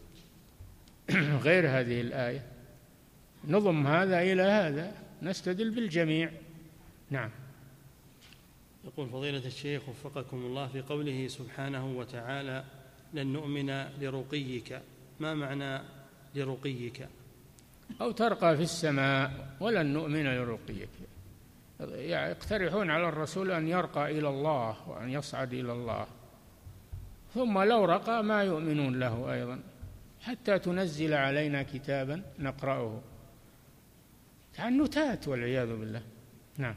غير هذه الآية، نضم هذا إلى هذا، نستدل بالجميع. نعم. يقول فضيلة الشيخ وفقكم الله: في قوله سبحانه وتعالى: لن نؤمن لرقيك، ما معنى لرقيك؟ أو ترقى في السماء ولن نؤمن لرقيك، يعني يقترحون على الرسول أن يرقى إلى الله وأن يصعد إلى الله، ثم لو رقى ما يؤمنون له أيضا حتى تنزل علينا كتابا نقرأه. تعنتات والعياذ بالله. نعم.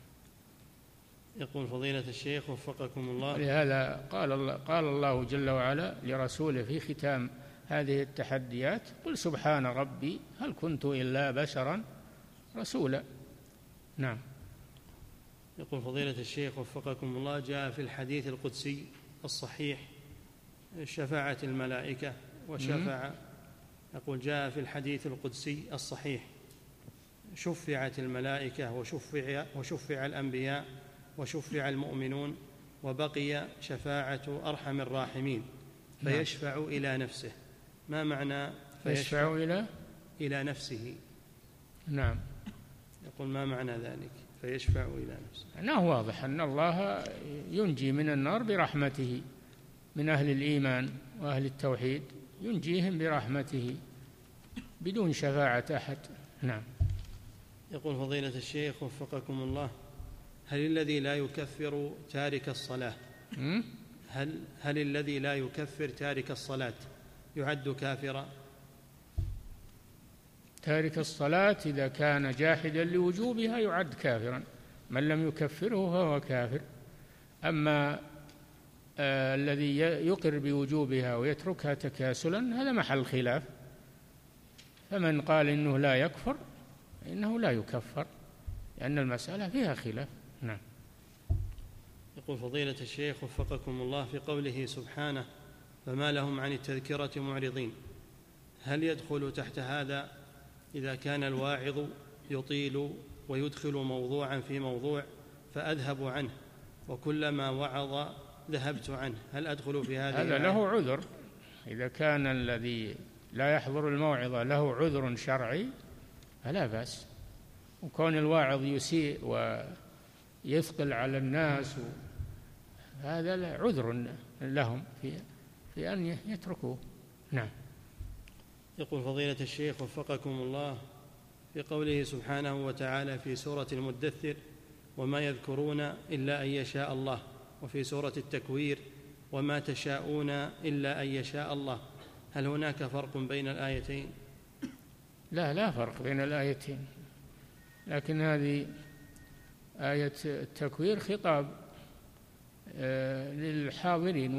يقول فضيلة الشيخ وفقكم الله: لهذا قال الله, قال الله جل وعلا لرسوله في ختام هذه التحديات: قل سبحان ربي هل كنت إلا بشرا رسولا. نعم. يقول فضيلة الشيخ وفقكم الله: جاء في الحديث القدسي الصحيح شفاعة الملائكة وشفع يقول جاء في الحديث القدسي الصحيح: شفعت الملائكة وشفع, وشفع الأنبياء وشفع المؤمنون وبقي شفاعة أرحم الراحمين فيشفع نعم. إلى نفسه. ما معنى فيشفع إلى إلى نفسه؟ نعم. يقول: ما معنى ذلك فيشفع إلى نفسه؟ أنه واضح أن الله ينجي من النار برحمته من أهل الإيمان وأهل التوحيد، ينجيهم برحمته بدون شفاعة أحد. نعم. يقول فضيلة الشيخ وفقكم الله: هل الذي لا يكفر تارك الصلاة هل هل الذي لا يكفر تارك الصلاة يعد كافرا؟ تارك الصلاة إذا كان جاحدا لوجوبها يعد كافرا، من لم يكفره فهو كافر. أما آه الذي يقر بوجوبها ويتركها تكاسلا هذا محل خلاف، فمن قال إنه لا يكفر إنه لا يكفر، لأن المسألة فيها خلاف. نعم. يقول فضيلة الشيخ وفقكم الله: في قوله سبحانه: فما لهم عن التذكرة معرضين، هل يدخل تحت هذا إذا كان الواعظ يطيل ويدخل موضوعا في موضوع فأذهب عنه وكلما وعظ ذهبت عنه، هل أدخل في هذا؟ هذا له عذر. إذا كان الذي لا يحضر الموعظة له عذر شرعي فلا بأس، وكون الواعظ يسيء ويثقل على الناس هذا عذر لهم في في أن يتركوه. نعم. يقول فضيلة الشيخ وفقكم الله: في قوله سبحانه وتعالى في سورة المدثر: وما يذكرون إلا أن يشاء الله، وفي سورة التكوير: وما تشاءون إلا أن يشاء الله، هل هناك فرق بين الآيتين؟ لا لا فرق بين الآيتين، لكن هذه آية التكوير خطاب للحاضرين،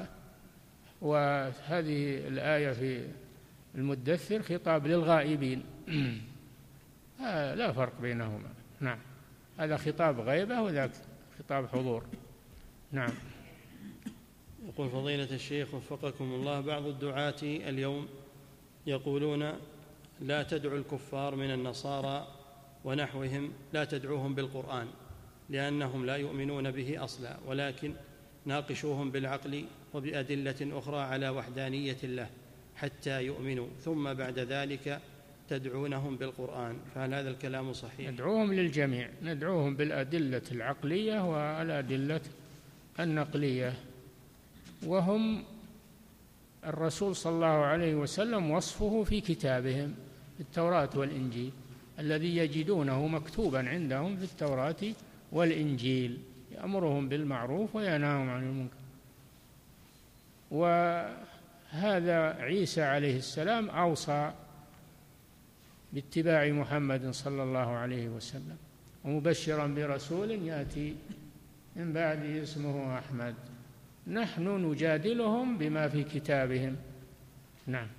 وهذه الآية في المدثر خطاب للغائبين. لا فرق بينهما. نعم. هذا خطاب غيبة وذاك خطاب حضور. نعم. يقول فضيلة الشيخ وفقكم الله: بعض الدعاة اليوم يقولون لا تدعوا الكفار من النصارى ونحوهم لا تدعوهم بالقرآن لأنهم لا يؤمنون به أصلا، ولكن ناقشوهم بالعقل وبأدلة أخرى على وحدانية الله حتى يؤمنوا، ثم بعد ذلك تدعونهم بالقرآن، فهل هذا الكلام صحيح؟ ندعوهم للجميع، ندعوهم بالأدلة العقلية والأدلة النقلية، وهم الرسول صلى الله عليه وسلم وصفه في كتابهم التوراة والإنجيل الذي يجدونه مكتوبا عندهم في التوراة والإنجيل، يأمرهم بالمعروف وينهاهم عن المنكر. وهذا عيسى عليه السلام أوصى باتباع محمد صلى الله عليه وسلم، ومبشرا برسول يأتي من بعده اسمه أحمد. نحن نجادلهم بما في كتابهم. نعم.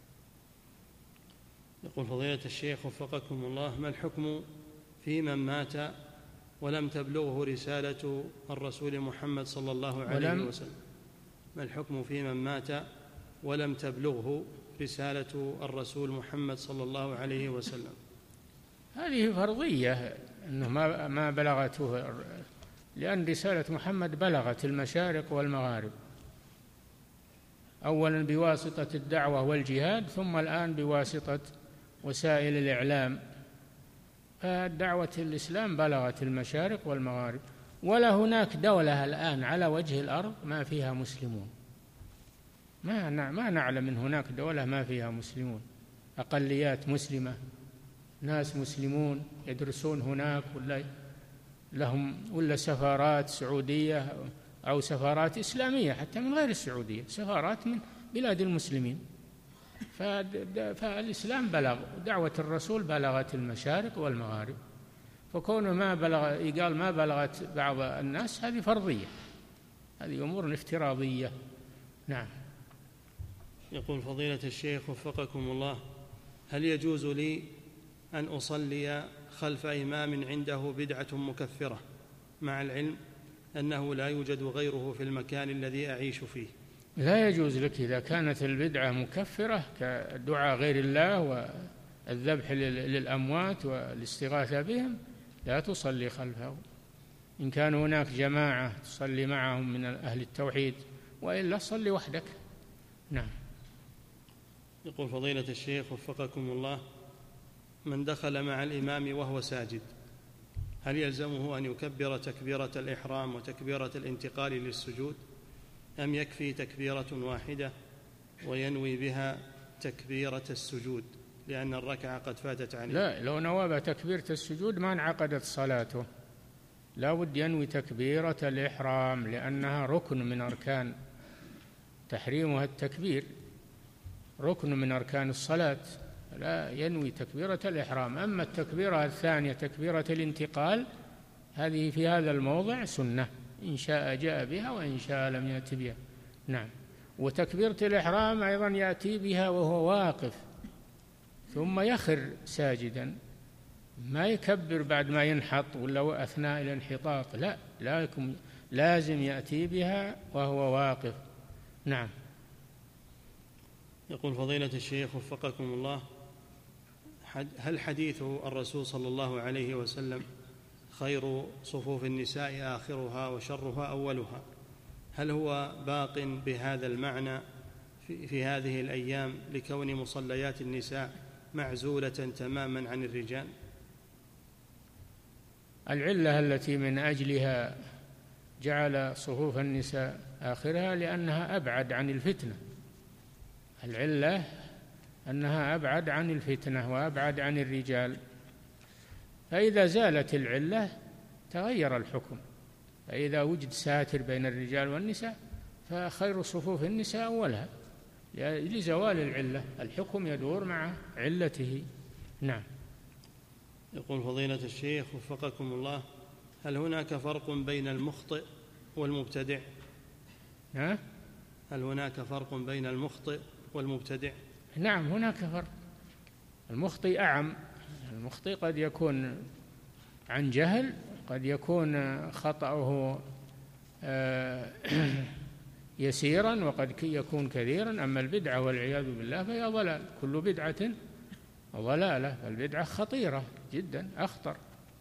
يقول فضيلة الشيخ وفقكم الله: ما الحكم في من مات ولم تبلغه رسالة الرسول محمد صلى الله عليه ولم وسلم؟ ما الحكم في من مات ولم تبلغه رسالة الرسول محمد صلى الله عليه وسلم؟ هذه فرضية أنه ما ما بلغته، لأن رسالة محمد بلغت المشارق والمغارب، أولا بواسطة الدعوة والجهاد، ثم الآن بواسطة وسائل الإعلام. فدعوة الإسلام بلغت المشارق والمغارب، ولا هناك دولة الآن على وجه الأرض ما فيها مسلمون، ما ما نعلم من هناك دولة ما فيها مسلمون، أقليات مسلمة، ناس مسلمون يدرسون هناك، ولا لهم ولا سفارات سعودية أو سفارات إسلامية حتى من غير السعودية، سفارات من بلاد المسلمين. فالإسلام بلغ، دعوة الرسول بلغت المشارق والمغارب، فكونه ما بلغ يقال ما بلغت بعض الناس هذه فرضية، هذه أمور افتراضية. نعم. يقول فضيلة الشيخ وفقكم الله: هل يجوز لي أن أصلي خلف إمام عنده بدعة مكفرة مع العلم أنه لا يوجد غيره في المكان الذي أعيش فيه؟ لا يجوز لك إذا كانت البدعة مكفرة كدعاء غير الله والذبح للأموات والاستغاثة بهم، لا تصلي خلفه. إن كان هناك جماعة تصلي معهم من أهل التوحيد، وإلا صلي وحدك. نعم. يقول فضيلة الشيخ وفقكم الله: من دخل مع الإمام وهو ساجد هل يلزمه أن يكبر تكبيرة الإحرام وتكبيرة الانتقال للسجود، أم يكفي تكبيرة واحدة وينوي بها تكبيرة السجود لأن الركعة قد فاتت عليه؟ لا، لو نوى تكبيرة السجود ما انعقدت صلاته، لا بد ينوي تكبيرة الإحرام لأنها ركن من أركان، تحريمها التكبير ركن من أركان الصلاة، لا ينوي تكبيرة الإحرام. أما التكبيرة الثانية تكبيرة الانتقال هذه في هذا الموضع سنة، إن شاء جاء بها وإن شاء لم يأتي بها. نعم. وتكبيرة الإحرام أيضا يأتي بها وهو واقف ثم يخر ساجدا، ما يكبر بعد ما ينحط ولا أثناء الانحطاط، لا، لا يكون لازم يأتي بها وهو واقف. نعم. يقول فضيلة الشيخ وفقكم الله: هل حديث الرسول صلى الله عليه وسلم خير صفوف النساء آخرها وشرها أولها، هل هو باق بهذا المعنى في, في هذه الأيام لكون مصليات النساء معزولة تماما عن الرجال؟ العلة التي من أجلها جعل صفوف النساء آخرها لأنها أبعد عن الفتنة، العلة أنها أبعد عن الفتنة وأبعد عن الرجال، فإذا زالت العلة تغير الحكم، فإذا وجد ساتر بين الرجال والنساء فخير صفوف النساء أولها لزوال العلة، الحكم يدور مع علته. نعم. يقول فضيلة الشيخ وفقكم الله: هل هناك فرق بين المخطئ والمبتدع؟ ها؟ هل هناك فرق بين المخطئ والمبتدع؟ نعم هناك فرق. المخطئ أعم، المخطئ قد يكون عن جهل، قد يكون خطأه يسيرا وقد يكون كثيرا. أما البدعة والعياذ بالله فهي ضلال، كل بدعة ضلالة، فالبدعة خطيرة جدا، أخطر.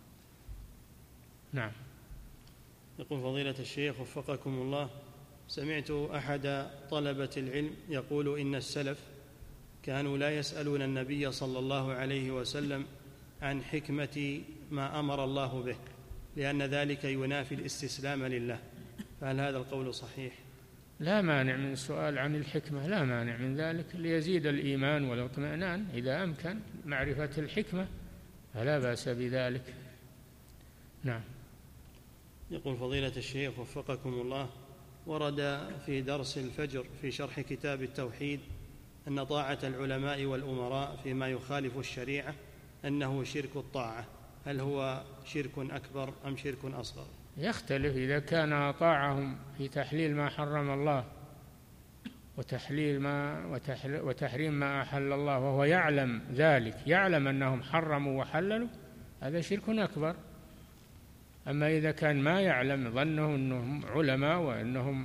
نعم. يقول فضيلة الشيخ وفقكم الله: سمعت أحد طلبة العلم يقول إن السلف كانوا لا يسألون النبي صلى الله عليه وسلم عن حكمة ما أمر الله به، لأن ذلك ينافي الاستسلام لله، فهل هذا القول صحيح؟ لا مانع من السؤال عن الحكمة، لا مانع من ذلك، ليزيد الإيمان والاطمئنان، إذا أمكن معرفة الحكمة فلا بأس بذلك. نعم. يقول فضيلة الشيخ وفقكم الله: ورد في درس الفجر في شرح كتاب التوحيد أن طاعة العلماء والأمراء فيما يخالف الشريعة أنه شرك الطاعة، هل هو شرك أكبر أم شرك أصغر؟ يختلف، إذا كان طاعهم في تحليل ما حرم الله وتحليل ما وتحريم ما أحل الله وهو يعلم ذلك، يعلم أنهم حرموا وحللوا، هذا شرك أكبر. أما إذا كان ما يعلم، ظنه أنهم علماء وأنهم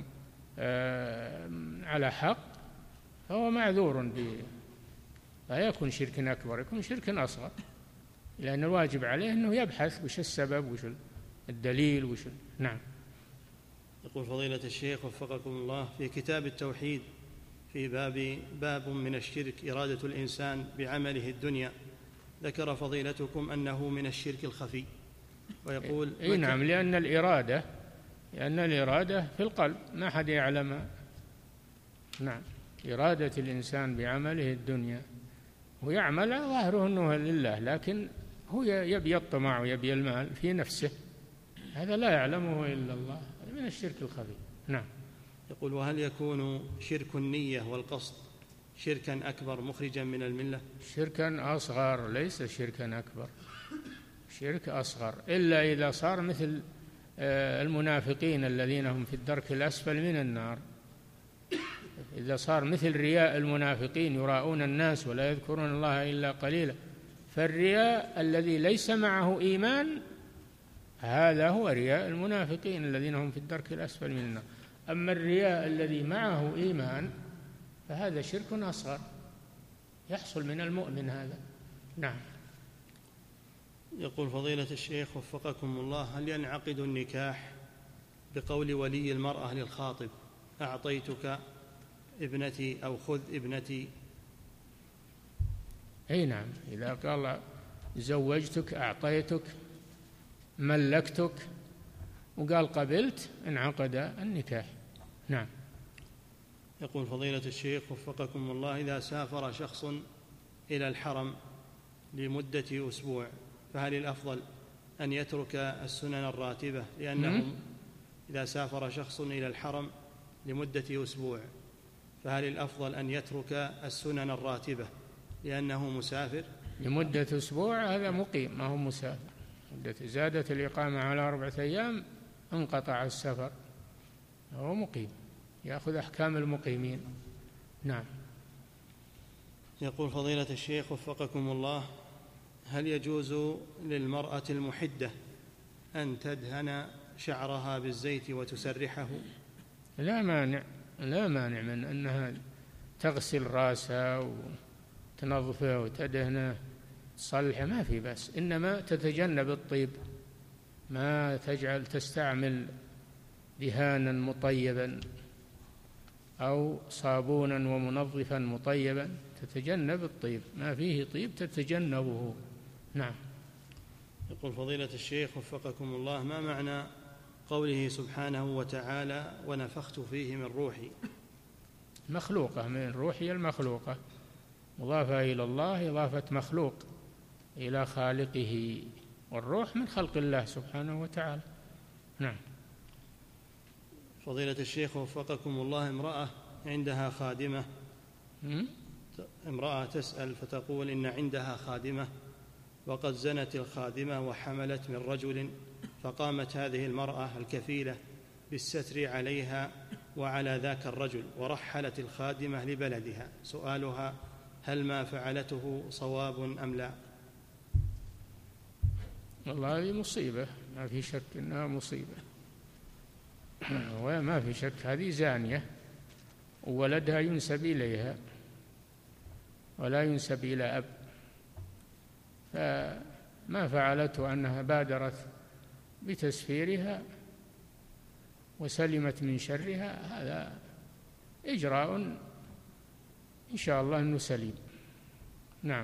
آه على حق، فهو معذور به، لا يكون شرك أكبر، يكون شرك أصغر، لأن الواجب عليه أنه يبحث وش السبب وش الدليل وش. نعم. يقول فضيلة الشيخ وفقكم الله: في كتاب التوحيد في باب باب من الشرك إرادة الإنسان بعمله الدنيا، ذكر فضيلتكم أنه من الشرك الخفي، ويقول إيه نعم، لأن الإرادة لأن الإرادة في القلب، ما حد يعلم. نعم. إرادة الإنسان بعمله الدنيا، ويعمل ظاهره أنه لله، لكن هو يبي الطمع ويبي المال في نفسه، هذا لا يعلمه إلا الله، من الشرك الخفي. نعم. يقول: وهل يكون شرك النية والقصد شركا أكبر مخرجا من الملة؟ شركا أصغر، ليس شركا أكبر، شرك أصغر، إلا إذا صار مثل المنافقين الذين هم في الدرك الأسفل من النار. إذا صار مثل رياء المنافقين، يراؤون الناس ولا يذكرون الله إلا قليلا، فالرياء الذي ليس معه إيمان هذا هو رياء المنافقين الذين هم في الدرك الأسفل من النار. أما الرياء الذي معه إيمان فهذا شرك أصغر يحصل من المؤمن هذا. نعم. يقول فضيلة الشيخ وفقكم الله: هل ينعقد النكاح بقول ولي المرأة للخاطب أعطيتك ابنتي أو خذ ابنتي؟ أي نعم، إذا قال زوجتك، أعطيتك، ملكتك، وقال قبلت، انعقد النكاح. نعم. يقول فضيلة الشيخ وفقكم الله: إذا سافر شخص إلى الحرم لمدة أسبوع، فهل الأفضل أن يترك السنن الراتبة لأنه إذا سافر شخص إلى الحرم لمدة أسبوع فهل الأفضل أن يترك السنن الراتبة لأنه مسافر؟ لمدة أسبوع هذا مقيم، ما هو مسافر. مدة زادت الإقامة على أربعة أيام انقطع السفر، هو مقيم، يأخذ أحكام المقيمين. نعم. يقول فضيلة الشيخ وفقكم الله: هل يجوز للمرأة المحدة أن تدهن شعرها بالزيت وتسرحه؟ لا مانع، لا مانع من أنها تغسل رأسها وتنظفه وتدهنه تصلحه، ما في بس، إنما تتجنب الطيب، ما تجعل تستعمل دهانا مطيبا أو صابونا ومنظفا مطيبا، تتجنب الطيب، ما فيه طيب تتجنبه. نعم. يقول فضيلة الشيخ وفقكم الله: ما معنى قوله سبحانه وتعالى ونفخت فيه من روحي؟ مخلوقة، من روحي المخلوقة، مضافة إلى الله، إضافة مخلوق إلى خالقه، والروح من خلق الله سبحانه وتعالى. نعم. فضيلة الشيخ وفقكم الله: امرأة عندها خادمة، امرأة تسأل فتقول إن عندها خادمة وقد زنت الخادمة وحملت من رجل، فقامت هذه المرأة الكفيلة بالستر عليها وعلى ذاك الرجل ورحلت الخادمة لبلدها، سؤالها: هل ما فعلته صواب أم لا؟ والله هذه مصيبة، ما في شك أنها مصيبة، وما في شك هذه زانية، وولدها ينسب إليها ولا ينسب إلى أب، فما فعلته أنها بادرت بتسفيرها وسلمت من شرها، هذا إجراء إن شاء الله أنه سليم. نعم.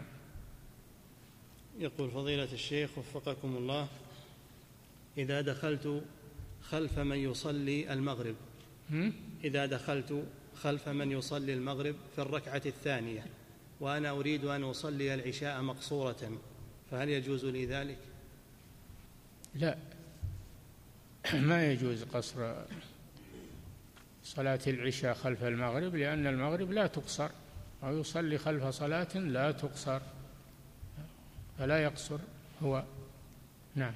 يقول فضيلة الشيخ وفقكم الله: إذا دخلت خلف من يصلي المغرب إذا دخلت خلف من يصلي المغرب في الركعة الثانية وأنا أريد أن أصلي العشاء مقصورة، فهل يجوز لي ذلك؟ لا، ما يجوز قصر صلاة العشاء خلف المغرب، لأن المغرب لا تقصر، أو يصلي خلف صلاة لا تقصر، فلا يقصر هو. نعم.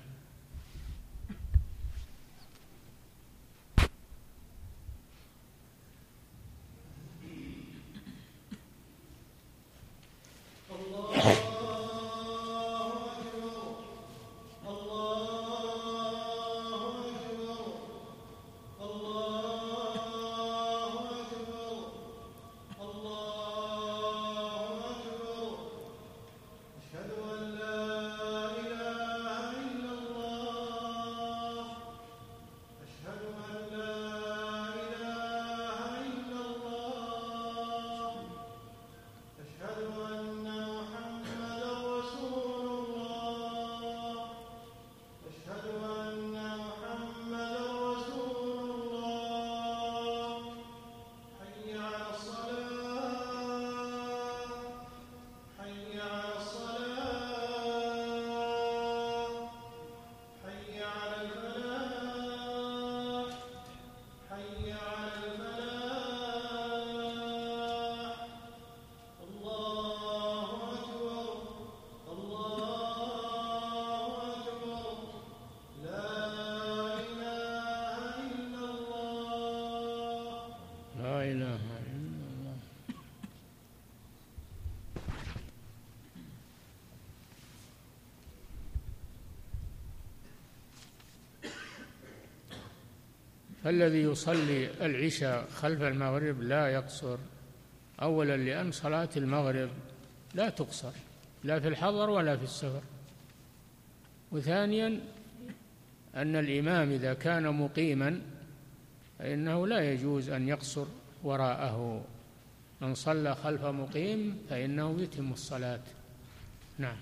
فالذي يصلي العشاء خلف المغرب لا يقصر، أولا لأن صلاة المغرب لا تقصر لا في الحضر ولا في السفر، وثانيا أن الإمام إذا كان مقيما فإنه لا يجوز أن يقصر وراءه، من صلى خلف مقيم فإنه يتم الصلاة. نعم.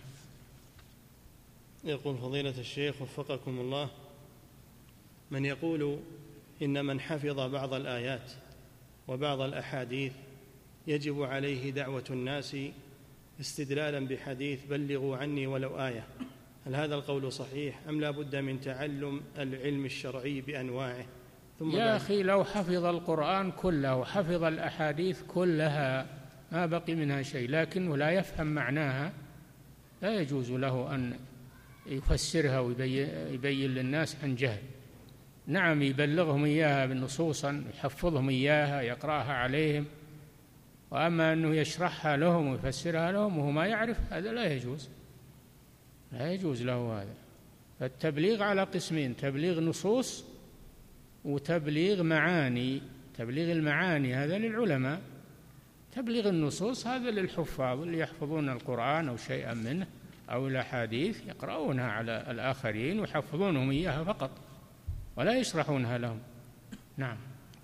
يقول فضيلة الشيخ وفقكم الله: من يقول إن من حفظ بعض الآيات وبعض الأحاديث يجب عليه دعوة الناس استدلالا بحديث بلغوا عني ولو آية، هل هذا القول صحيح أم لا بد من تعلم العلم الشرعي بأنواعه؟ ثم يا أخي لو حفظ القرآن كله وحفظ الأحاديث كلها ما بقي منها شيء، لكنه لا يفهم معناها، لا يجوز له أن يفسرها ويبين للناس عن جهل. نعم، يبلغهم إياها بالنصوصا، يحفظهم إياها، يقرأها عليهم، وأما أنه يشرحها لهم ويفسرها لهم وهو ما يعرف، هذا لا يجوز، لا يجوز له هذا. فالتبليغ على قسمين: تبليغ نصوص وتبليغ معاني. تبليغ المعاني هذا للعلماء، تبليغ النصوص هذا للحفاظ اللي يحفظون القرآن أو شيئا منه أو الأحاديث، يقرؤونها على الآخرين ويحفظونهم إياها فقط ولا يشرحونها لهم. نعم.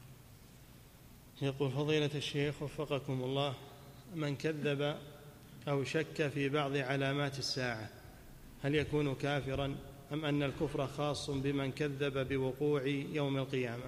يقول فضيلة الشيخ وفقكم الله: من كذب أو شك في بعض علامات الساعة هل يكون كافرا أم أن الكفر خاص بمن كذب بوقوع يوم القيامة؟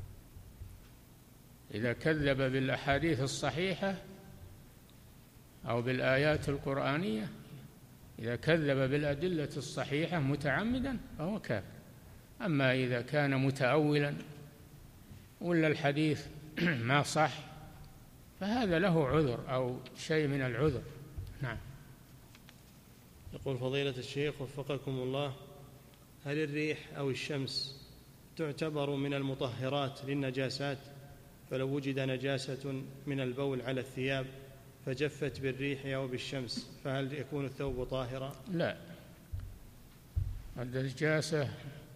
إذا كذب بالأحاديث الصحيحة أو بالآيات القرآنية، إذا كذب بالأدلة الصحيحة متعمدا فهو كافر. أما إذا كان متأولا ولا الحديث ما صح فهذا له عذر أو شيء من العذر. نعم. يقول فضيلة الشيخ وفقكم الله: هل الريح أو الشمس تعتبر من المطهرات للنجاسات؟ فلو وجد نجاسة من البول على الثياب فجفت بالريح أو بالشمس فهل يكون الثوب طاهرا؟ لا، النجاسة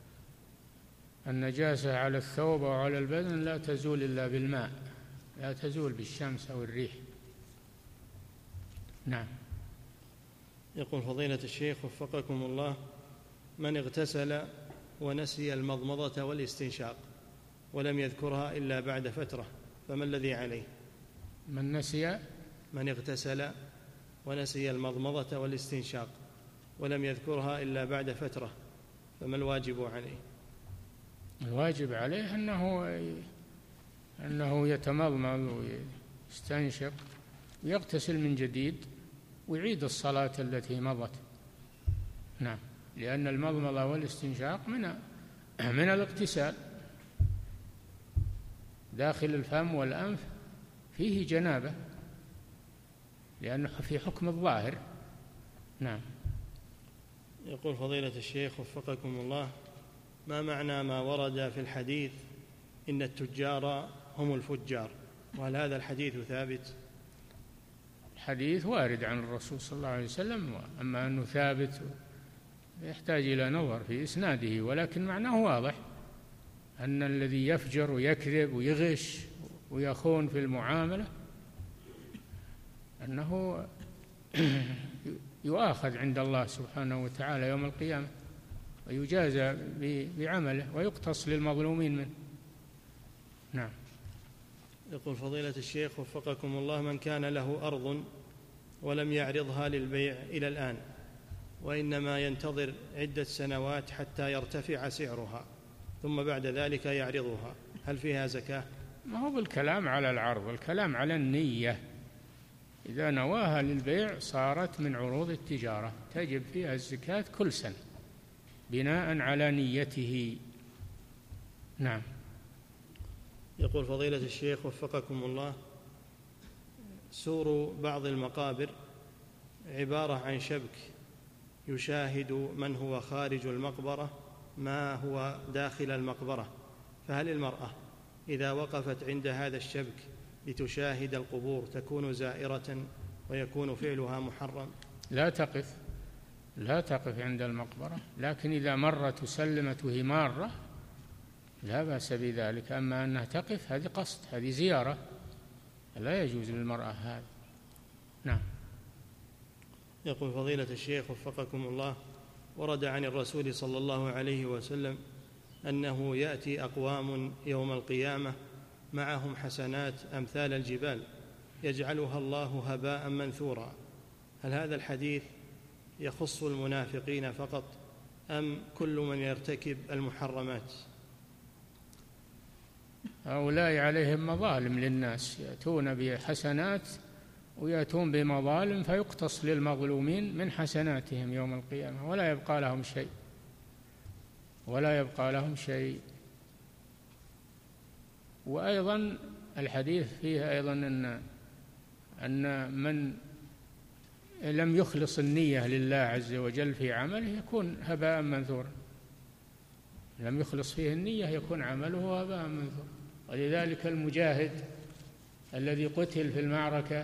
النجاسة على الثوب أو على البدن لا تزول إلا بالماء، لا تزول بالشمس أو الريح. نعم. يقول فضيلة الشيخ وفقكم الله: من اغتسل ونسي المضمضة والاستنشاق ولم يذكرها إلا بعد فترة فما الذي عليه؟ من نسي من اغتسل ونسي المضمضة والاستنشاق ولم يذكرها إلا بعد فترة فما الواجب عليه؟ الواجب عليه أنه أنه يتمضمض ويستنشق ويغتسل من جديد ويعيد الصلاة التي مضت. نعم، لأن المضمضة والاستنشاق من من الاغتسال، داخل الفم والأنف فيه جنابة لأنه في حكم الظاهر. نعم. يقول فضيلة الشيخ وفقكم الله: ما معنى ما ورد في الحديث إن التجار هم الفجار، وهل هذا الحديث ثابت؟ الحديث وارد عن الرسول صلى الله عليه وسلم، أما أنه ثابت يحتاج إلى نظر في إسناده، ولكن معناه واضح أن الذي يفجر ويكذب ويغش ويخون في المعاملة أنه يؤاخذ عند الله سبحانه وتعالى يوم القيامة ويجازى بعمله ويقتص للمظلومين منه. نعم. يقول فضيلة الشيخ وفقكم الله: من كان له أرض ولم يعرضها للبيع إلى الآن وإنما ينتظر عدة سنوات حتى يرتفع سعرها ثم بعد ذلك يعرضها، هل فيها زكاة؟ ما هو بالكلام على العرض، الكلام على النية. إذا نواها للبيع صارت من عروض التجارة تجب فيها الزكاة كل سنة بناء على نيته. نعم. يقول فضيلة الشيخ وفقكم الله: سور بعض المقابر عبارة عن شبك يشاهد من هو خارج المقبرة ما هو داخل المقبرة، فهل المرأة إذا وقفت عند هذا الشبك لتشاهد القبور تكون زائرة ويكون فعلها محرم؟ لا تقف لا تقف عند المقبرة، لكن إذا مرت وسلمت وهي مارة لا بأس بذلك. أما أنها تقف هذه قصد، هذه زيارة، لا يجوز للمرأة هذا. نعم. يقول فضيلة الشيخ وفقكم الله: ورد عن الرسول صلى الله عليه وسلم أنه يأتي أقوام يوم القيامة معهم حسنات أمثال الجبال يجعلها الله هباء منثورا، هل هذا الحديث يخص المنافقين فقط أم كل من يرتكب المحرمات؟ هؤلاء عليهم مظالم للناس، يأتون بحسنات ويأتون بمظالم فيقتص للمظلومين من حسناتهم يوم القيامة ولا يبقى لهم شيء ولا يبقى لهم شيء. وأيضا الحديث فيه أيضا أن أن من لم يخلص النية لله عز وجل في عمله يكون هباء منثورا، لم يخلص فيه النية يكون عمله هباء منثورا. ولذلك المجاهد الذي قتل في المعركة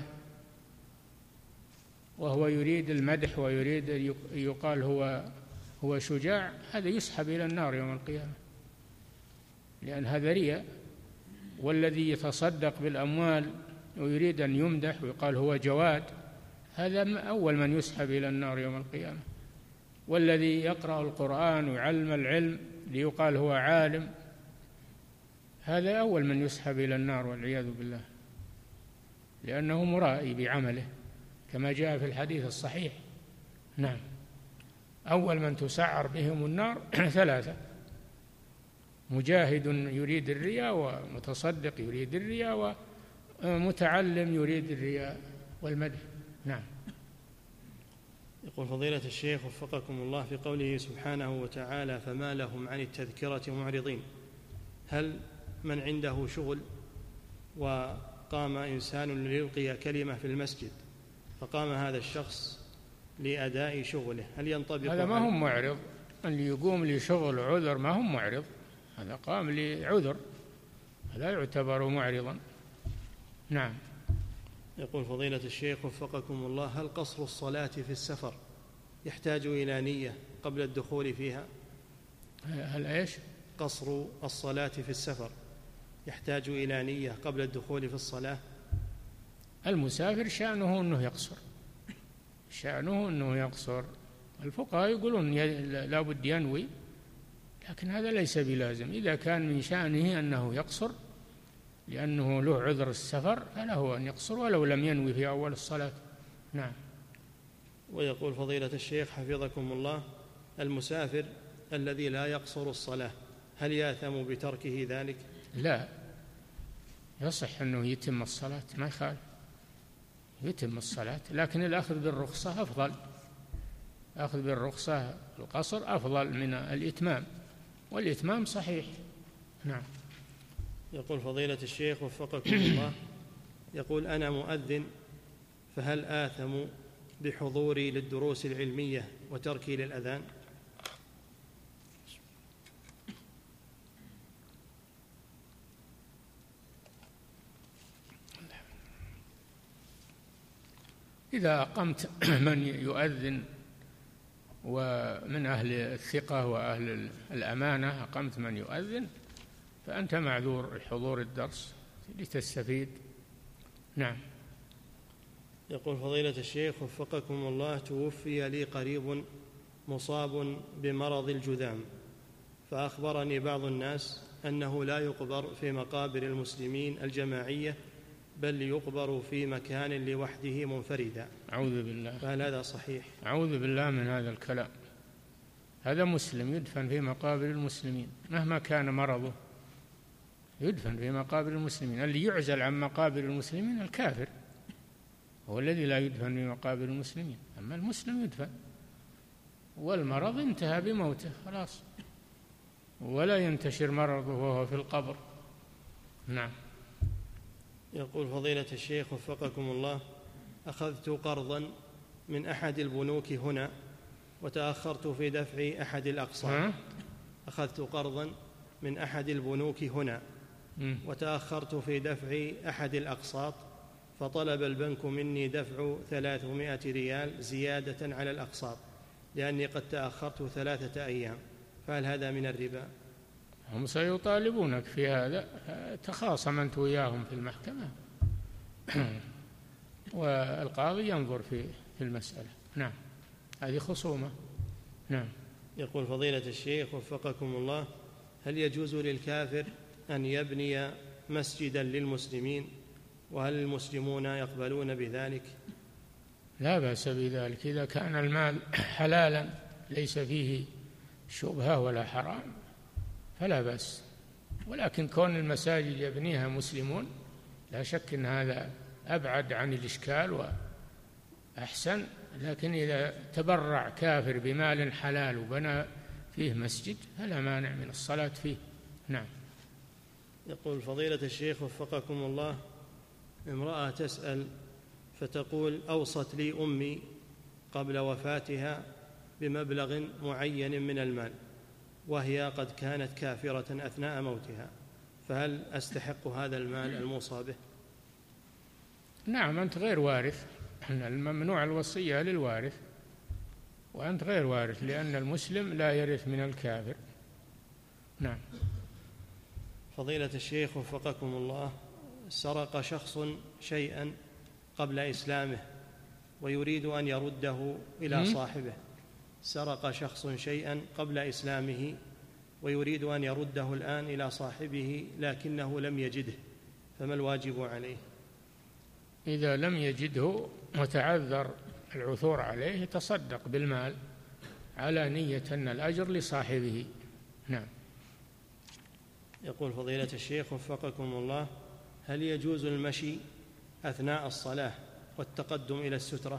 وهو يريد المدح ويريد أن يقال هو هو شجاع، هذا يسحب إلى النار يوم القيامة، لأن هذا رياء. والذي يتصدق بالأموال ويريد أن يمدح ويقال هو جواد، هذا أول من يسحب إلى النار يوم القيامة. والذي يقرأ القرآن ويعلم العلم ليقال هو عالم، هذا أول من يسحب إلى النار والعياذ بالله، لأنه مرائي بعمله كما جاء في الحديث الصحيح. نعم. أول من تسعر بهم النار ثلاثة: مجاهد يريد الرياء، ومتصدق يريد الرياء، ومتعلم يريد الرياء والمدح. نعم. يقول فضيلة الشيخ وفقكم الله: في قوله سبحانه وتعالى فما لهم عن التذكرة معرضين، هل من عنده شغل وقام إنسان ليلقي كلمة في المسجد فقام هذا الشخص لأداء شغله هل ينطبق؟ هذا ما هم معرض، اللي يقوم لشغل عذر ما هم معرض، هذا قام لعذر لا يعتبر معرضا. نعم. يقول فضيلة الشيخ وفقكم الله: هل قصر الصلاة في السفر يحتاج إلى نية قبل الدخول فيها؟ هل إيش؟ قصر الصلاة في السفر يحتاج إلى نية قبل الدخول في الصلاة؟ المسافر شأنه أنه يقصر، شأنه أنه يقصر. الفقهاء يقولون لا بد ينوي، لكن هذا ليس بلازم. إذا كان من شأنه أنه يقصر لأنه له عذر السفر فله أن يقصر ولو لم ينوي في أول الصلاة. نعم. ويقول فضيلة الشيخ حفظكم الله: المسافر الذي لا يقصر الصلاة هل يأثم بتركه ذلك؟ لا، يصح أنه يتم الصلاة، ما يخالف يتم الصلاة، لكن الأخذ بالرخصة أفضل. أخذ بالرخصة القصر أفضل من الإتمام، والإتمام صحيح. نعم. يقول فضيلة الشيخ وفقكم الله: يقول أنا مؤذن، فهل آثم بحضوري للدروس العلمية وتركي للأذان؟ إذا أقمت من يؤذن ومن أهل الثقة وأهل الأمانة، أقمت من يؤذن، فأنت معذور حضور الدرس لتستفيد. نعم. يقول فضيلة الشيخ وفقكم الله: توفي لي قريب مصاب بمرض الجذام، فأخبرني بعض الناس أنه لا يقبر في مقابر المسلمين الجماعية، بل يقبر في مكان لوحده منفردا. أعوذ بالله. فهل هذا صحيح؟ أعوذ بالله من هذا الكلام. هذا مسلم يدفن في مقابر المسلمين مهما كان مرضه، يدفن في مقابر المسلمين. اللي يعزل عن مقابر المسلمين الكافر هو الذي لا يدفن في مقابر المسلمين، أما المسلم يدفن، والمرض انتهى بموته خلاص، ولا ينتشر مرضه وهو في القبر. نعم. يقول فضيلة الشيخ وفقكم الله: أخذت قرضا من أحد البنوك هنا وتأخرت في دفع أحد الأقساط. أخذت قرضا من أحد البنوك هنا وتأخرت في دفع أحد الأقساط، فطلب البنك مني دفع ثلاثمائة ريال زيادة على الأقساط لأني قد تأخرت ثلاثة أيام، فهل هذا من الربا؟ هم سيطالبونك في هذا، تخاصم أنت وياهم في المحكمة والقاضي ينظر في المسألة. نعم، هذه خصومة. نعم. يقول فضيلة الشيخ وفقكم الله: هل يجوز للكافر أن يبني مسجدا للمسلمين، وهل المسلمون يقبلون بذلك؟ لا بأس بذلك إذا كان المال حلالا ليس فيه شبهة ولا حرام فلا بأس، ولكن كون المساجد يبنيها مسلمون لا شك أن هذا أبعد عن الإشكال وأحسن، لكن إذا تبرع كافر بمال حلال وبنى فيه مسجد فلا مانع من الصلاة فيه. نعم. يقول فضيلة الشيخ وفقكم الله: امرأة تسأل فتقول: أوصت لي أمي قبل وفاتها بمبلغ معين من المال وهي قد كانت كافرة أثناء موتها، فهل أستحق هذا المال الموصى به؟ نعم، أنت غير وارث، الممنوع الوصية للوارث، وأنت غير وارث لأن المسلم لا يرث من الكافر. نعم. فضيلة الشيخ وفقكم الله: سرق شخص شيئا قبل إسلامه ويريد أن يرده إلى صاحبه. سرق شخص شيئا قبل إسلامه ويريد أن يرده الآن إلى صاحبه لكنه لم يجده، فما الواجب عليه؟ إذا لم يجده وتعذر العثور عليه يتصدق بالمال على نية أن الأجر لصاحبه. نعم. يقول فضيلة الشيخ وفقكم الله: هل يجوز المشي أثناء الصلاة والتقدم إلى السترة؟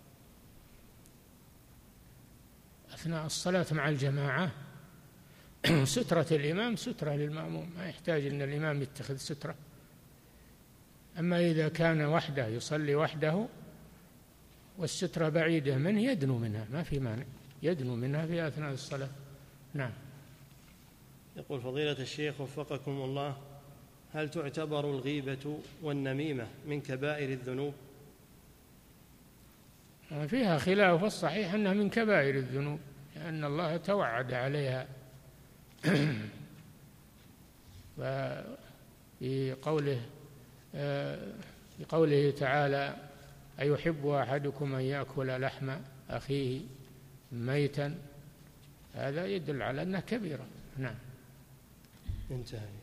أثناء الصلاة مع الجماعة سترة الإمام سترة للمأموم، ما يحتاج أن الإمام يتخذ سترة. أما إذا كان وحده يصلي وحده والسترة بعيدة منه يدنو منها، ما في مانع، يدنو منها في أثناء الصلاة. نعم. يقول فضيلة الشيخ وفقكم الله: هل تعتبر الغيبة والنميمة من كبائر الذنوب؟ فيها خلاف، الصحيح أنها من كبائر الذنوب لأن الله توعد عليها في قوله في قوله تعالى: أيحب أحدكم أن يأكل لحم أخيه ميتا؟ هذا يدل على أنها كبيرة. نعم. انتهى.